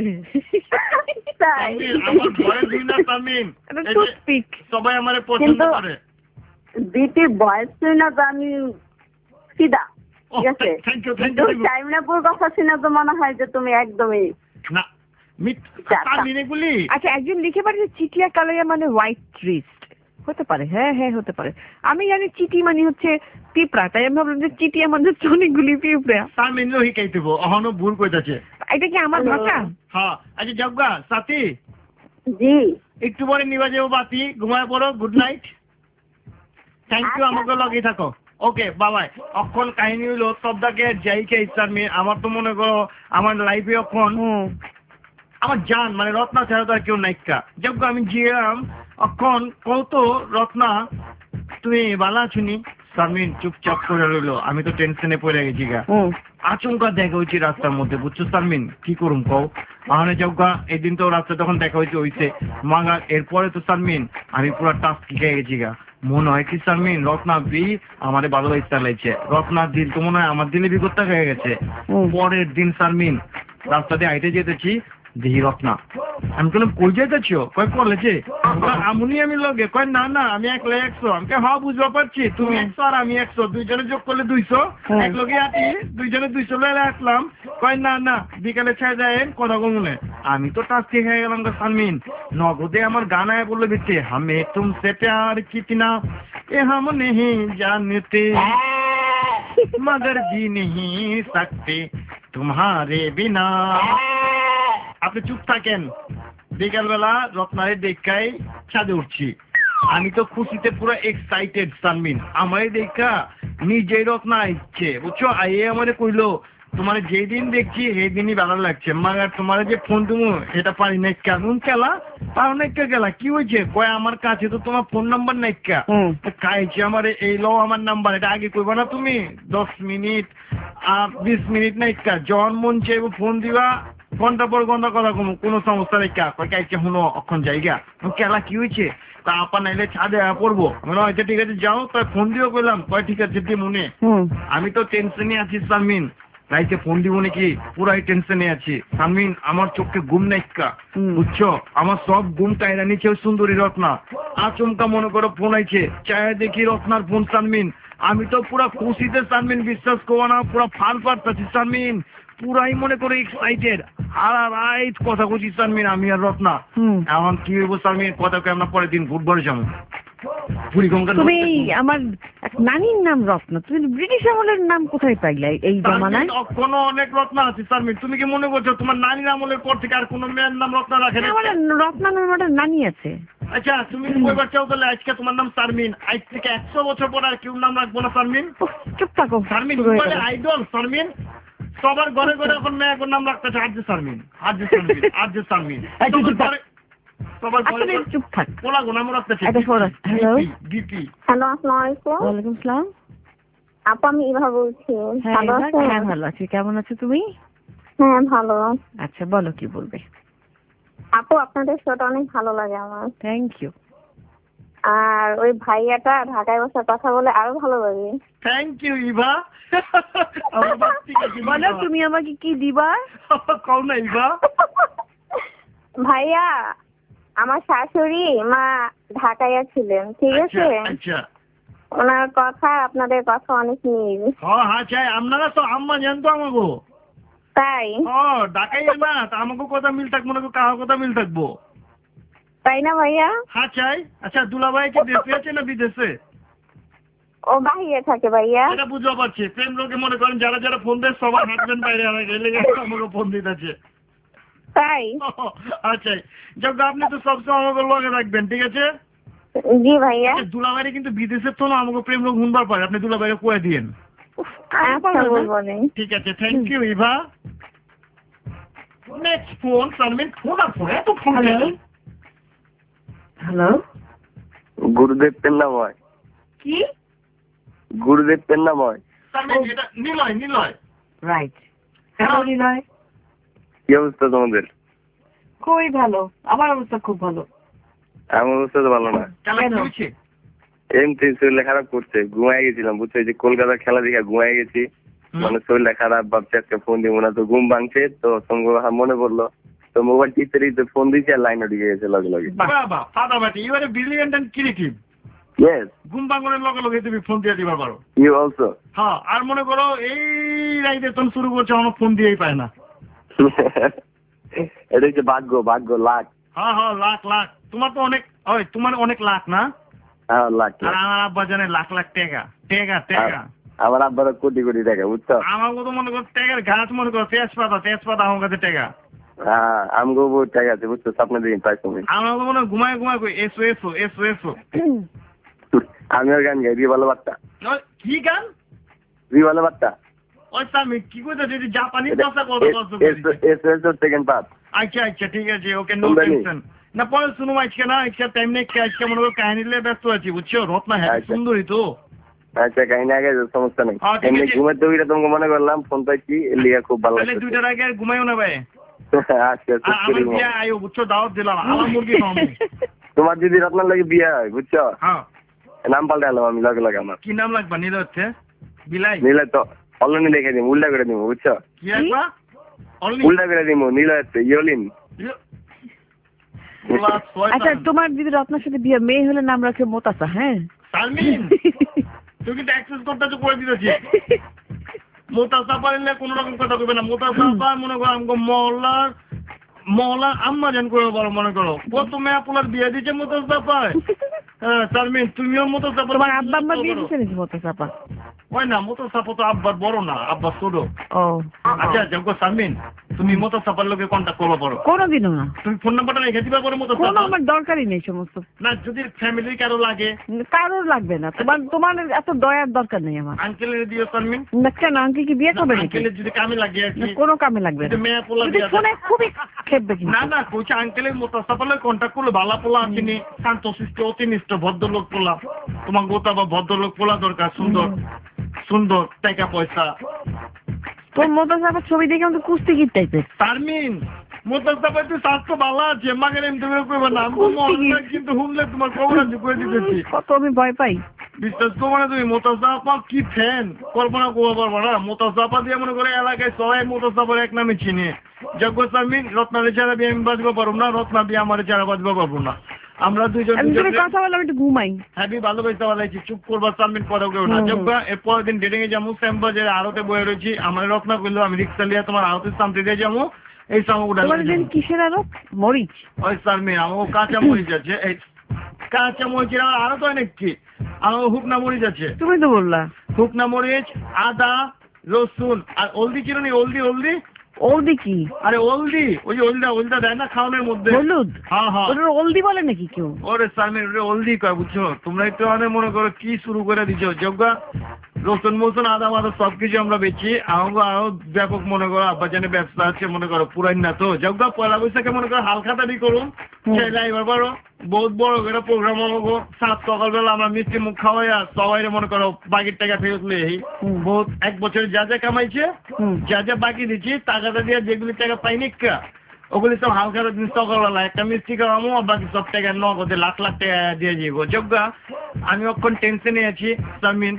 Speaker 4: আমার ঘরে দুই না সারমিন
Speaker 3: টুথপিক
Speaker 4: সবাই আমারে পছন্দ করে।
Speaker 10: দিপির বয়স শুনে না তো আমি ফিদা। ঠিক আছে
Speaker 4: thank you thank you.
Speaker 10: Saimin আপুর কথা শুনে তো মনে হয় যে তুমি একদমই
Speaker 4: না মিট সারমিন এগুলি।
Speaker 3: আচ্ছা একজন লিখে পারে চিটিয়া কালাইয়া মানে হোয়াইট রিস্ট হতে পারে। হ্যাঁ হ্যাঁ হতে পারে। আমি জানি চিটি মানে হচ্ছে পিঁপড়া তাই আমি ভাবলাম যে চিটিয়া মানে হচ্ছে অনেকগুলি পিঁপড়া।
Speaker 4: সারমিনও শিখাই দেবো অহনো ভুল কইতাছে।
Speaker 3: এটা কি আমার ভাষা?
Speaker 4: হ্যাঁ আচ্ছা যাওগা সাথী
Speaker 10: জি
Speaker 4: একটু পরে নিবা যাবো বাতি ঘুমায় পড়ো গুড নাইট। থ্যাংক ইউ আমাকে লগে থাকো। ওকে বাবাই। অখন কাহিনী হইলো সবদাকে যাই কে সারমিন আমার তো মনে করো আমার লাইফে অখন আমার জান মানে রত্না ছাড়া তো আর কেউ নাইকা যজ্ঞ আমি জিয়াম অখন কত রত্না তুমি বালা শুনি সারমিন চুপচাপ করে রইলো আমি তো টেনশনে পড়ে গেছি গা আচমকা দেখা হয়েছি রাস্তার মধ্যে বুঝছো সারমিন কি করুম কও আহনে যজ্ঞা এদিন তো রাস্তা তখন দেখা হয়েছে হইছে মাগা এরপরে তো সারমিন আমি পুরো টাস্ক শিখে গেছি গা মনে হয় কি শারমিন রত্না বি আমারে ভালোবাসতে লাগছে, রত্নার দিল তো মনে হয় আমার দিলে বিগতটা হয়ে গেছে। পরের দিন শারমিন রাস্তা দিয়ে হাইটে যেতেছি, দেখি রত্না। আমি বললাম কই যেতেছো? কয় কলেজে। আমনি আমি লগে। কয় না না আমি একলা একশো। আমি হ্যাঁ বুঝতে পারছি তুমি একশো আর আমি একশো, দুইজনে যোগ করলে দুইশো, এক লগে আছি দুইজনে দুইশো লয়ে আসলাম। কয় না না বিকালে ছায় যায় কথা কমনে। আমি তো টাস্কি খেয়ে গেলাম গো শারমিন, নগদে আমার গান আয় বললো দিচ্ছে হামে তুমসে প্যার কিतना এ হাম নেহি জানতে মगर जी नहीं सकते तुम्हारे बिना। আপনি চুপ থাকেন। বিকালবেলা রত্নারে দেখাই ছাদে উঠছি, আমি তো খুশিতে পুরো এক্সাইটেড শারমিন। আমারে দেখা নিজেই রত্না আইছে বুঝছো, আইয়ে আমারে কইলো তোমার যেদিন দেখছি সেই দিনই ভালো লাগছে, মাগার তোমার যে ফোন তুমি এটা পারি না কেমন খেলা পারো না গেলা কি হয়েছে? কয় আমার কাছে তো তোমার ফোন নাম্বার নাই খাইছে আমার এই লো আমার নাম্বার, এটা আগে কইবা না তুমি দশ মিনিট আর বিশ মিনিট নাই জন মন চাইবো ফোন দিবা, ঘন্টা পর ঘন্টা কথা কম কোনো সমস্যা নেই কা কয় কাইছে শুনো অক্ষণ জায়গা খেলা কি হয়েছে তা আপা নাইলে ছাদে পড়বো। আমি আচ্ছা ঠিক আছে যাও, তাই ফোন দিও কইলাম। কয় ঠিক আছে দি মনে। আমি তো টেনশনে আছি শারমিন, রাইতে ফোন দিব নাকি পুরাই টেনশনে আছি শারমিন। আমার চোখে ঘুম নাইকা বুঝছো, আমার সব ঘুম টাইরা নিচে সুন্দরী রত্না। আচমকা মনে করো ফোন আইছে, চায় দেখি রত্নার ফোন শারমিন। আমি তো পুরা খুশিতে শারমিন, বিশ্বাস করবো না পুরা ফাল পারতাছি শারমিন, পুরাই মনে করে এক্সাইটেড। আর রাইট কথা বলছি শারমিন আমি আর রত্না। এখন কি হইব শারমিন কথা কে আমরা পরের দিন ফুটবলে যাবো।
Speaker 3: তুমি আমার নানির নাম রত্না, তুমি ব্রিটিশ আমলের নাম কোথায় পাইলে এই জামানায়?
Speaker 4: কোনো অনেক রত্না আছে শারমিন, তুমি কি মনে করছো তোমার নানির আমলের পর থেকে আর কোনো মেয়ের নাম রত্না রাখে না?
Speaker 3: রত্না নামের নানি আছে।
Speaker 4: আচ্ছা তুমি কইবার চাও তাহলে আজকে তোমার নাম শারমিন, আজ থেকে একশো বছর পর আর কেউ নাম রাখবো না শারমিন?
Speaker 3: চুপ থাকো
Speaker 4: শারমিন আইডল শারমিন, সবার ঘরে ঘরে এখন মেয়ের নাম রাখতেছে RJ Sharmin, RJ Sharmin, RJ Sharmin. সবার ঘরে
Speaker 3: চুপ থাক
Speaker 4: পোলা গো নাম রাখতেছে।
Speaker 3: Hello
Speaker 4: BP.
Speaker 6: হ্যালো আসসালামু আলাইকুম।
Speaker 3: ওয়ালাইকুম আসসালাম।
Speaker 6: আপা আমি ইভা বলছি।
Speaker 3: ভালো আছো? হ্যাঁ ভালো আছি, কেমন আছো তুমি?
Speaker 6: হ্যাঁ ভালো।
Speaker 3: আচ্ছা বলো কি বলবে।
Speaker 6: আপু আপনাদের শোটা অনেক ভালো লাগে আমার।
Speaker 3: Thank you.
Speaker 6: আর ওই ভাইয়াটা ঢাকায় বসে কথা বলে আরো ভালো লাগে।
Speaker 4: Thank you Eva.
Speaker 3: বলো তুমি আমাকে কি দিবা?
Speaker 4: কও না ইভা।
Speaker 6: ভাইয়া আমার শাশুড়ি মা ঢাকায় ছিলেন, ঠিক আছে?
Speaker 4: আচ্ছা
Speaker 6: ওনার কথা আপনাদের কথা অনেক মিল।
Speaker 4: হ্যাঁ হ্যাঁ চাই আপনারা তো আম্মা জানতো আমাগো
Speaker 6: তাই।
Speaker 4: হ্যাঁ ঢাকায় না তা আমাকে কথা মিল থাকবো না কাহার কথা মিল থাকবো
Speaker 6: তাই না ভাইয়া?
Speaker 4: হ্যাঁ চাই। আচ্ছা দুলাভাই কি দেশে আছে না বিদেশে?
Speaker 6: ও বাহিরে থাকে ভাইয়া।
Speaker 4: এটা বুঝতে পারছি, প্রেম লোকে মনে করেন যারা যারা ফোন দেয় সবার হাজবেন্ড বাইরে গেলে আমাকে ফোন দিতেছে
Speaker 6: তাই।
Speaker 4: আচ্ছা যাক আপনি তো সবসময় আমাকে লগে রাখবেন ঠিক আছে?
Speaker 6: জি ভাইয়া।
Speaker 4: দুলাভাইরে কিন্তু বিদেশের তো না আমাকে প্রেম লোক শুনবার পারে, আপনি দুলাভাইরে কয়ে দিয়েন। ঠিক আছে thank you Eva. Next phone Sharmin. Phone আর ফোন এত ফোন।
Speaker 3: হ্যালো
Speaker 11: গুরুদেব পেন্নাময়।
Speaker 3: কি?
Speaker 11: গুরুদেব পেন্নাময়।
Speaker 4: শারমিন এটা নিলয় নিলয়।
Speaker 3: রাইট। হ্যালো নিলয়।
Speaker 11: কি অবস্থা তোমাদের?
Speaker 3: খুবই ভালো, আমার অবস্থা খুব ভালো।
Speaker 11: আমার অবস্থা তো ভালো না। এমনি শরীরটা খারাপ করছে, ঘুমাই গেছিলাম বুঝছো, যে কলকাতার খেলা দেখে ঘুমাই গেছি, মানে শরীরটা খারাপ ভাবছি আজকে ফোন দিব না, তো ঘুম ভাঙছে তো সঙ্গে মনে পড়লো তো মোবাইল টিপতে টিপতে ফোন দিয়েছি আর লাইনও ঢুকে গেছে লগে লগে।
Speaker 4: বাবা ফাটাফাটি you are a brilliant and creative.
Speaker 11: Yes.
Speaker 4: ঘুম ভাঙনের লগে লগে তুমি ফোন দিয়ে দিবা পারো।
Speaker 11: You also.
Speaker 4: হ্যাঁ আর মনে করো এই রাইতে তুমি শুরু করছো আমার ফোন দিয়েই পায় না।
Speaker 11: এটা হচ্ছে ভাগ্য, ভাগ্য লাখ।
Speaker 4: হ্যাঁ হ্যাঁ লাখ লাখ। তোমার তো অনেক ওই তোমার অনেক লাখ না?
Speaker 11: হ্যাঁ লাখ।
Speaker 4: আর আমার আব্বা জানে লাখ লাখ টাকা টাকা টাকা।
Speaker 11: আমার আব্বার কোটি কোটি টাকা বুঝছো।
Speaker 4: আমার তো মনে করো টাকার গাছ মনে করো তেজপাতা তেজপাতা আমার কাছে টাকা।
Speaker 11: হ্যাঁ আমগো বহুত টাকা আছে বুঝছো, স্বপ্নে দিন পাই তুমি।
Speaker 4: আমার তো মনে ঘুমায় ঘুমায় কই এসো এসো এসো এসো।
Speaker 11: আমিও গান গাই রিভালো বার্তা।
Speaker 4: কি গান?
Speaker 11: রিভালো বার্তা।
Speaker 4: ওই আমি কি কইতে যদি জাপানি ভাষা কথা বলছো
Speaker 11: এসো এসো এসো সেকেন্ড পার্ট।
Speaker 4: আচ্ছা আচ্ছা ঠিক আছে ওকে নো টেনশন। না পরে শুনো আজকে না আজকে টাইম নেই, আজকে মনে করো কাহিনী নিয়ে ব্যস্ত আছি বুঝছো। রত্না হ্যাঁ সুন্দরী তো।
Speaker 11: আচ্ছা কাহিনী আগে সমস্যা নেই, এমনি ঘুমের তো ওইটা তোমাকে মনে করলাম ফোন পাইছি লিয়া খুব ভালো লাগছে।
Speaker 4: তাহলে দুইটার আগে আর ঘুমাইও না ভাই।
Speaker 11: আচ্ছা আচ্ছা
Speaker 4: আমার বিয়া আইও বুঝছো, দাওয়াত দিলাম আমার মুরগি খাওয়াবো।
Speaker 11: তোমার যদি রত্নার লাগে বিয়া হয় বুঝছো,
Speaker 4: হ্যাঁ
Speaker 11: নাম পাল্টালাম আমি লগে লগে আমার।
Speaker 4: কি নাম লাগবে নিলে হচ্ছে? বিলাই
Speaker 11: নিলে তো অলনি লিখে দিম, উল্টা করে দিব, বুঝছো?
Speaker 4: কি লাগবা?
Speaker 11: উল্টা করে দিব, নিলে হচ্ছে ইয়লিন।
Speaker 3: আচ্ছা তোমার যদি রত্নার সাথে বিয়ে মেয়ে হলে নাম রাখে মোতাসা। হ্যাঁ
Speaker 4: সালমিন তুই কিন্তু অ্যাক্সেস করতেছো করে দিতেছি। মোতাসা পারলে কোন রকম কথা কইবে না। মোতাসা পা মনে করো আমগো মহল্লার মহল্লা আম্মা জান করে বলো, মনে করো কত মেয়া পোলার বিয়ে দিচ্ছে মোতাসা পায়। হ্যাঁ সালমিন তুমিও মোতাসা পা।
Speaker 3: তোমার আব্বা আম্মা বিয়ে দিচ্ছে নাকি মোতাসা পা?
Speaker 4: হয় না, মোতাসা পা তো আব্বার বড় না, আব্বার ছোট।
Speaker 3: ও
Speaker 4: আচ্ছা যোগ্য সালমিন তুমি মোতাসা পার লোকে কন্টাক্ট করবা পারো?
Speaker 3: কোনোদিনও না।
Speaker 4: তুমি ফোন নাম্বারটা রেখে দিবা পারো মোতাসা?
Speaker 3: কোনো আমার দরকারই নেই সমস্ত।
Speaker 4: না যদি ফ্যামিলির কারো লাগে?
Speaker 3: কারোর লাগবে না। তোমার তোমার এত দয়ার দরকার নেই আমার।
Speaker 4: আঙ্কেলের দিও সালমিন।
Speaker 3: না কেন আঙ্কেল কি বিয়ে করবে নাকি?
Speaker 4: আঙ্কেলের যদি কামে লাগে আর কি।
Speaker 3: কোনো কামে লাগবে না।
Speaker 4: মেয়ে পোলা
Speaker 3: যদি ফোনে খুবই খেপবে কি?
Speaker 4: না না কইছে আঙ্কেলের মোতাসা পারলে কন্টাক্ট করলে ভালো পোলা আসেনি, শান্তশিষ্ট অতিনিষ্ঠ ভদ্রলোক পোলা। তোমার গোটা বা ভদ্রলোক পোলা দরকার, সুন্দর সুন্দর টাকা পয়সা।
Speaker 3: তোর মোতাসা পা ছবি দেখে আমাদের কুস্তিগির টাইপের।
Speaker 4: তারমিন মোতাসা পা তুই স্বাস্থ্য ভালো আছে, মাকে তুমি কইবে না কিন্তু হুমলে তোমার খবর আছে করে দিতেছি। কত আমি ভয় পাই বিশ্বাস করবো না তুমি। মোতাসা পা কি ফ্যান কল্পনা করবো পারবো না। মোতাসা পা দিয়ে মনে করে এলাকায় সবাই মোতাসা পার এক নামে চিনে। যজ্ঞ সালমিন রত্নারে ছাড়া বিয়ে আমি বাঁচবো পারবো না, রত্না বিয়ে আমার ছাড়া বাঁচবো পারবো না। আমরা দুইজন
Speaker 3: কথা বললাম একটু ঘুমাই।
Speaker 4: হ্যাঁ ভালোবাসতে পারছি, চুপ করবা সালমিন পরে কেউ না। যজ্ঞ এর পরের দিন ডেটিং এ যাবো শ্যামবাজারে আড়তে বয়ে রয়েছি। আমার রত্না করলো আমি রিক্সা লিয়ে তোমার আড়তে সামতে দিয়ে যাবো। এই সামগুলা
Speaker 3: কিসের আরো মরিচ?
Speaker 4: ওই সালমিন আমার কাঁচা মরিচ আছে, এই কাঁচা মরিচের আমার আরো তো অনেক কি আমার হুকনা মরিচ আছে।
Speaker 3: তুমি তো বললা
Speaker 4: হুকনা মরিচ, আদা, রসুন আর হলদি ছিল নি? হলদি হলদি
Speaker 3: হলদি কি?
Speaker 4: আরে হলদি ওই যে হলদা হলদা দেয় না খাওয়ানোর মধ্যে, হলুদ। হ্যাঁ হ্যাঁ
Speaker 3: ওটা হলদি বলে নাকি কেউ?
Speaker 4: ওরে সালমিন ওটা হলদি কয়, বুঝছো? তোমরা একটু মানে মনে করো কি শুরু করে দিছো। যোগ্যা রসুন মসুন আদা মাদা সবকিছু আমরা বেচি। আমাকে আরো ব্যাপক মনে করো আব্বা জানে ব্যবসা আছে মনে করো পুরাই না তো। যোগ্যা পয়লা বৈশাখে মনে করো হালখাতারি করুন চাইলে এবার পারো বহুত বড় করে প্রোগ্রাম হবো। সাত সকালবেলা আমরা মিষ্টি মুখ খাওয়াই আর সবাই মনে করো বাকির টাকা ফেরত লেই বহুত এক বছরে যা যা কামাইছে যা যা বাকি দিচ্ছি টাকাটা দিয়ে যেগুলি টাকা পাইনি কা ওগুলি সব হালকা দিন সকালবেলা একটা মিষ্টি খাওয়াবো আর বাকি সব টাকা নগদে লাখ লাখ টাকা দিয়ে যাবো। যোগ্যা আমি অক্ষণ টেনশনে আছি সালমিন।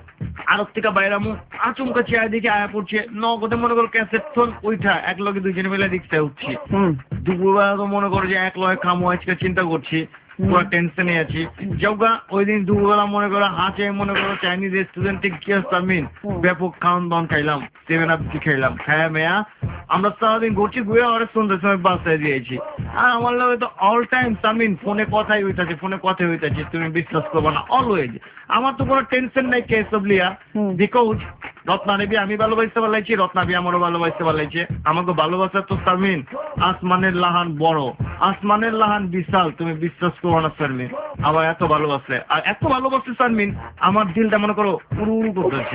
Speaker 4: আরব থেকে বাইরামু আচমকা চেয়ার দিকে আয়া পড়ছে নগদে মনে করো ক্যাসেট ফোন ওইটা এক লগে দুইজনে মিলে দেখতে উঠছি। দুপুরবেলা তো মনে করো যে এক লগে খামো আজকে চিন্তা করছি, পুরো টেনশনে আছি। যোগা ওই দিন দুপুরবেলা মনে করো হাঁচে মনে করো চাইনিজ রেস্টুরেন্টে গিয়ে সালমিন ব্যাপক খাওয়ান দাওয়ান খাইলাম, সেভেন আপ খাইলাম। খায়া মেয়া আমরা সারাদিন ঘুরছি, ঘুরে আর সন্ধ্যার সময় বাসায় দিয়েছি। আর আমার লগে তো অল টাইম সালমিন ফোনে কথাই হইতাছে, ফোনে কথাই হইতাছে। তুমি বিশ্বাস করবো না, অলওয়েজ আমার তো কোনো টেনশন নাই কেস অফ লিয়া। বিকজ রত্নারে বি আমি ভালোবাসতে পারলাইছি, রত্না বি আমারও ভালোবাসতে পারলাইছে। আমাকে ভালোবাসা তো সালমিন আসমানের লাহান বড়, আসমানের লাহান বিশাল। তুমি বিশ্বাস করবো না সালমিন আমার এত ভালোবাসে আর এত ভালোবাসে সালমিন আমার দিলটা মনে করো উড়ু উড়ু করতেছে।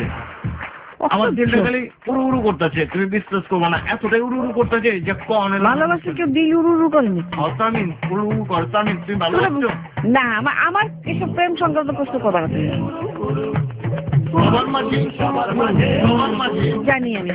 Speaker 4: আমার দিলটা খালি উড়ু উড়ু করতেছে, তুমি বিশ্বাস করবো না এতটাই উড়ু উড়ু করতেছে যে কোন
Speaker 3: ভালোবাসে কেউ দিল উড়ু উড়ু করেনি।
Speaker 4: সালমিন উড়ু উড়ু কর সালমিন তুমি ভালোবাসছো
Speaker 3: না? আমার আমার এসব প্রেম সংক্রান্ত প্রশ্ন করবার আছে
Speaker 4: সবার মাঝে, সবার মাঝে, সবার মাঝে
Speaker 3: জানি আমি।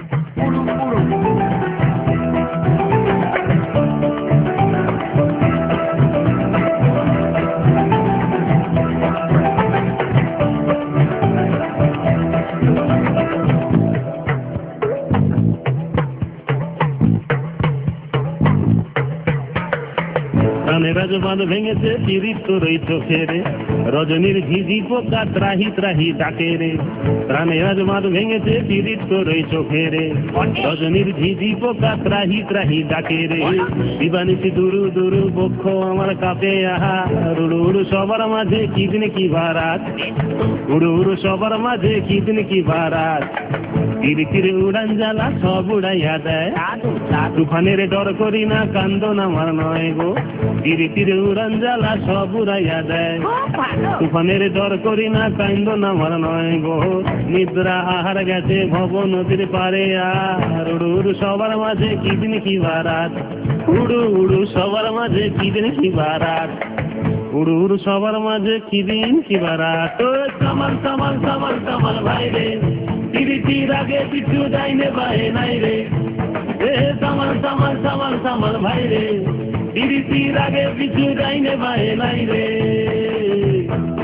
Speaker 12: প্রাণের রাজবাঁধ ভেঙেছে পিরিত তোর ওই চোখেরে, রজনীর ঝিঝি পোকা ত্রাহি ত্রাহি ডাকে রে। প্রাণের রাজবাঁধ ভেঙেছে পিরিত তোর ওই চোখেরে, রজনীর ঝিঝি পোকা ত্রাহি ত্রাহি ডাকে রে। দিবানিসি দুরু দুরু বক্ষ আমার কাপে আহা, উড়ু উড়ু সবার মাঝে কি দিন কি বারাত, উড়ু উড়ু সবার মাঝে কি দিন কি বারাত। তীরে তীরে উড়ান জ্বালা সব উড়াইয়া দেয়, তুফানের ডর করি না কান্দন আমার নয় গো। তীরে তীরে উড়ান জ্বালা সব উড়াইয়া দেয়, তুফানের ডর করি না কান্দন আমার নয় গো। নিদ্রা আহার গেছে ভব নদীর পারে আর, উড়ু উড়ু সবার মাঝে কি দিন কি বারাত, উড়ু উড়ু সবার মাঝে কি দিন কি বারাত, উড়ু উড়ু সবার মাঝে কি দিন কি বারাত। সামাল সামাল সামাল সামাল ভাই রে, তিরি তীর আগে পিছু যাইনে বাহে নাই রে। এ সামাল সামাল সামাল সামাল ভাই রে, তিরি তীর আগে পিছু যাইনে বাহে নাই রে।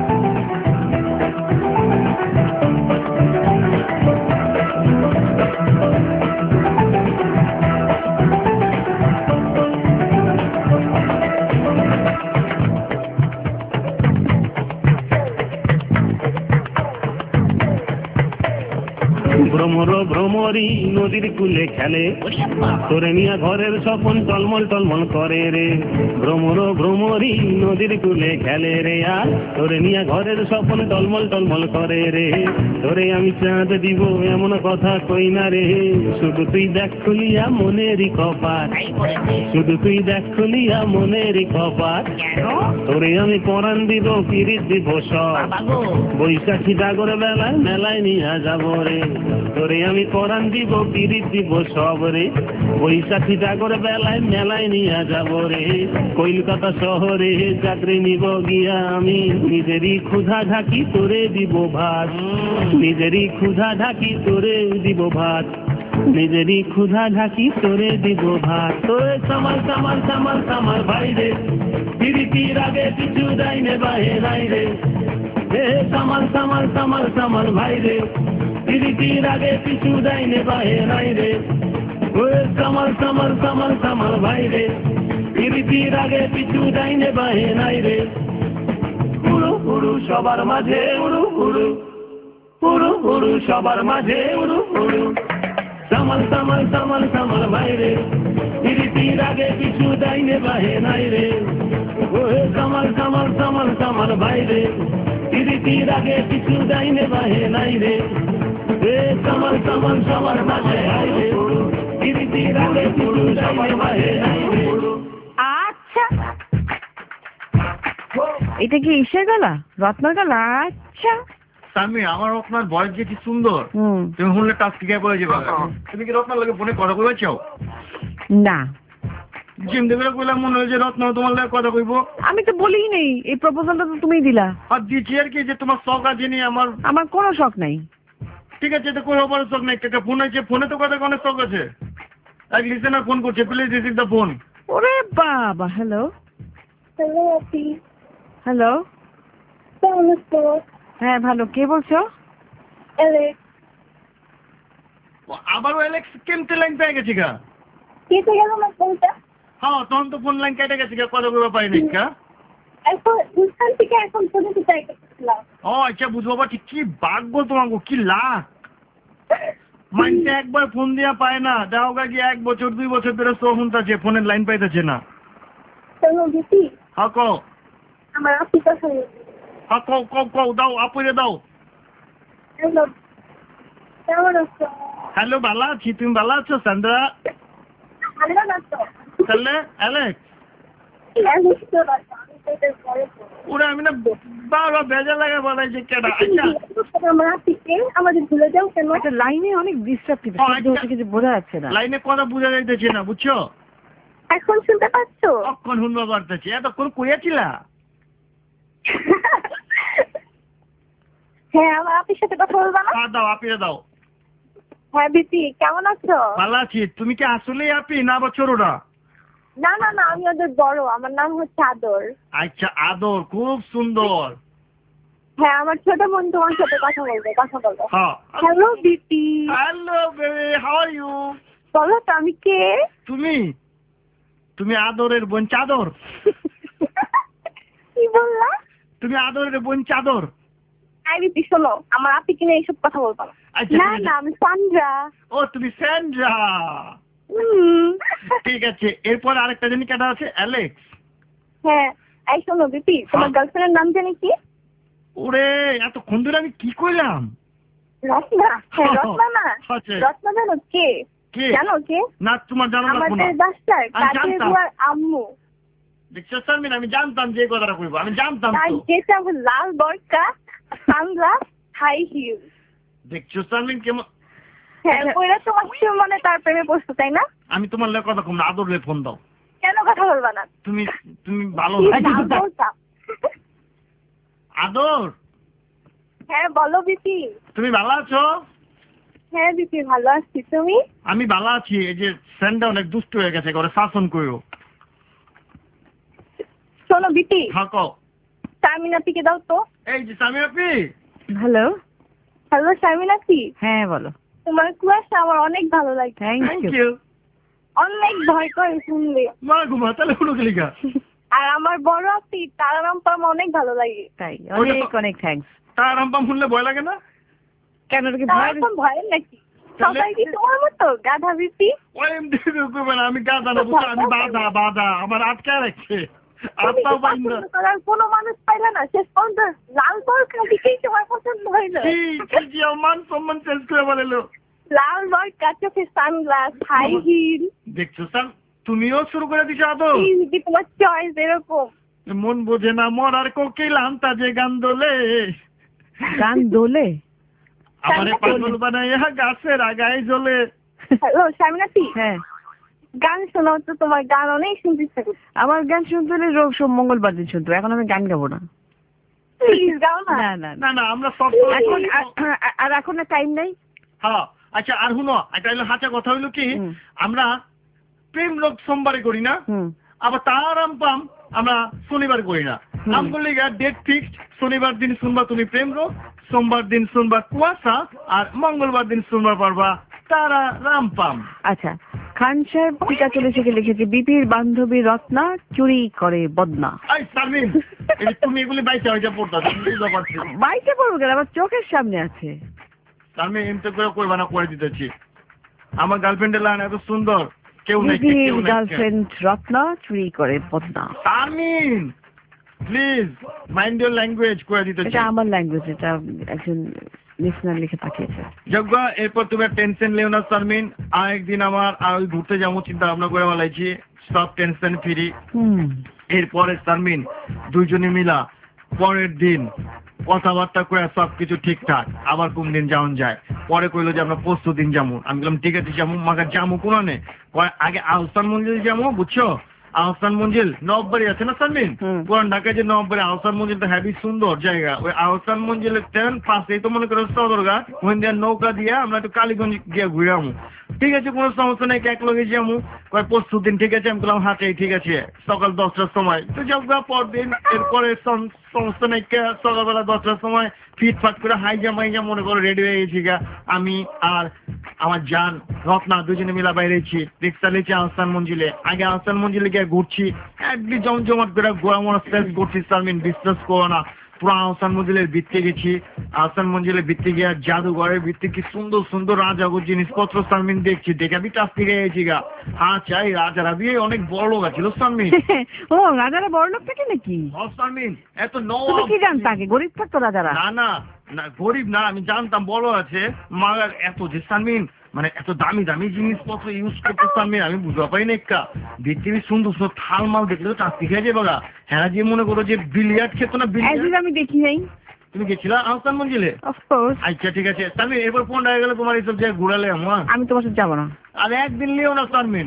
Speaker 12: ভ্রমর ভ্রমরি নদীর কূলে খেলে তোরে নিয়া ঘরের স্বপন টলমল টলমল করে রে। ভ্রমর ভ্রমরি নদীর কূলে খেলে রে আর তোরে নিয়া ঘরের স্বপন টলমল টলমল করে রে। তোরে আমি চাঁদ দিব এমন কথা কই না রে, শুধু তুই দেখ খুলিয়া মনেরই কপাট, শুধু তুই দেখ খুলিয়া মনেরই কপাট। তোরে আমি পরাণ দিব পিরিত দিব সব, বৈশাখী ডাগর বেলায় মেলায় নিয়া যাব রে। তোরে আমি পরাণ দিব পিরিত দিব সব রে, বৈশাখী ডাগর বেলায় মেলায় নিয়া যাব রে। কলকাতা শহরে চাকরি নিব গিয়া আমি, নিজেরই ক্ষুধা ঢাকি তোরে দিব ভাত, নিজেরই ক্ষুধা ঢাকি তোরে দিব ভাত, নিজেরই ক্ষুধা ঢাকি তোরে দিব ভাত। তোরে সামাল সামাল সামাল সামাল ভাই রে, পিরিতির আগে পিছু ডাইনে বাহে নাই রে। হে সামাল সামাল সামাল সামাল ভাই রে, পিরিতির আগে পিছু ডাইনে বাহে নাই রে। ওরে সামাল সামাল সামাল সামাল ভাই রে, পিরিতির আগে পিছু ডাইনে বাহে নাই রে। উড়ু উড়ু সবার মাঝে উড়ু উড়ু, উড়ু উড়ু সবার মাঝে উড়ু উড়ু। সামাল সামাল সামাল সামাল ভাই রে, পিরিতির আগে পিছু ডাইনে বাহে নাই রে। ওরে সামাল সামাল সামাল সামাল ভাই রে, পিরিতির আগে পিছু ডাইনে বাহে নাই রে। এ সামাল সামাল সবার মাঝে আই রে, পিরিতির আগে পিছু ডাইনে বাহে নাই রে।
Speaker 3: আচ্ছা, এটা কি ইসের গলা, রত্নার গলা? আচ্ছা
Speaker 4: স্বামী, আমার রত্নার ভয়েস যে কি সুন্দর, তুমি শুনলে টাচ কি বলে যাবে। তুমি কি রত্নার লাগে ফোনে কথা কইবা চাও?
Speaker 3: না,
Speaker 4: জিম দেবে কইলাম মনে হয় যে রত্না তোমার লাগে কথা কইব।
Speaker 3: আমি তো বলিই নেই, এই প্রপোজালটা তো তুমিই দিলা।
Speaker 4: আর দিচ্ছি আর কি, যে তোমার শখ আছে নি। আমার
Speaker 3: আমার কোনো শখ নাই।
Speaker 4: ঠিক আছে, তো কোনো বড় শখ নাই। একটা ফোন আছে, ফোনে তো কথা অনেক শখ আছে। এক লিসেনার ফোন করছে, প্লিজ রিসিভ দ্য ফোন।
Speaker 3: ওরে বাবা, হ্যালো
Speaker 10: হ্যালো আপি।
Speaker 3: হ্যালো,
Speaker 10: কেমন আছো?
Speaker 3: হ্যাঁ ভালো, কে বলছো?
Speaker 10: অ্যালেক্স।
Speaker 4: আবারও অ্যালেক্স কেমতে লাইন পেয়ে গেছি গা?
Speaker 10: কেটে গেল না ফোনটা?
Speaker 4: হ্যাঁ, তখন তো ফোন লাইন কেটে গেছি গা, কথা বলতে পারিনি গা।
Speaker 10: এখন দুখান থেকে এখন পর্যন্ত ট্রাই করতেছিলাম।
Speaker 4: ও আচ্ছা, বুঝবো বা ঠিক। কি বাগবো তোমাকে, কি লাখ মাইন্ডে একবার ফোন দিয়া পায় না। যাও গা গিয়ে এক বছর দুই বছর ধরে শো শুনতেছে, ফোনের লাইন পাইতেছে না।
Speaker 10: শোনো দিদি,
Speaker 4: হ্যাঁ কও।
Speaker 10: আমার আপি কথা বলছে।
Speaker 4: হ্যাঁ কও কও কও, দাও আপুরে দাও।
Speaker 10: হ্যালো, কেমন আছো?
Speaker 4: হ্যালো, ভালো আছি। তুমি ভালো আছো সান্দ্রা?
Speaker 10: ভালো না তো?
Speaker 4: তাহলে অ্যালেক্স?
Speaker 10: অ্যালেক্স তো না, আমি তো এটার পরে তো।
Speaker 4: ওরা আমি না বাবা বেজা লাগা বলাই যে কেডা। আচ্ছা,
Speaker 10: আমার আপিকে আমাদের ভুলে যাও কেন?
Speaker 3: একটা লাইনে অনেক ডিস্টার্ব হচ্ছে, কিছু বোঝা যাচ্ছে না।
Speaker 4: লাইনে কথা বোঝা যাইতেছে না, বুঝছো?
Speaker 10: এখন শুনতে পাচ্ছো?
Speaker 4: কখন শুনবা পারতেছি। এতক্ষণ কইয়াছিলা?
Speaker 10: হ্যাঁ, আমার আপির সাথে কথা বলবা না?
Speaker 4: হ্যাঁ দাও, আপিরে দাও।
Speaker 10: হ্যাঁ দিদি, কেমন আছো?
Speaker 4: ভালো আছি। তুমি কি আসলেই আপি না আবার ছোটটা?
Speaker 10: না না না, আমি ওদের বড়। আমার নাম হচ্ছে আদর।
Speaker 4: আচ্ছা, আদর, খুব সুন্দর।
Speaker 10: হ্যাঁ, আমার ছোট বোন তোমার সাথে কথা বলবে, কথা বলবে।
Speaker 4: হ্যাঁ।
Speaker 10: হ্যালো দিদি।
Speaker 4: Hello baby, how are you?
Speaker 10: বলো তো আমি কে?
Speaker 4: তুমি তুমি আদরের বোন চাদর।
Speaker 10: কি বললা?
Speaker 4: তুমি আদরের বোন চাদর।
Speaker 10: আই দিদি শোনো, আমার আপি কিনে এইসব কথা বলবা না। না না, আমি সান্দ্রা।
Speaker 4: ও তুমি স্যান্ড্রা। ঠিক আছে, এরপর আরেকটা জানি কেটা আছে, অ্যালেক্স।
Speaker 10: হ্যাঁ, এই শোনো দিদি, তোমার গার্লফ্রেন্ডের নাম জানি কি?
Speaker 4: ওরে এতক্ষণ ধরে আমি কি কইলাম?
Speaker 10: রত্না। হ্যাঁ, রত্না না? রত্না জানো কে? জানো কে?
Speaker 4: না, তোমার জানা লাগবে না।
Speaker 10: আমাদের বাসার কাজের বুয়ার আম্মু।
Speaker 4: দেখছো শারমিন, আমি জানতাম যে কথাটা কইবো, আমি জানতাম তো।
Speaker 10: যেটা লাল বরকা, সানগ্লাস, হাই হিল।
Speaker 4: দেখছো শারমিন কেমন?
Speaker 10: হ্যাঁ, ওইরা তোমার মানে তার প্রেমে পড়ছো, তাই না?
Speaker 4: আমি তোমার লাগে কথা কম না, আদরে ফোন দাও।
Speaker 10: কেন কথা বলবা না?
Speaker 4: তুমি তুমি ভালো আদর।
Speaker 10: হ্যাঁ বলো বিপি।
Speaker 4: তুমি ভালো আছো?
Speaker 10: হ্যাঁ বিপি, ভালো আছি। তুমি?
Speaker 4: আমি ভালো আছি। এই যে স্যান্ডা অনেক দুষ্ট হয়ে গেছে, ঘরে শাসন করো।
Speaker 10: শোনো বিপি।
Speaker 4: থাকো।
Speaker 10: চাউমিন আপিকে দাও তো।
Speaker 4: এই যে সামি আপনি।
Speaker 3: হ্যালো
Speaker 6: হ্যালো শারমিন আপনি।
Speaker 3: হ্যাঁ বলো।
Speaker 6: তোমার কুয়াশা আমার অনেক ভালো লাগে।
Speaker 3: Thank you.
Speaker 6: অনেক ভয় করে শুনলে।
Speaker 4: মা ঘুমা তাহলে হলো গেলিকা।
Speaker 6: আর আমার বড় আপনি তারারাম পাম অনেক ভালো লাগে।
Speaker 3: তাই অনেক অনেক থ্যাঙ্কস।
Speaker 4: তারারাম পাম শুনলে ভয় লাগে না?
Speaker 3: কেন কি ভয়?
Speaker 6: ভয় নাকি? সবাই কি তোমার মতো গাধা বিপি?
Speaker 4: ওই এমনি করবে না, আমি গাধা না বুঝছো, আমি বাধা বাধা আমার আটকা রাখছে। আত্মাও পাই না।
Speaker 6: আর কোনো মানুষ পাইলে না শেষ পর্যন্ত লাল বল খাদিকেই তোমার পছন্দ হইলো।
Speaker 4: কি কি মান সম্মান শেষ করে বলেলো।
Speaker 6: লাল বল কাচোকে সানগ্লাস হাই হিল।
Speaker 4: দেখছো স্যার তুমিও শুরু করে দিছো আদৌ।
Speaker 6: কি তোমার চয়েস এরকম।
Speaker 4: মন বোঝে না মরার কোকিল আনতা যে গান দোলে।
Speaker 3: গান দোলে
Speaker 4: আমারে পাগল বানাইয়া গাছের আগায় জ্বলে।
Speaker 6: হ্যালো শারমিনাতি।
Speaker 3: হ্যাঁ
Speaker 6: গান শোনাও তো, তোমার গান অনেক শুনতে ইচ্ছা করছে।
Speaker 3: আমার গান শুনতে হলে রোজ সোম মঙ্গলবার দিন শুনতো, এখন আমি গান গাবো না।
Speaker 6: প্লিজ গাও না।
Speaker 3: না না
Speaker 4: না না আমরা সব
Speaker 3: এখন আর এখন না টাইম নাই।
Speaker 4: হ্যাঁ আচ্ছা আর শুনো এটা হলো হাঁচা কথা হইলো কি আমরা প্রেম লোক সোমবারে করি না, আবার তারারাম পাম আমরা শনিবার করি না। নাম করলে ডেট ফিক্সড, শনিবার দিন শুনবা তুমি প্রেম রোগ, সোমবার দিন শুনবা কুয়াশা, আর মঙ্গলবার দিন শুনবা পারবা তারা রাম পাম।
Speaker 3: আচ্ছা খান সাহেব টিকা চলে থেকে লিখেছে বিপির বান্ধবী রত্না চুরি করে বদনা।
Speaker 4: এই শারমিন তুমি এগুলি বাইচা হইয়া পড়তা বুঝতে পারছি।
Speaker 3: বাইচা পড়বো কেন, আমার চোখের সামনে আছে।
Speaker 4: আমি এমনি করে করবা না করে দিতেছি। আমার গার্লফ্রেন্ডের লাইন এত সুন্দর কেউ নাই।
Speaker 3: বিপির গার্লফ্রেন্ড রত্না চুরি করে বদনা।
Speaker 4: Sharmin please mind your language করে দিতেছি।
Speaker 3: এটা আমার ল্যাঙ্গুয়েজ, এটা একজন লিসনার লিখে পাঠিয়েছে।
Speaker 4: যজ্ঞ এরপর তুমি টেনশন লিও না শারমিন, আরেকদিন আমার আর ঘুরতে যাবো চিন্তা ভাবনা করে বলাইছি, সব টেনশন ফ্রি। এরপরে শারমিন দুইজনে মিলা পরের দিন কথাবার্তা করে সবকিছু ঠিকঠাক, আবার কোন দিন যাওন যায়। পরে কইলো যে আমরা পরশু দিন যাবো। আমি বললাম ঠিক আছে যাবো, মাকে যাবো কোন নে আগে আহসান মঞ্জিল যাবো বুঝছো। আহসান মঞ্জিল নববাড়ি আছে না শারমিন, পুরান ঢাকায় যে নববাড়ি আহসান মঞ্জিলটা হেভি সুন্দর জায়গা। ওই আহসান মঞ্জিলের ট্রেন পাশেই তো মনে করো সদরঘাট, ওখান দিয়ে নৌকা দিয়ে আমরা একটু কালীগঞ্জ গিয়ে ঘুরে আমু। ঠিক আছে কোনো সমস্যা নেই, এক লগে যাবো। কয় পরশু দিন ঠিক আছে, আমি বললাম হাটে ঠিক আছে সকাল দশটার সময়। তো যাবো পরদিন এরপরে সমস্যা নেই, সকালবেলা দশটার সময় ফিটফাট করে হাইজা মাইজা মনে করো রেডি হয়ে গেছি গা। আমি আর আমার জান রত্না দুজনে মিলা বাইরেছি, রিক্সা লেছি আহসান মঞ্জিলে। আগে আহসান মঞ্জিলে গিয়ে ঘুরছি, একদিন জমজমাট করে গোয়া মোড়া সেলস করছি শারমিন, বিশ্বাস করো না। পুরো আহসান মঞ্জিলের ভিত্তি গেছি, আহসান মঞ্জিলের ভিত্তি গিয়ে জাদুঘরের ভিত্তি কি সুন্দর সুন্দর রাজাগর জিনিসপত্র শারমিন দেখছি, দেখে আমি কাছ থেকে গেছি গা। হ্যাঁ চাই রাজারা বিয়ে অনেক বড় লোক আছিল শারমিন।
Speaker 3: ও রাজারা বড় লোক থাকে নাকি?
Speaker 4: শারমিন এত
Speaker 3: তুমি কি জানতা আগে গরিব থাকতো রাজারা?
Speaker 4: না না না গরিব না, আমি জানতাম বড় আছে। মাগার এত যে শারমিন মানে এত দামি দামি জিনিসপত্র ইউজ করতে শারমিন আমি বুঝতে পারি না। একটা পৃথিবী সুন্দর সুন্দর থাল মাল দেখলে তো চাকরি খেয়ে যাবে গা। হ্যাঁ যে মনে করো যে বিলিয়ার্ড খেত না, বিলিয়ার্ড
Speaker 3: আমি দেখি নাই।
Speaker 4: তুমি গেছিলা আহসান মঞ্জিলে? আচ্ছা ঠিক আছে শারমিন, এরপর ফোন হয়ে গেলে তোমার এইসব জায়গায় ঘুরালে আমার।
Speaker 3: আমি তোমার সাথে যাবো না।
Speaker 4: আর একদিন লিও না শারমিন,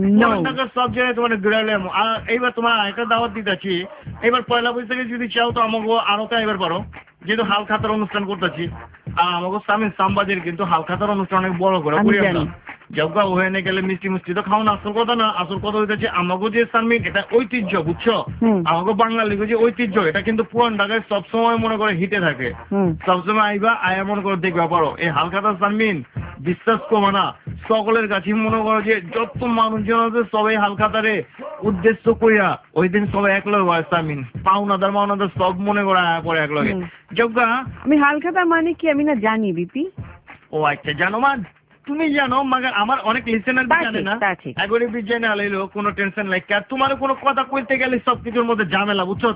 Speaker 4: সব জায়গায় তোমার ঘুরালে। আর এইবার তোমার একটা দাওয়াত দিতেছি, এবার পয়লা বৈশাখে যদি চাও তো আমাকে আরো তা এবার পারো, যেহেতু হাল খাতার অনুষ্ঠান করতেছি। আর আমাকে শারমিন সামবাজের কিন্তু হাল খাতার অনুষ্ঠান অনেক বড় করে করি আমরা। যজ্ঞ ওখানে গেলে মিষ্টি মিষ্টি তো খাও না, আসল কথা না। আসল কথা হইতেছে আমাকে যে শারমিন এটা ঐতিহ্য বুঝছো, আমাকে বাঙালি যে ঐতিহ্য এটা কিন্তু পুরান ঢাকায় সবসময় মনে করে হিটে থাকে। সবসময় আইবা আয়া মনে করে দেখবা পারো এই হালখাতা শারমিন, বিশ্বাস করবো না সকলের কাছে মনে করো যে যত মানুষজন আছে সবাই হালখাতারে উদ্দেশ্য করিয়া ওই দিন সবাই এক লগে হয় শারমিন, পাওনাদার মাওনাদার সব মনে করে আয়া পরে এক লগে। যজ্ঞ
Speaker 3: আমি হালখাতা মানে কি আমি না জানি বিপি।
Speaker 4: ও আচ্ছা জানো মা, তুমি জানো মাগার আমার অনেক লিসেনার জানে না। এগরে বি জেনে আলাইলো কোনো টেনশন নাই, আর তোমার কোনো কথা কইতে গেলে সবকিছুর মধ্যে ঝামেলা বুঝছো।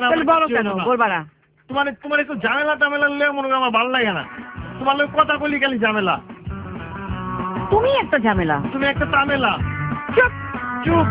Speaker 4: তোমার তোমার একটু ঝামেলা টামেলা লে মনে করো আমার ভালো লাগে না। তোমার লোক কথা কইলি খালি ঝামেলা।
Speaker 3: তুমি একটা ঝামেলা,
Speaker 4: তুমি একটা ঝামেলা। চুপ চুপ।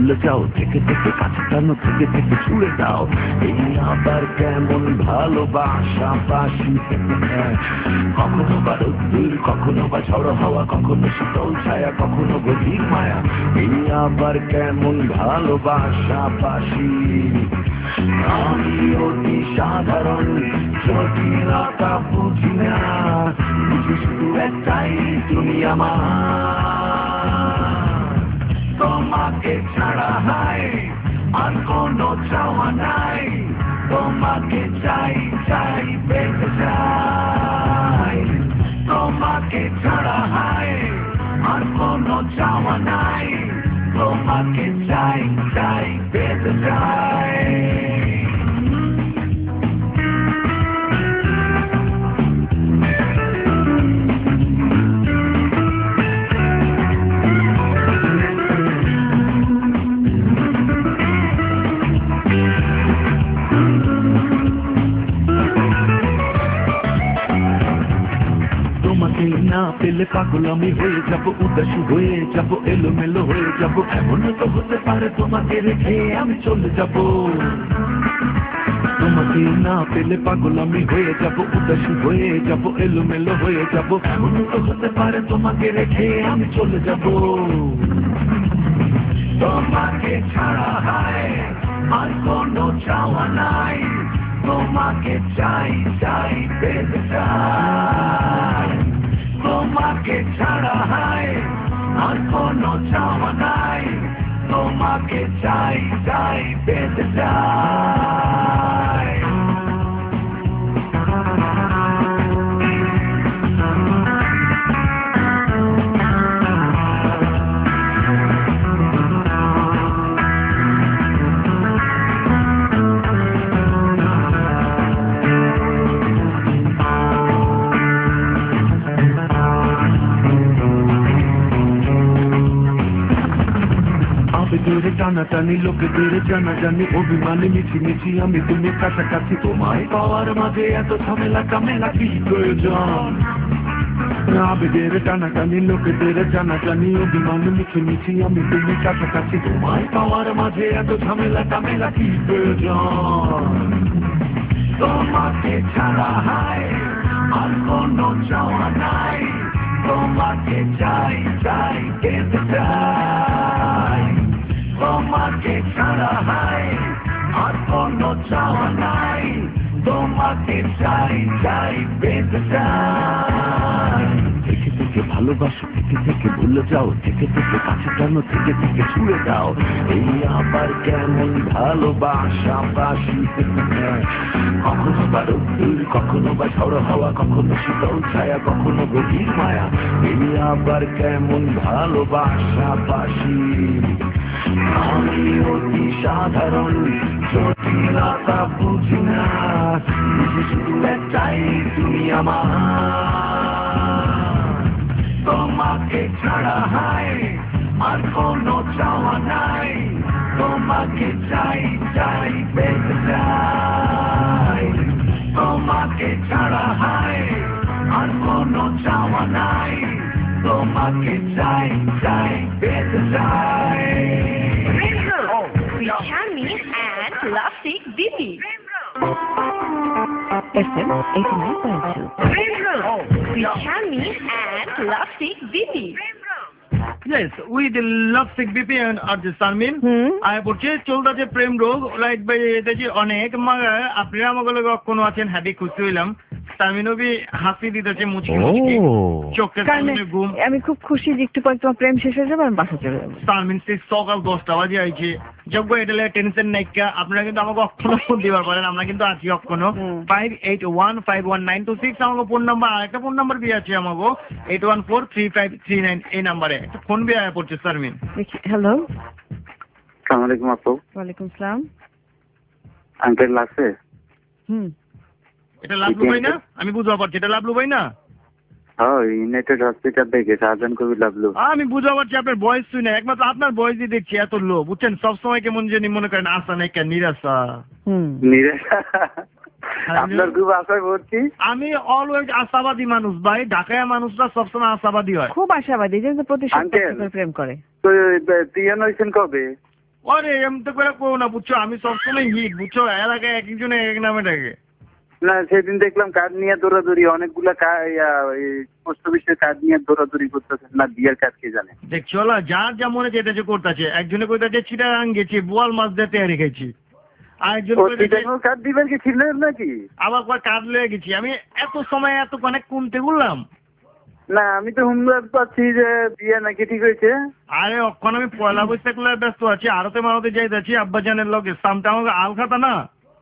Speaker 13: ভুলে যাও, থেকে থেকে কাছে টানো, থেকে থেকে ছুড়ে দাও। এই আবার কেমন ভালোবাসা বাসি, কখনো বা রোদ্দুর, কখনো বা ঝড় হাওয়া, কখনো শীতল ছায়া, কখনো গভীর মায়া। এই আবার কেমন ভালোবাসা বাসি। আমি অতি সাধারণ, জটিলতা বুঝি না, বুঝি শুধু একটাই, তুমি আমার। তোমাকে ছাড়া হাই আর কোনো চাওয়া নাই, তোমাকে চাই চাই পেতে চাই। তোমাকে ছাড়া হাই আর কোনো চাওয়া নাই, তোমাকে চাই চাই পেতে চাই। তোমাকে না পেলে পাগল আমি হয়ে যাব, উদাস হয়ে যাব, এলোমেলো হয়ে যাব। এমন তো হতে পারে তোমাকে রেখে আমি চলে যাব। তোমাকে না পেলে পাগল আমি হয়ে যাব, উদাস হয়ে যাব, এলোমেলো হয়ে যাব। এমন তো হতে পারে তোমাকে রেখে আমি চলে যাব। তোমাকে ছাড়া হায় আর কোনো চাওয়া নাই, তোমাকে চাই চাই পেতে চাই। তোমাকে ছাড়া হায় আর কোনো চাওয়া নাই, তোমাকে চাই চাই পেতে চাই। আবেগের টানাটানি, লোকেদের জানাজানি, অভিমানে মিছিমিছি আমি তুমি কাছাকাছি। তোমায় পাওয়ার মাঝে এত ঝামেলা কামেলা কি প্রয়োজন? আবেগের টানাটানি, লোকেদের জানাজানি, অভিমানে মিছিমিছি আমি তুমি কাছাকাছি। তোমায় পাওয়ার মাঝে এত ঝামেলা কামেলা কি প্রয়োজন? তোমাকে ছাড়া হায় আর কোনো চাওয়া নাই, তোমাকে চাই চাই পেতে চাই। তোমাকে ছাড়া হায় আর কোনো চাওয়া নাই, তোমাকে চাই চাই পেতে চাই। থেকে থেকে ভালোবাসো, থেকে থেকে ভুলে যাও, থেকে থেকে কাছে টানো, থেকে থেকে ছুড়ে দাও। এই আবার কেমন ভালোবাসা বাসি, কখনো বা রোদ্দুর, কখনো বা ঝড় হাওয়া, কখনো শীতল ছায়া, কখনো গভীর মায়া। এই আবার কেমন ভালোবাসা বাসি। আমি অতি সাধারণ, জটিলতা বুঝি না, বুঝি শুধু একটাই, তুমি আমার। তোমাকে ছাড়া হায় আর কোনো চাওয়া নাই, তোমাকে চাই চাই পেতে চাই। তোমাকে ছাড়া হায় আর কোনো চাওয়া নাই, তোমাকে চাই চাই পেতে চাই।
Speaker 8: With Charmy and Lovesick Didi.
Speaker 3: F M eighty-nine point two.
Speaker 8: With Charmy and Lovesick Didi.
Speaker 4: Yes, with the Lovesick B P and Arjun Sarmin. I purchased চলতে যে প্রেম রোগ লাইট বাই এটা যে অনেক মাগা আপনারা আমাকে কখনো আছেন হ্যাপি খুশি হইলাম। সামিনবি হাসি দিতেছে মুচকি মুচকি চোখের সামনে ঘুম।
Speaker 3: আমি খুব খুশি যে একটু পরে তোমার প্রেম শেষ হয়ে যাবে, আমি বাসা চলে যাবো।
Speaker 4: সামিন সে সকাল দশটা বাজে আইছে, যোগ্য এটা টেনশন নাই। আপনারা কিন্তু আমাকে অক্ষণ ফোন দিবার পারেন, আমরা কিন্তু আছি অক্ষণ five eight one five one nine two six আমাকে ফোন নাম্বার। আর একটা ফোন নাম্বার দিয়ে আছে আমাকে eight one four three five three nine এই নাম্বারে একটা ফোন দিয়ে আয়া পড়ছে সারমিন।
Speaker 3: হ্যালো,
Speaker 5: আসসালামু আলাইকুম আপু।
Speaker 3: ওয়ালাইকুম সালাম।
Speaker 5: আঙ্কেল আছে?
Speaker 3: হুম,
Speaker 4: এটা লাভলু ভাই না? আমি বুঝতে পারছি এটা লাভলু ভাই না?
Speaker 5: হ্যাঁ, ইউনাইটেড হসপিটাল থেকে শাহজাহান কবির লাভলু।
Speaker 4: আমি বুঝতে পারছি আপনার বয়স শুনে, একমাত্র আপনার বয়সই দেখছি এত লো, বুঝছেন? সবসময় কেমন জানি মনে করেন আশা নাই কেন, নিরাশা।
Speaker 5: নিরাশা আপনার খুব আশায় ভর্তি।
Speaker 4: আমি অলওয়েজ আশাবাদী মানুষ ভাই, ঢাকায় মানুষরা সবসময় আশাবাদী হয়,
Speaker 3: খুব আশাবাদী, যে প্রতি সপ্তাহে প্রেম করে।
Speaker 5: তো বিয়ে হয়েছেন কবে?
Speaker 4: আরে এমনি করে কো না বুঝছো, আমি সবসময় হিট বুঝছো, এলাকায় এক একজন এক নামে ডাকে।
Speaker 5: না সেদিন দেখলাম কার্ড নিয়ে দৌড়াদৌড়ি, অনেকগুলা পোস্ট অফিসের কার্ড নিয়ে দৌড়াদৌড়ি করতেছে, না বিয়ের কার্ড কে জানে।
Speaker 4: দেখছো না, যার যা মনে যেতেছে করতেছে। একজনে কইতাছে চিটাগাং গেছি, বোয়াল মাছ দিয়ে তৈরি গেছি, আরেকজন
Speaker 5: কার্ড দিবেন কি ছিলেন নাকি,
Speaker 4: আবার কয় কার্ড লয়ে গেছি। আমি এত সময় এত অনেক কমতে বললাম
Speaker 5: না, আমি তো হুমলার পাচ্ছি যে বিয়ে নাকি ঠিক হয়েছে।
Speaker 4: আরে অক্ষণ আমি পয়লা বৈশাখ লয়ে ব্যস্ত আছি, আরতে মারতে যাইতেছি আব্বাজানের লগে, সামটা আমাকে আলখাতা না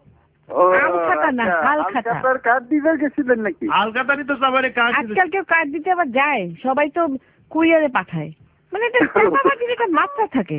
Speaker 4: আলকাতারই তো সবারই কাজ।
Speaker 3: আজকাল কেউ কার্ড দিতে আবার যায়, সবাই তো কুরিয়ারে পাঠায়, মানে একটা মাত্রা থাকে।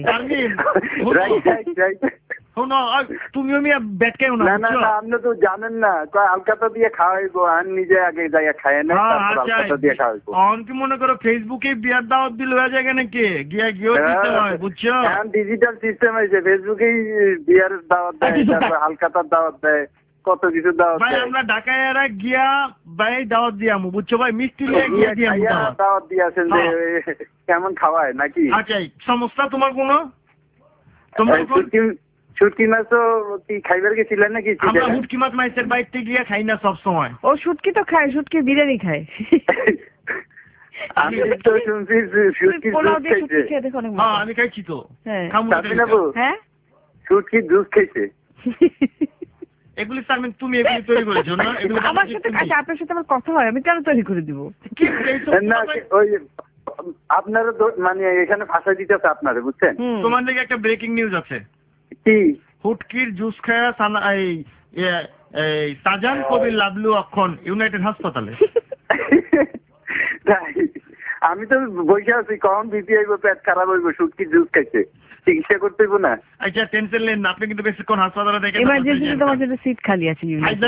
Speaker 4: শোনো তুমি আমি ব্যাটকেও না,
Speaker 5: না না আপনি তো জানেন না, আলকাতা দিয়ে খাওয়াইবো আর নিজে আগে যাইয়া খায় না, আলকাতা দিয়ে খাওয়াইবো।
Speaker 4: অন কি মনে করো ফেসবুকে বিয়ার দাওয়াত দিল হয়ে যায় কেন, কে গিয়া গিয়েও দিতে হয় বুঝছো।
Speaker 5: ডিজিটাল সিস্টেম হয়েছে, ফেসবুকেই বিয়ার দাওয়াত দেয়, তারপর আলকাতার দাওয়াত দেয়, কত কিছু দাওয়াত
Speaker 4: ভাই।
Speaker 5: দেয়।
Speaker 4: আমরা ঢাকায় এরা গিয়া ভাই দাওয়াত দিয়ামু বুঝছো ভাই, মিষ্টি লিয়ে গিয়া দিয়ামু
Speaker 5: দাওয়াত দিয়েছেন যে কেমন খাওয়ায় নাকি।
Speaker 4: আচ্ছা সমস্যা তোমার কোনো, তোমার
Speaker 5: শুটকি মাছ তো কি খাইবার গেছিলেন নাকি?
Speaker 4: আমরা শুটকি মাছ মাইসের বাইরে গিয়ে খাই না সব সময়।
Speaker 3: ও শুটকি তো খায়, শুটকি বিরিয়ানি খায়।
Speaker 5: আমি তো শুনছি শুটকি জুস খাইছে।
Speaker 4: হ্যাঁ আমি খাইছি তো,
Speaker 3: হ্যাঁ
Speaker 5: শুটকি জুস খাইছে।
Speaker 4: এগুলি সারমিন তুমি এগুলি তৈরি করেছো না? এগুলি
Speaker 3: আমার সাথে আপনার সাথে আমার কথা হয়, আমি কেন তৈরি করে দিব?
Speaker 5: না ওই আপনারা মানে এখানে ভাষা দিতেছে আপনারা, বুঝছেন?
Speaker 4: তোমার দিকে একটা ব্রেকিং নিউজ আছে।
Speaker 5: কি?
Speaker 4: হুটকির জুস খায়া সাজান কবির লাবলু অক্ষণ ইউনাইটেড হাসপাতালে।
Speaker 5: আমি তো বসে আছি, কখন বিপি আইব, পেট খারাপ হইব, শুটকির জুস খাইছে, চিকিৎসা করতে হইব না।
Speaker 4: আচ্ছা টেনশন নেন না, আপনি কিন্তু বেশিক্ষণ হাসপাতালে দেখে
Speaker 3: ইমার্জেন্সিতে তোমার জন্য সিট খালি আছে।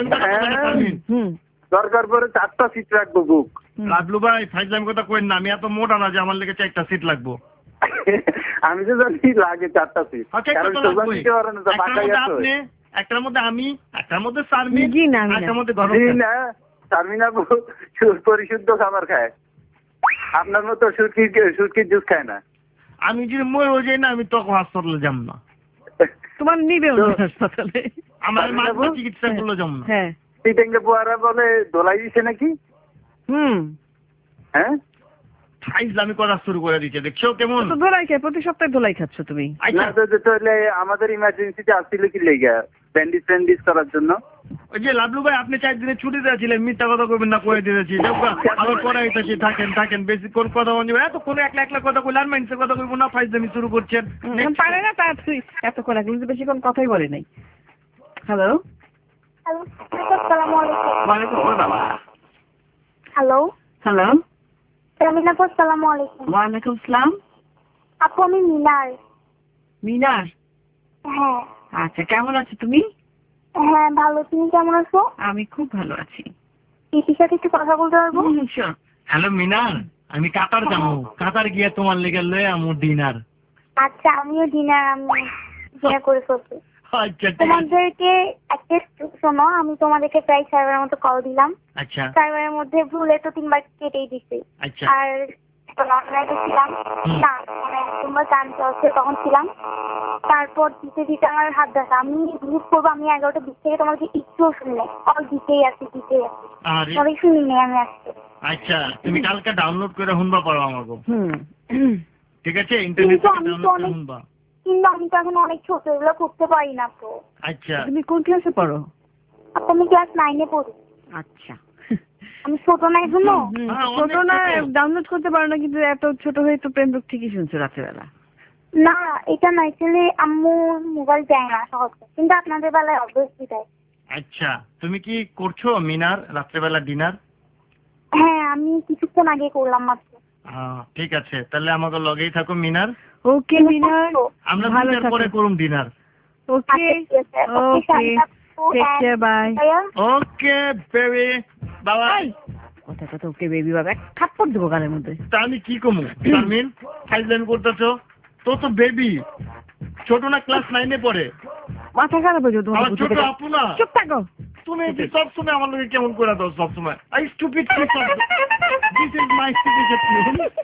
Speaker 5: দরকার পরে চারটা সিট রাখবো বুক।
Speaker 4: লাবলু ভাই ফাইজলাম কথা কইন না, আমি এত মোটা না যে আমার লেগে চারটা সিট লাগবো।
Speaker 5: আমি তো জানি লাগে চারটা সিট, কারণ সোজা নিতে পারে না, বাঁকাই আছে।
Speaker 4: একটার মধ্যে আমি, একটার মধ্যে সারমিন, একটার মধ্যে গরম
Speaker 5: না। সারমিন আপু পরিশুদ্ধ খাবার খায়, আপনার মতো শুটকির শুটকির জুস খায় না।
Speaker 4: আমি যদি মরে যাই না, আমি তখন হাসপাতালে যাব না।
Speaker 3: তোমার নিবে হাসপাতালে,
Speaker 4: আমার মাঝে চিকিৎসা করলে যাব না।
Speaker 3: হ্যাঁ
Speaker 5: সিটেঙ্গে বুয়ারা বলে দোলাই দিছে নাকি?
Speaker 3: হুম
Speaker 5: হ্যাঁ
Speaker 4: ফাইজলামি করা শুরু করে দিচ্ছে, দেখছো কেমন
Speaker 3: দোলাই খায়, প্রতি সপ্তাহে দোলাই খাচ্ছ তুমি।
Speaker 5: আমাদের ইমার্জেন্সিতে আসছিল কি লেগে ব্যান্ডিজ ব্যান্ডিজ করার জন্য।
Speaker 4: ওই যে লাবলু ভাই আপনি চার দিনে ছুটিতে ছিলেন, মিথ্যা কথা কইবেন না, কয়ে দিয়েছি আবার পরে আইতাছি, থাকেন থাকেন বেশি কোন কথা বলবেন, এত কোনো একলা একলা কথা কইলে আর মাইন্ডসের কথা কইব না, ফাইজলামি শুরু করছেন।
Speaker 3: পারে না তা তুই এত করে কিন্তু বেশি কোন কথাই বলে নাই। হ্যালো
Speaker 10: হ্যালো আসসালামু আলাইকুম।
Speaker 3: ওয়ালাইকুম আসসালাম।
Speaker 10: হ্যালো
Speaker 3: হ্যালো
Speaker 10: সামিনা আপু আসসালামু আলাইকুম।
Speaker 3: ওয়ালাইকুম আসসালাম।
Speaker 10: আপু আমি মিনার।
Speaker 3: মিনার?
Speaker 10: হ্যাঁ।
Speaker 3: আচ্ছা কেমন আছো তুমি?
Speaker 10: হ্যাঁ ভালো, তুমি কেমন আছো?
Speaker 3: আমি খুব ভালো আছি।
Speaker 10: পিপির সাথে একটু কথা বলতে পারবো?
Speaker 4: হ্যালো মিনার, আমি কাতার যাবো, কাতার গিয়ে তোমার লেগে লয়ে আমু ডিনার।
Speaker 10: আচ্ছা আমিও ডিনার আমি ডিনার করে ফেলছি। তোমাদেরকে একটা শোনো, আমি তোমাদেরকে প্রায় সার্ভারের মতো কল দিলাম।
Speaker 4: আচ্ছা
Speaker 10: সার্ভারের মধ্যে ভুলে তো তিনবার কেটেই দিছে।
Speaker 4: আচ্ছা
Speaker 10: আর অনলাইনে ছিলাম না, মানে তোমরা গান চলছে তখন ছিলাম, তারপর দিতে দিতে আমার হাত দেখা, আমি গ্রুপ করবো, আমি এগারোটা দিক থেকে তোমাকে একটুও শুনলে কল দিতেই আছি দিতেই আছি, সবাই শুনি নেই আমি আসছি।
Speaker 4: আচ্ছা তুমি কালকে ডাউনলোড করে শুনবা পারো আমাকে, ঠিক আছে?
Speaker 10: ইন্টারনেট ডাউনলোড করে শুনবা। কিন্তু আমি তো এখন অনেক ছোট, এগুলো করতে পারি না তো।
Speaker 4: আচ্ছা
Speaker 3: তুমি কোন ক্লাসে পড়ো?
Speaker 10: আমি ক্লাস নাইনে পড়ি।
Speaker 3: আচ্ছা
Speaker 10: আমি ছোট না এখনো।
Speaker 3: ছোট না, ডাউনলোড করতে পারো না, কিন্তু এত ছোট হয়ে তো প্রেম রোগ ঠিকই শুনছো রাত্রেবেলা।
Speaker 10: না এটা না, আসলে আম্মু মোবাইল দেয় না সহজে, কিন্তু আপনাদের বেলায় অবশ্যই দেয়।
Speaker 4: আচ্ছা তুমি কি করছো মিনার রাত্রেবেলা ডিনার?
Speaker 10: হ্যাঁ আমি কিছুক্ষণ আগে করলাম মাত্র।
Speaker 4: ঠিক আছে তাহলে আমাকে লগেই থাকো মিনার।
Speaker 3: ওকে মিনার,
Speaker 4: আমরা দুটার পরে করুম dinner.
Speaker 3: Okay okay take care bye.
Speaker 4: Okay baby bye.
Speaker 3: কথা কথা ওকে বেবি বাবা, এক থাপ্পড় দেবো গালের মধ্যে।
Speaker 4: তা আমি কি কমু শারমিন, ফাইজলামি করতেছো তো? তো বেবি ছোট না, ক্লাস নাইনে পড়ে,
Speaker 3: মাথা খারাপ হয়ে যাবে তোমার।
Speaker 4: ছোট আপু না,
Speaker 3: চুপ থাকো
Speaker 4: তুমি। সবসময় আমার লোকে কেমন করে দাও সবসময়। I stupid, this is my stupid.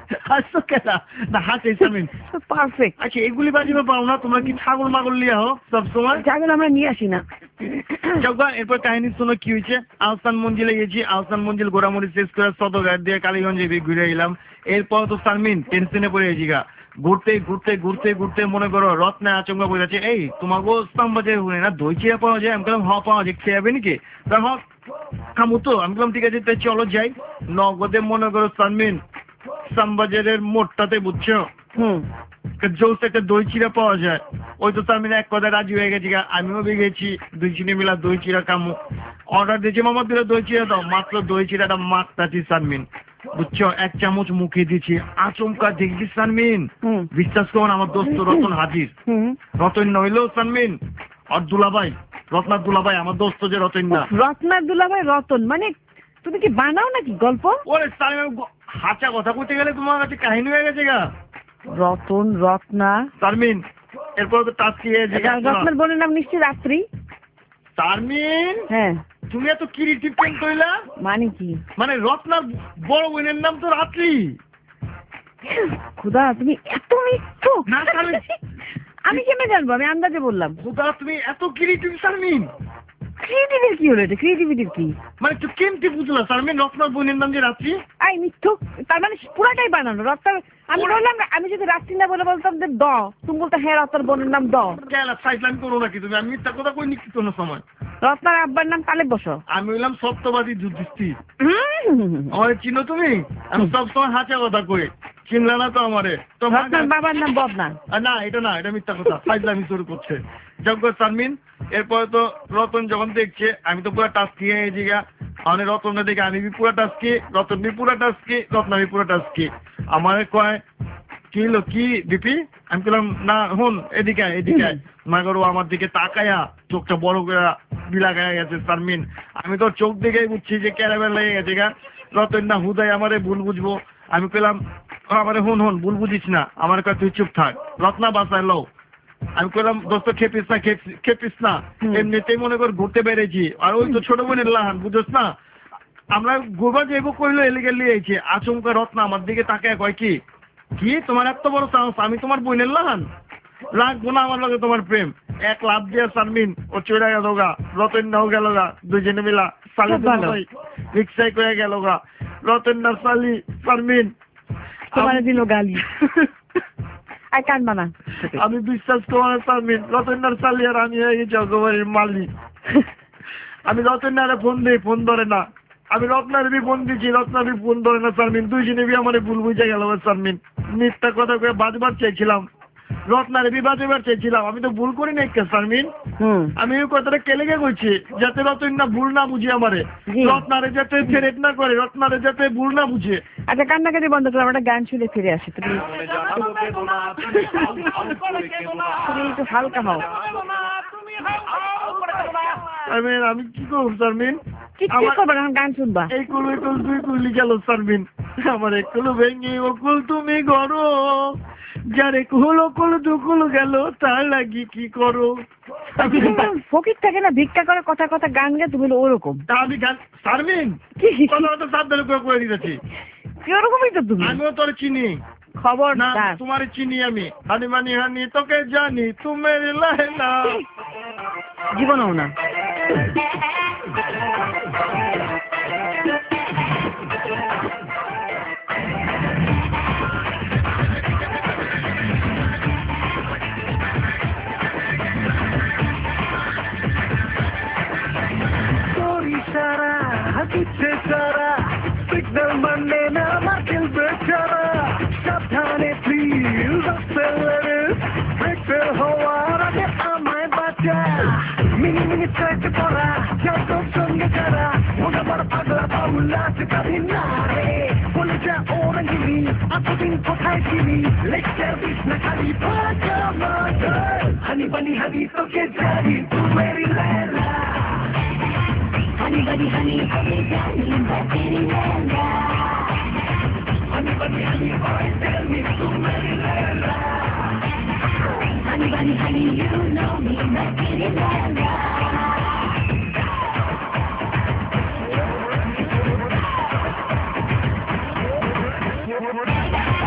Speaker 4: হাসছো কেনা না হাসে সামিন
Speaker 3: পারফেক্ট।
Speaker 4: আচ্ছা এগুলি বাজিবে পাও না তোমরা কি ছাগল মাগল লিয়ে হো সব সময়?
Speaker 3: ছাগল আমরা নিয়ে আসি না।
Speaker 4: যাও এরপর কাহিনী শোনো কি হয়েছে। আহসান মঞ্জিলে গেছি, আহসান মঞ্জিল ঘোরামুড়ি শেষ করে সদরঘাট দিয়ে কালীগঞ্জে ঘুরে এলাম। এরপর তো সারমিন টেনশনে পড়ে গেছি গা। ঘুরতে ঘুরতে ঘুরতে ঘুরতে মনে করো রত্নে আচমকা বলে যাচ্ছে এই তোমাকে ইসলামবাজে হুনে না দই চিরা পাওয়া যায়? আমি বললাম হ পাওয়া যায়, খেয়ে যাবে নাকি? হ খামু তো। আমি বললাম ঠিক আছে তাই চলো যাই। নগদে মনে করো সারমিন ইসলামবাজারের মোড়টাতে বুঝছো
Speaker 3: হুম
Speaker 4: জোস একটা দই চিরা পাওয়া যায়। ওই তো সারমিন এক কথা রাজি হয়ে গেছি গা। আমিও গেছি দুই চিনি মিলা দই চিরা কামু অর্ডার দিয়েছি। মামা দিলে দই চিরা দাও। মাত্র দই চিরাটা মাত্রাছি সারমিন বুঝছো, এক চামচ মুখে দিচ্ছি আচমকা দেখছি সারমিন বিশ্বাস করুন আমার দোস্ত রতন হাজির। রতন নইলেও সারমিন আর দুলাভাই রত্নার দুলাভাই আমার দোস্ত যে রতন না
Speaker 3: রত্নার দুলাভাই রতন মানে তুমি কি বানাও নাকি গল্প?
Speaker 4: ওরে সারমিন হাঁচা কথা বলতে গেলে তোমার কাছে কাহিনী হয়ে গেছে গা।
Speaker 3: রতন রত্না
Speaker 4: সারমিন এরপর তো টাস্কি
Speaker 3: রত্নার বোনের নাম নিশ্চয়ই রাত্রি।
Speaker 4: সারমিন
Speaker 3: হ্যাঁ
Speaker 4: তুমি এত ক্রিয়েটিভ কেন কইলা?
Speaker 3: মানে কি?
Speaker 4: মানে রত্নার বড় বোনের নাম তো রাত্রি।
Speaker 3: খুদা তুমি এত মিথ্যু।
Speaker 4: না সারমিন
Speaker 3: আমি কেমনে জানবো? আমি আন্দাজে বললাম।
Speaker 4: খুদা তুমি এত ক্রিয়েটিভ সারমিন।
Speaker 3: ক্রিয়েটিভিটির কি হলো এটা? ক্রিয়েটিভিটির কি
Speaker 4: মানে তুই কেমতি বুঝলা সারমিন রত্নার বোনের নাম যে রাত্রি?
Speaker 3: আই মিথ্যু তার মানে পুরাটাই বানানো রত্নার। আমি বললাম আমি যদি রাত্রি না বলে বলতাম যে দ তুমি বলতো হ্যাঁ রত্নার বোনের নাম দ।
Speaker 4: কেলা সাইজলাম করো নাকি তুমি? আমি মিথ্যা কথা কই নিকি কোনো সময়?
Speaker 3: রত্নার আব্বার নাম তালেব বসো।
Speaker 4: আমি হইলাম সত্যবাদী যুধিষ্ঠির। আমারে চিনো তুমি? আমি সবসময় হাঁচা কথা কই। চিনলা না তো আমারে?
Speaker 3: রত্নার বাবার নাম বদনা।
Speaker 4: না এটা না এটা মিথ্যা কথা সাইজলামি শুরু করছে। যজ্ঞ সারমিন এরপরে তো রতন যখন দেখছে আমি তো পুরো টাস্কি হয়ে গেছি গা। মানে রতনটা দেখে আমি বি পুরো টাস্কি, রতন বি পুরো টাস্কি, রত্না বি পুরো টাস্কি। আমার কয় কি হলো কি বিপি? আমি বললাম না হুন এদিকে এদিকে মাগর আমার দিকে তাকায়া চোখটা বড় করে বিলা গায়ে গেছে সারমিন। আমি তো চোখ দেখে বুঝছি যে ক্যারাবেল লেগে গেছে গা। রতন না হুদাই আমারে ভুল বুঝবো। আমি পেলাম আমারে হুন হুন ভুল বুঝিস না। আমার কাছে তুই চুপ থাক রত্না বাসায় লো। আমি কইলাম দোস্ত খেপিস না খেপিস না এমনিতেই মনে কর ঘুরতে বেড়েছি আর ওই তো ছোট বোনের লাহান বুঝোস না আমরা ঘুরবা যাইবো কইলো এলিগে লিয়েছে। আচমকা রত্না আমার দিকে তাকায় কয় কি কি তোমার এত বড় সাহস আমি তোমার বোনের লাহান? লাগবো না আমার লগে তোমার প্রেম। এক লাভ দিয়ে সারমিন ও চড়ে গেল গা। রতন নাও গেল গা দুজনে মিলা সালি রিক্সায় করে গেল গা। রতন না সালি সারমিন
Speaker 3: তোমার দিল গালি।
Speaker 4: আমি বিশ্বাস করবো সারমিন রতনার সালি আর আমি হয়ে গেছি অগবাড়ির মালিক। আমি রতনারে ফোন দিই ফোন ধরে না। আমি রত্নার বি ফোন দিচ্ছি রত্নার বি ফোন ধরে না সারমিন। দুইজনে বি আমার ভুল বুঝে গেল সারমিন। মিথ্যা কথা কয়ে বাজবার চাইছিলাম রত্নারে বি বাজবার চাইছিলাম। আমি তো ভুল করি নাই সারমিন। আমি এই কথাটা কেলেগে কইছি যাতে রতন না ভুল না বুঝি আমারে। রত্নারে যাতে থ্রেট না করে রত্নারে যাতে ভুল না বুঝে।
Speaker 3: আচ্ছা কান্নাকাটি বন্ধ করে আমরা গান শুনে ফিরে আসি। তুমি একটু হালকা হও।
Speaker 4: আমি কি করব সারমিন?
Speaker 3: গান শুনবা।
Speaker 4: এই কুল কুল দুই কুলি গেল সারমিন। আমার একুল ভেঙে ওকুল তুমি গড়ো যারে কুল কুল দুকুল গেল তার লাগি কি করো?
Speaker 3: ফকির থাকে না ভিক্ষা করে কথা কথা গান গে তুমি ওরকম।
Speaker 4: তা আমি গান সারমিন কথা সাবধান করে দিতেছি।
Speaker 3: ওরকমই তো তুমি।
Speaker 4: আমিও তোর চিনি
Speaker 3: খবর
Speaker 4: না তোমার চিনি আমি। হানি মানি হানি তোকে জানি তুমি লাইলা
Speaker 3: জীবনও না।
Speaker 2: হাসিচ্ছে সারা সিগন্যাল মানে না মার্কেল বেচারা সাবধানে প্লিজ ব্রেক হওয়ার আগে আমায় বাঁচা মিনি মিনি চাইতে পড়া যত সঙ্গে যারা ওটা বড় পাগলা বাউলা কাঁদি না রে বলে যা ওরা গিরি এতদিন কোথায় ছিলি লেকচার দিস না খালি বাঁচা বাঁচা হানি বানি হানি তোকে জানি তুই মেরি Laila Honey, buddy, honey, honey, honey, honey, honey, buddy, honey, boy, tell me so many la Honey, buddy, honey, you know me, my pretty la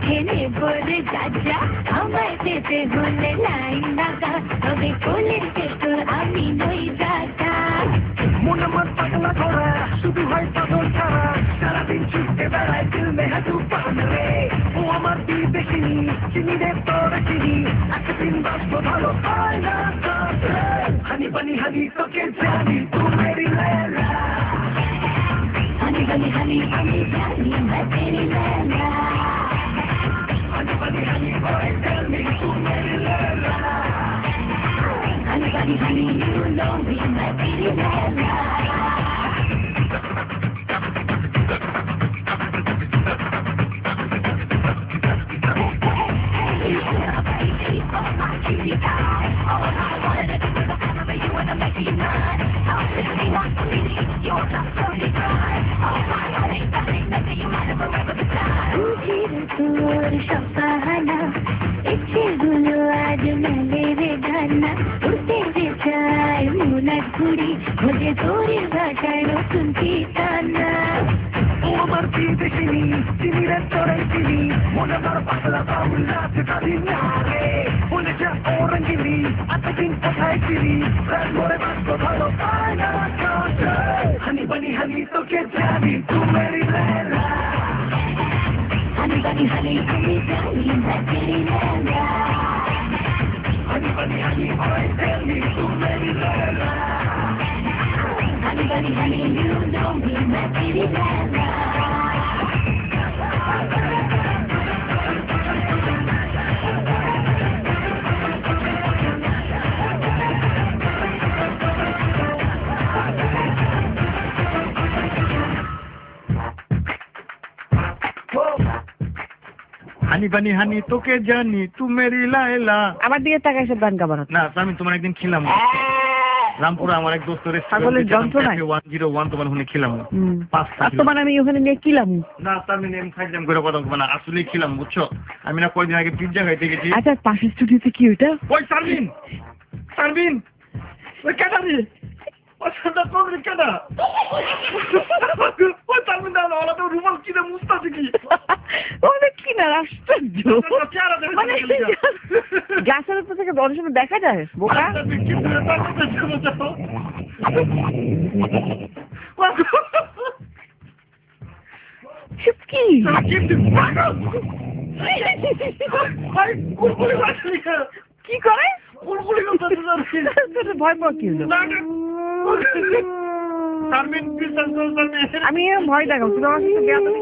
Speaker 10: দেখে নেব রে যা যা আমায় পেতে হলে লাইন লাগা তবে কোলের ভেতর আমি নই রাজা
Speaker 2: মন আমার পাগলা করা শুধু হয় পাগল ছাড়া সারাদিন ছুটে বেড়ায় দিল মেহা তুফান রে ও আমার বিবেকিনী চিনি রে তোর চিনি একদিন বাসবো ভালো পায় না হানি বানি হানি তোকে জানি তু মেরি লেলা
Speaker 10: হানি বানি হানি আমি জানি मैं तेरी Laila
Speaker 2: honey bunny honey boy tell me তু মেরি Laila
Speaker 10: honey bunny honey you know me मैं तेरी लैला তোর সপাহানা ইচ্ছেগুলো আজ মেলে রে ধানা উঠতে যে চায় মুনার ঘুড়ি খোঁজে তোর ভাষায় নতুন ঠিকানা
Speaker 2: ও আমার বিবেকিনী চিনি রে তোর চিনি মন আমার পাগলা বাউলা কালি না রে বলে যা ও রঙ্গিনী এতদিন কোথায় ছিলি প্রাণ ভরে বাসবো ভালো পায় না হানি বানি হানি তোকে জানি তু মেরি লেলা
Speaker 10: হানি বানি হানি আমি জানি मैं तेरी Laila
Speaker 2: honey bunny honey boy tell me তু মেরি Laila
Speaker 10: honey bunny honey you know me मैं तेरी लैला
Speaker 4: হানি বানি হানি তোকে জানি তু মেরি লাইলা
Speaker 3: আমার দিকে তাকাই সব গান গাবার
Speaker 4: না আমি তোমার একদিন খিলাম রামপুরে আমার এক দোস্ত
Speaker 3: ছাগলের যন্ত্রণায়
Speaker 4: ওয়ান জিরো ওয়ান তোমার ওখানে খিলাম পাঁচটা
Speaker 3: তোমার আমি ওখানে নিয়ে কিলাম
Speaker 4: না আমি এম খাইলাম করে কথা মানে আসলে খিলাম বুঝছো আমি না কয়দিন আগে পিজ্জা খাইতে গেছি
Speaker 3: আচ্ছা পাশের স্টুডিওতে কি ওইটা
Speaker 4: ওই সারবিন সারবিন ওই কেডা রে ওই সাদা কোগরি কেডা ওই সারবিন দাও ওলা তো রুমাল কিনে মুস্তাছে কি
Speaker 3: ওদের কি না আশ্চর্য মানে গ্লাসের উপর থেকে অনেক সময় দেখা যায় বোকা কি কি করে ভয় পাওয়া কি আমি ভয় দেখাম তুমি আমার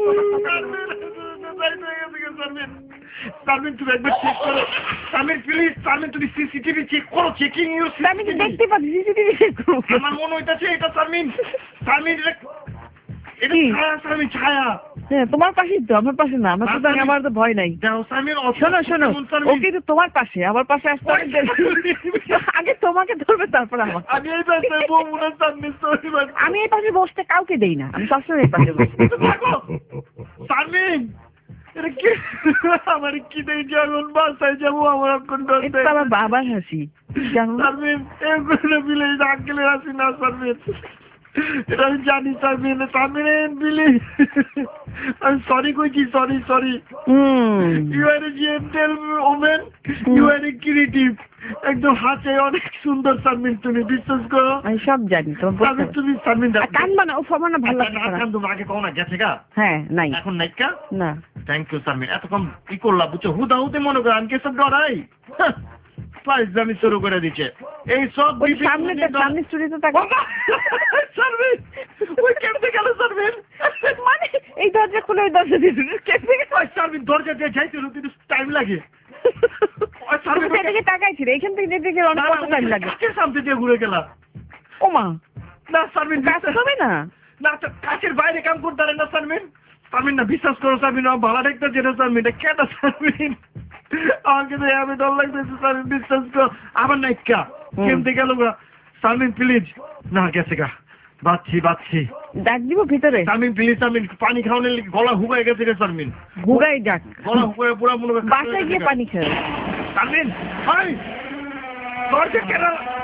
Speaker 3: সাথে
Speaker 4: তুমি একবার চেক করো সামির প্লিজ সামির তুমি সিসিটিভি চেক করো চেকিং ইউর
Speaker 3: আমি তো দেখতে পাচ্ছি সিসিটিভি চেক করো
Speaker 4: আমার মনে হইতাছে এটা সামিন সামিন এটা ছায়া সামিন ছায়া
Speaker 3: হ্যাঁ তোমার পাশেই তো আমার পাশে না আমার তো আমার তো ভয় নাই শোনো শোনো ও কিন্তু তোমার পাশে আমার পাশে আসতে আগে তোমাকে ধরবে তারপর আমার
Speaker 4: আমি এই পাশে বমুনা সামনে সরি
Speaker 3: আমি এই পাশে বসতে কাউকে দেই না আমি সবসময় এই পাশে বসি
Speaker 4: সামিন এটা কি আমার কি দেই যখন বাসায় যাবো আমার কোন
Speaker 3: এটা আমার বাবার হাসি
Speaker 4: সামিন এগুলো বিলে আঙ্কেলের হাসি না সামিন এটা আমি জানি সামিন সামিন বিলি আমি সরি কইছি sorry sorry you are a gentle woman you are a creative একদম হাসে অনেক সুন্দর সামিন তুমি বিশ্বাস করো
Speaker 3: আমি সব জানি
Speaker 4: তোমার তুমি সামিন
Speaker 3: কানবা না ও ফমানা ভালো লাগে
Speaker 4: না কান তুমি আগে কও না গেছে গা
Speaker 3: হ্যাঁ নাই
Speaker 4: এখন নাই কা
Speaker 3: না
Speaker 4: থ্যাংক ইউ সামিন এত কম কি করলা বুঝছো হুদা হুদে মনে করো আমি কেসব ডরাই প্রাইস দামি শুরু করে দিচ্ছে এই সব
Speaker 3: সামনে সামনে স্টুডিওতে থাকো
Speaker 4: সার্ভিস ওই কেমনে গেল সার্ভিস
Speaker 3: মানে এই দরজা খুলে ওই দরজা দিয়ে কেমনে গেল
Speaker 4: সার্ভিস দরজা দিয়ে যাইতে কিন্তু টাইম লাগে ওই সার্ভিস
Speaker 3: এদিকে তাকাইছি রে এখান থেকে দেখতে অনেক কত টাইম লাগে
Speaker 4: কাছের সামনে দিয়ে ঘুরে গেলা
Speaker 3: ও মা
Speaker 4: না সার্ভিস
Speaker 3: কাজ হবে না
Speaker 4: না তো কাছের বাইরে কাম করতে পারে না সার্ভিস সার্ভিস না বিশ্বাস করো সার্ভিস না ভালো দেখতে যেটা সার্ভিস এটা কেটা সার্ভিস আমাকে তো আমি ডর লাগতেছে সার্ভিস বিশ্বাস করো আবার নাইকা কেমতে গেল গা সার্ভিস প্লিজ না গেছে গা বাচ্ছি বাচ্ছি
Speaker 3: ডাক দিব ভিতরে
Speaker 4: সার্ভিস প্লিজ সার্ভিস পানি খাওয়ানোর লিগে গলা হুগাই গেছে রে সার্ভিস
Speaker 3: হুগাই ডাক
Speaker 4: গলা হুগাই পুরো মনে করে
Speaker 3: বাসায় গিয়ে পানি খাও
Speaker 4: সার্ভিস হাই দরজা কেন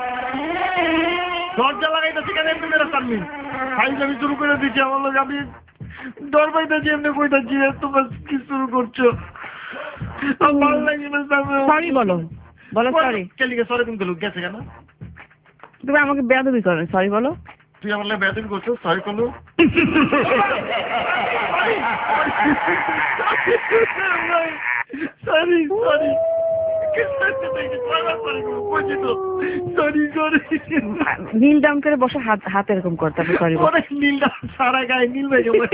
Speaker 4: দরজা লাগাইতেছে কেন এমনি মেরা সার্ভিস হাই আমি শুরু করে দিচ্ছি আমার লোক আমি ডর পাইতেছি এমনি কইতাছি তোমরা কি শুরু করছো ভালো লাগে না
Speaker 3: সরি বলো বলো সরি
Speaker 4: কেলিকে সরি তুমি লোক গেছে কেন
Speaker 3: তুমি আমাকে বেয়াদবি করো সরি বলো
Speaker 4: তুই আমার লাগে বেয়াদবি করছো সরি করলো সরি সরি
Speaker 3: নীল ডাউন করে বসে হাত হাত এরকম করতে হবে সরি
Speaker 4: নীল ডাউন সারা গায়ে নীল হয়ে যাবে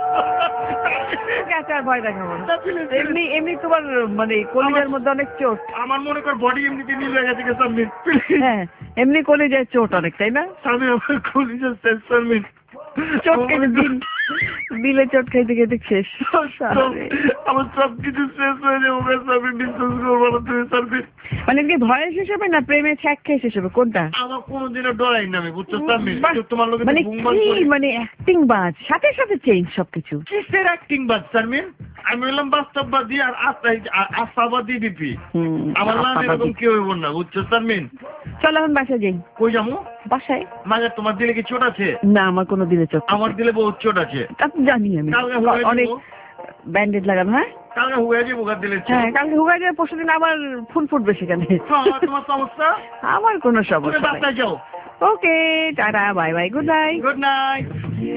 Speaker 3: ভয় দেখাবো এমনি এমনি তোমার মানে কলিজার মধ্যে অনেক চোট
Speaker 4: আমার মনে কর বডি এমনিতে নীল হয়ে গেছে সামনে
Speaker 3: হ্যাঁ এমনি কলিজায় চোট অনেক তাই না
Speaker 4: সামনে আমার কলিজার শেষ সামনে
Speaker 3: চোট খেতে দিন দিলে চোট খাইতে খেতে শেষ
Speaker 4: আমার সব কিছু শেষ হয়ে যাবে আমি বিশ্বাস করবো না তুমি সামনে
Speaker 3: মানে কি ভয় শেষ হবে না প্রেমে ছ্যাক খেয়ে শেষ হবে কোনটা
Speaker 4: আমার কোনোদিনও ডরাই না আমি বুঝছো সামনে তোমার লোক
Speaker 3: মানে কি মানে অ্যাক্টিং বাজ সাথে সাথে চেঞ্জ সবকিছু
Speaker 4: কিসের অ্যাক্টিং বাজ শারমিন আমি বললাম বাস্তববাদী আর আশাবাদী বিপি আমার নাম এরকম কেউ হইব না বুঝছো শারমিন
Speaker 3: চল এখন বাসায় যাই
Speaker 4: কই যাবো
Speaker 3: বাসায়
Speaker 4: মাঝে তোমার দিলে কি চোট আছে
Speaker 3: না আমার কোনো দিলে চোট
Speaker 4: আমার দিলে বহুত চোট আছে
Speaker 3: জানি আমি অনেক ব্যান্ডেজ লাগানো হ্যাঁ
Speaker 4: কালকে হুয়ে যাবো গাছ দিলে
Speaker 3: হ্যাঁ কালকে হুয়ে যাবে পরশু দিন আবার ফুল ফুটবে সেখানে
Speaker 4: তোমার সমস্যা
Speaker 3: আমার কোনো সমস্যা
Speaker 4: বাসায় যাও
Speaker 3: ওকে টাটা bye bye good night
Speaker 4: good night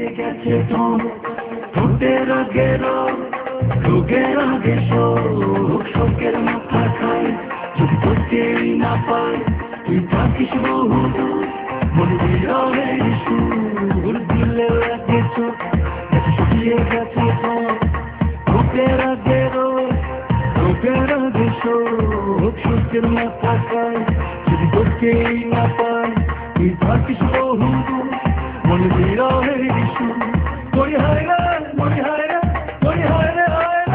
Speaker 13: শোকের মাথা খায় যদি তোকেই না পায় তুই থাকিস বহু মনে বিরহে সুর দিলে লাগে চোখ শুকিয়ে গেছে বুকের আগে বুকের আগে শোক শোকের মাথা খায় যদি তোকেই না পায় তুই থাকিস বহু মনে বিরহে সুর মরি হয় না মরি হয় না মরি হয় না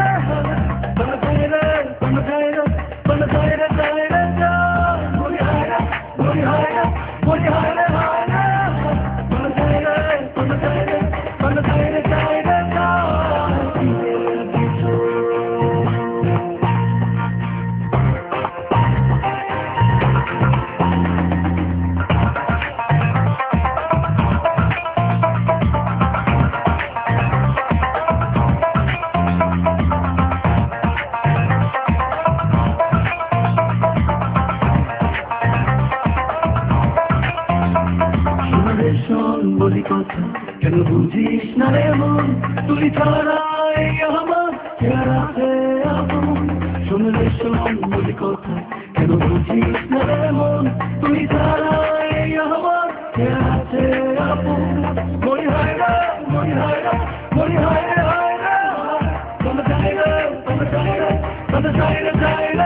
Speaker 13: বলি কথা কেন বুঝিস না রে মন তুই ছাড়াই আমার চেহারাতে আপন শুনলে শোন বলি কথা কেন বুঝিস না রে মন তুই ছাড়াই আমার চেহারাতে আপন মরি হয় না মরি হয় না মরি হয় না হয় না কোন যায় না কোন যায় না কোন যায় না যায় না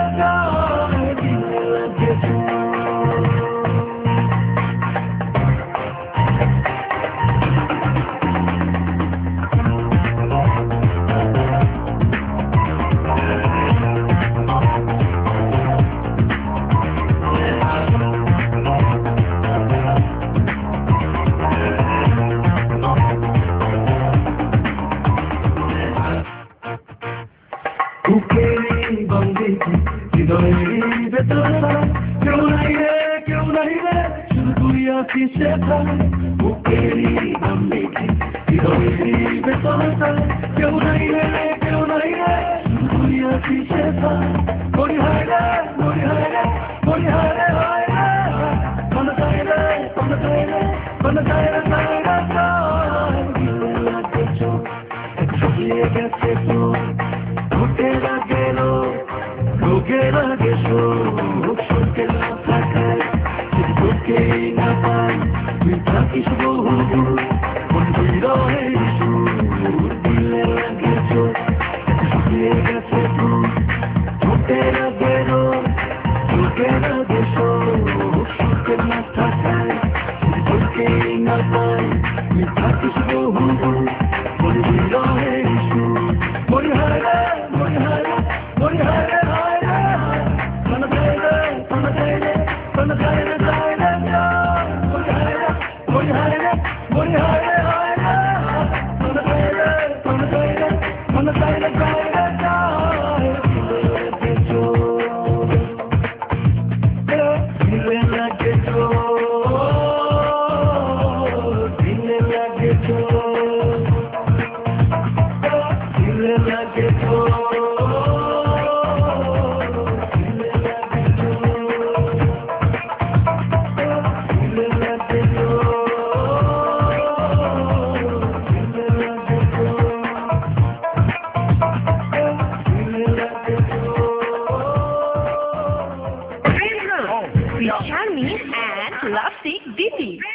Speaker 13: কেউ নাই রে কেউ নাই রে শুধু তুই আছিস বুকেরি বান্দিকে হৃদয়ের ভেতরে কেউ নাই রে কেউ নাই রে শুধু তুই আছিস মরি হয় রে মরি হয় রে মরি হয় রে হয় রে কোন যায় রে কোন যায় রে কোন যায় রে যায় রে লাগে চোখ শুকিয়ে গেছে তো বুকে লাগে লো বুকে লাগে শোক শোকের মাথা খায় যদি তোকেই না পাই তুই থাকিস বহু মন বিরহে সুর দিলে লাগে চোখ শুকিয়ে গেছে তো বুকে লাগে লো বুকে লাগে শোক শোকের মাথা খায় যদি তোকেই না পাই তুই থাকিস বহু মন বিরহে সুর মরি হয় রে মরি হয় রে মরি হয় রে হয় রে কোন যায় রে কোন যায় রে কোন যায় রে যায় রে মরি হয় রে মরি হয় রে মরি হয় রে হয় রে কোন যায় রে কোন যায় রে কোন যায় রে যায় রে দিলে লাগে তো দিলে লাগে তো দিলে লাগে তো
Speaker 8: with Charmin and Lovesick Diti.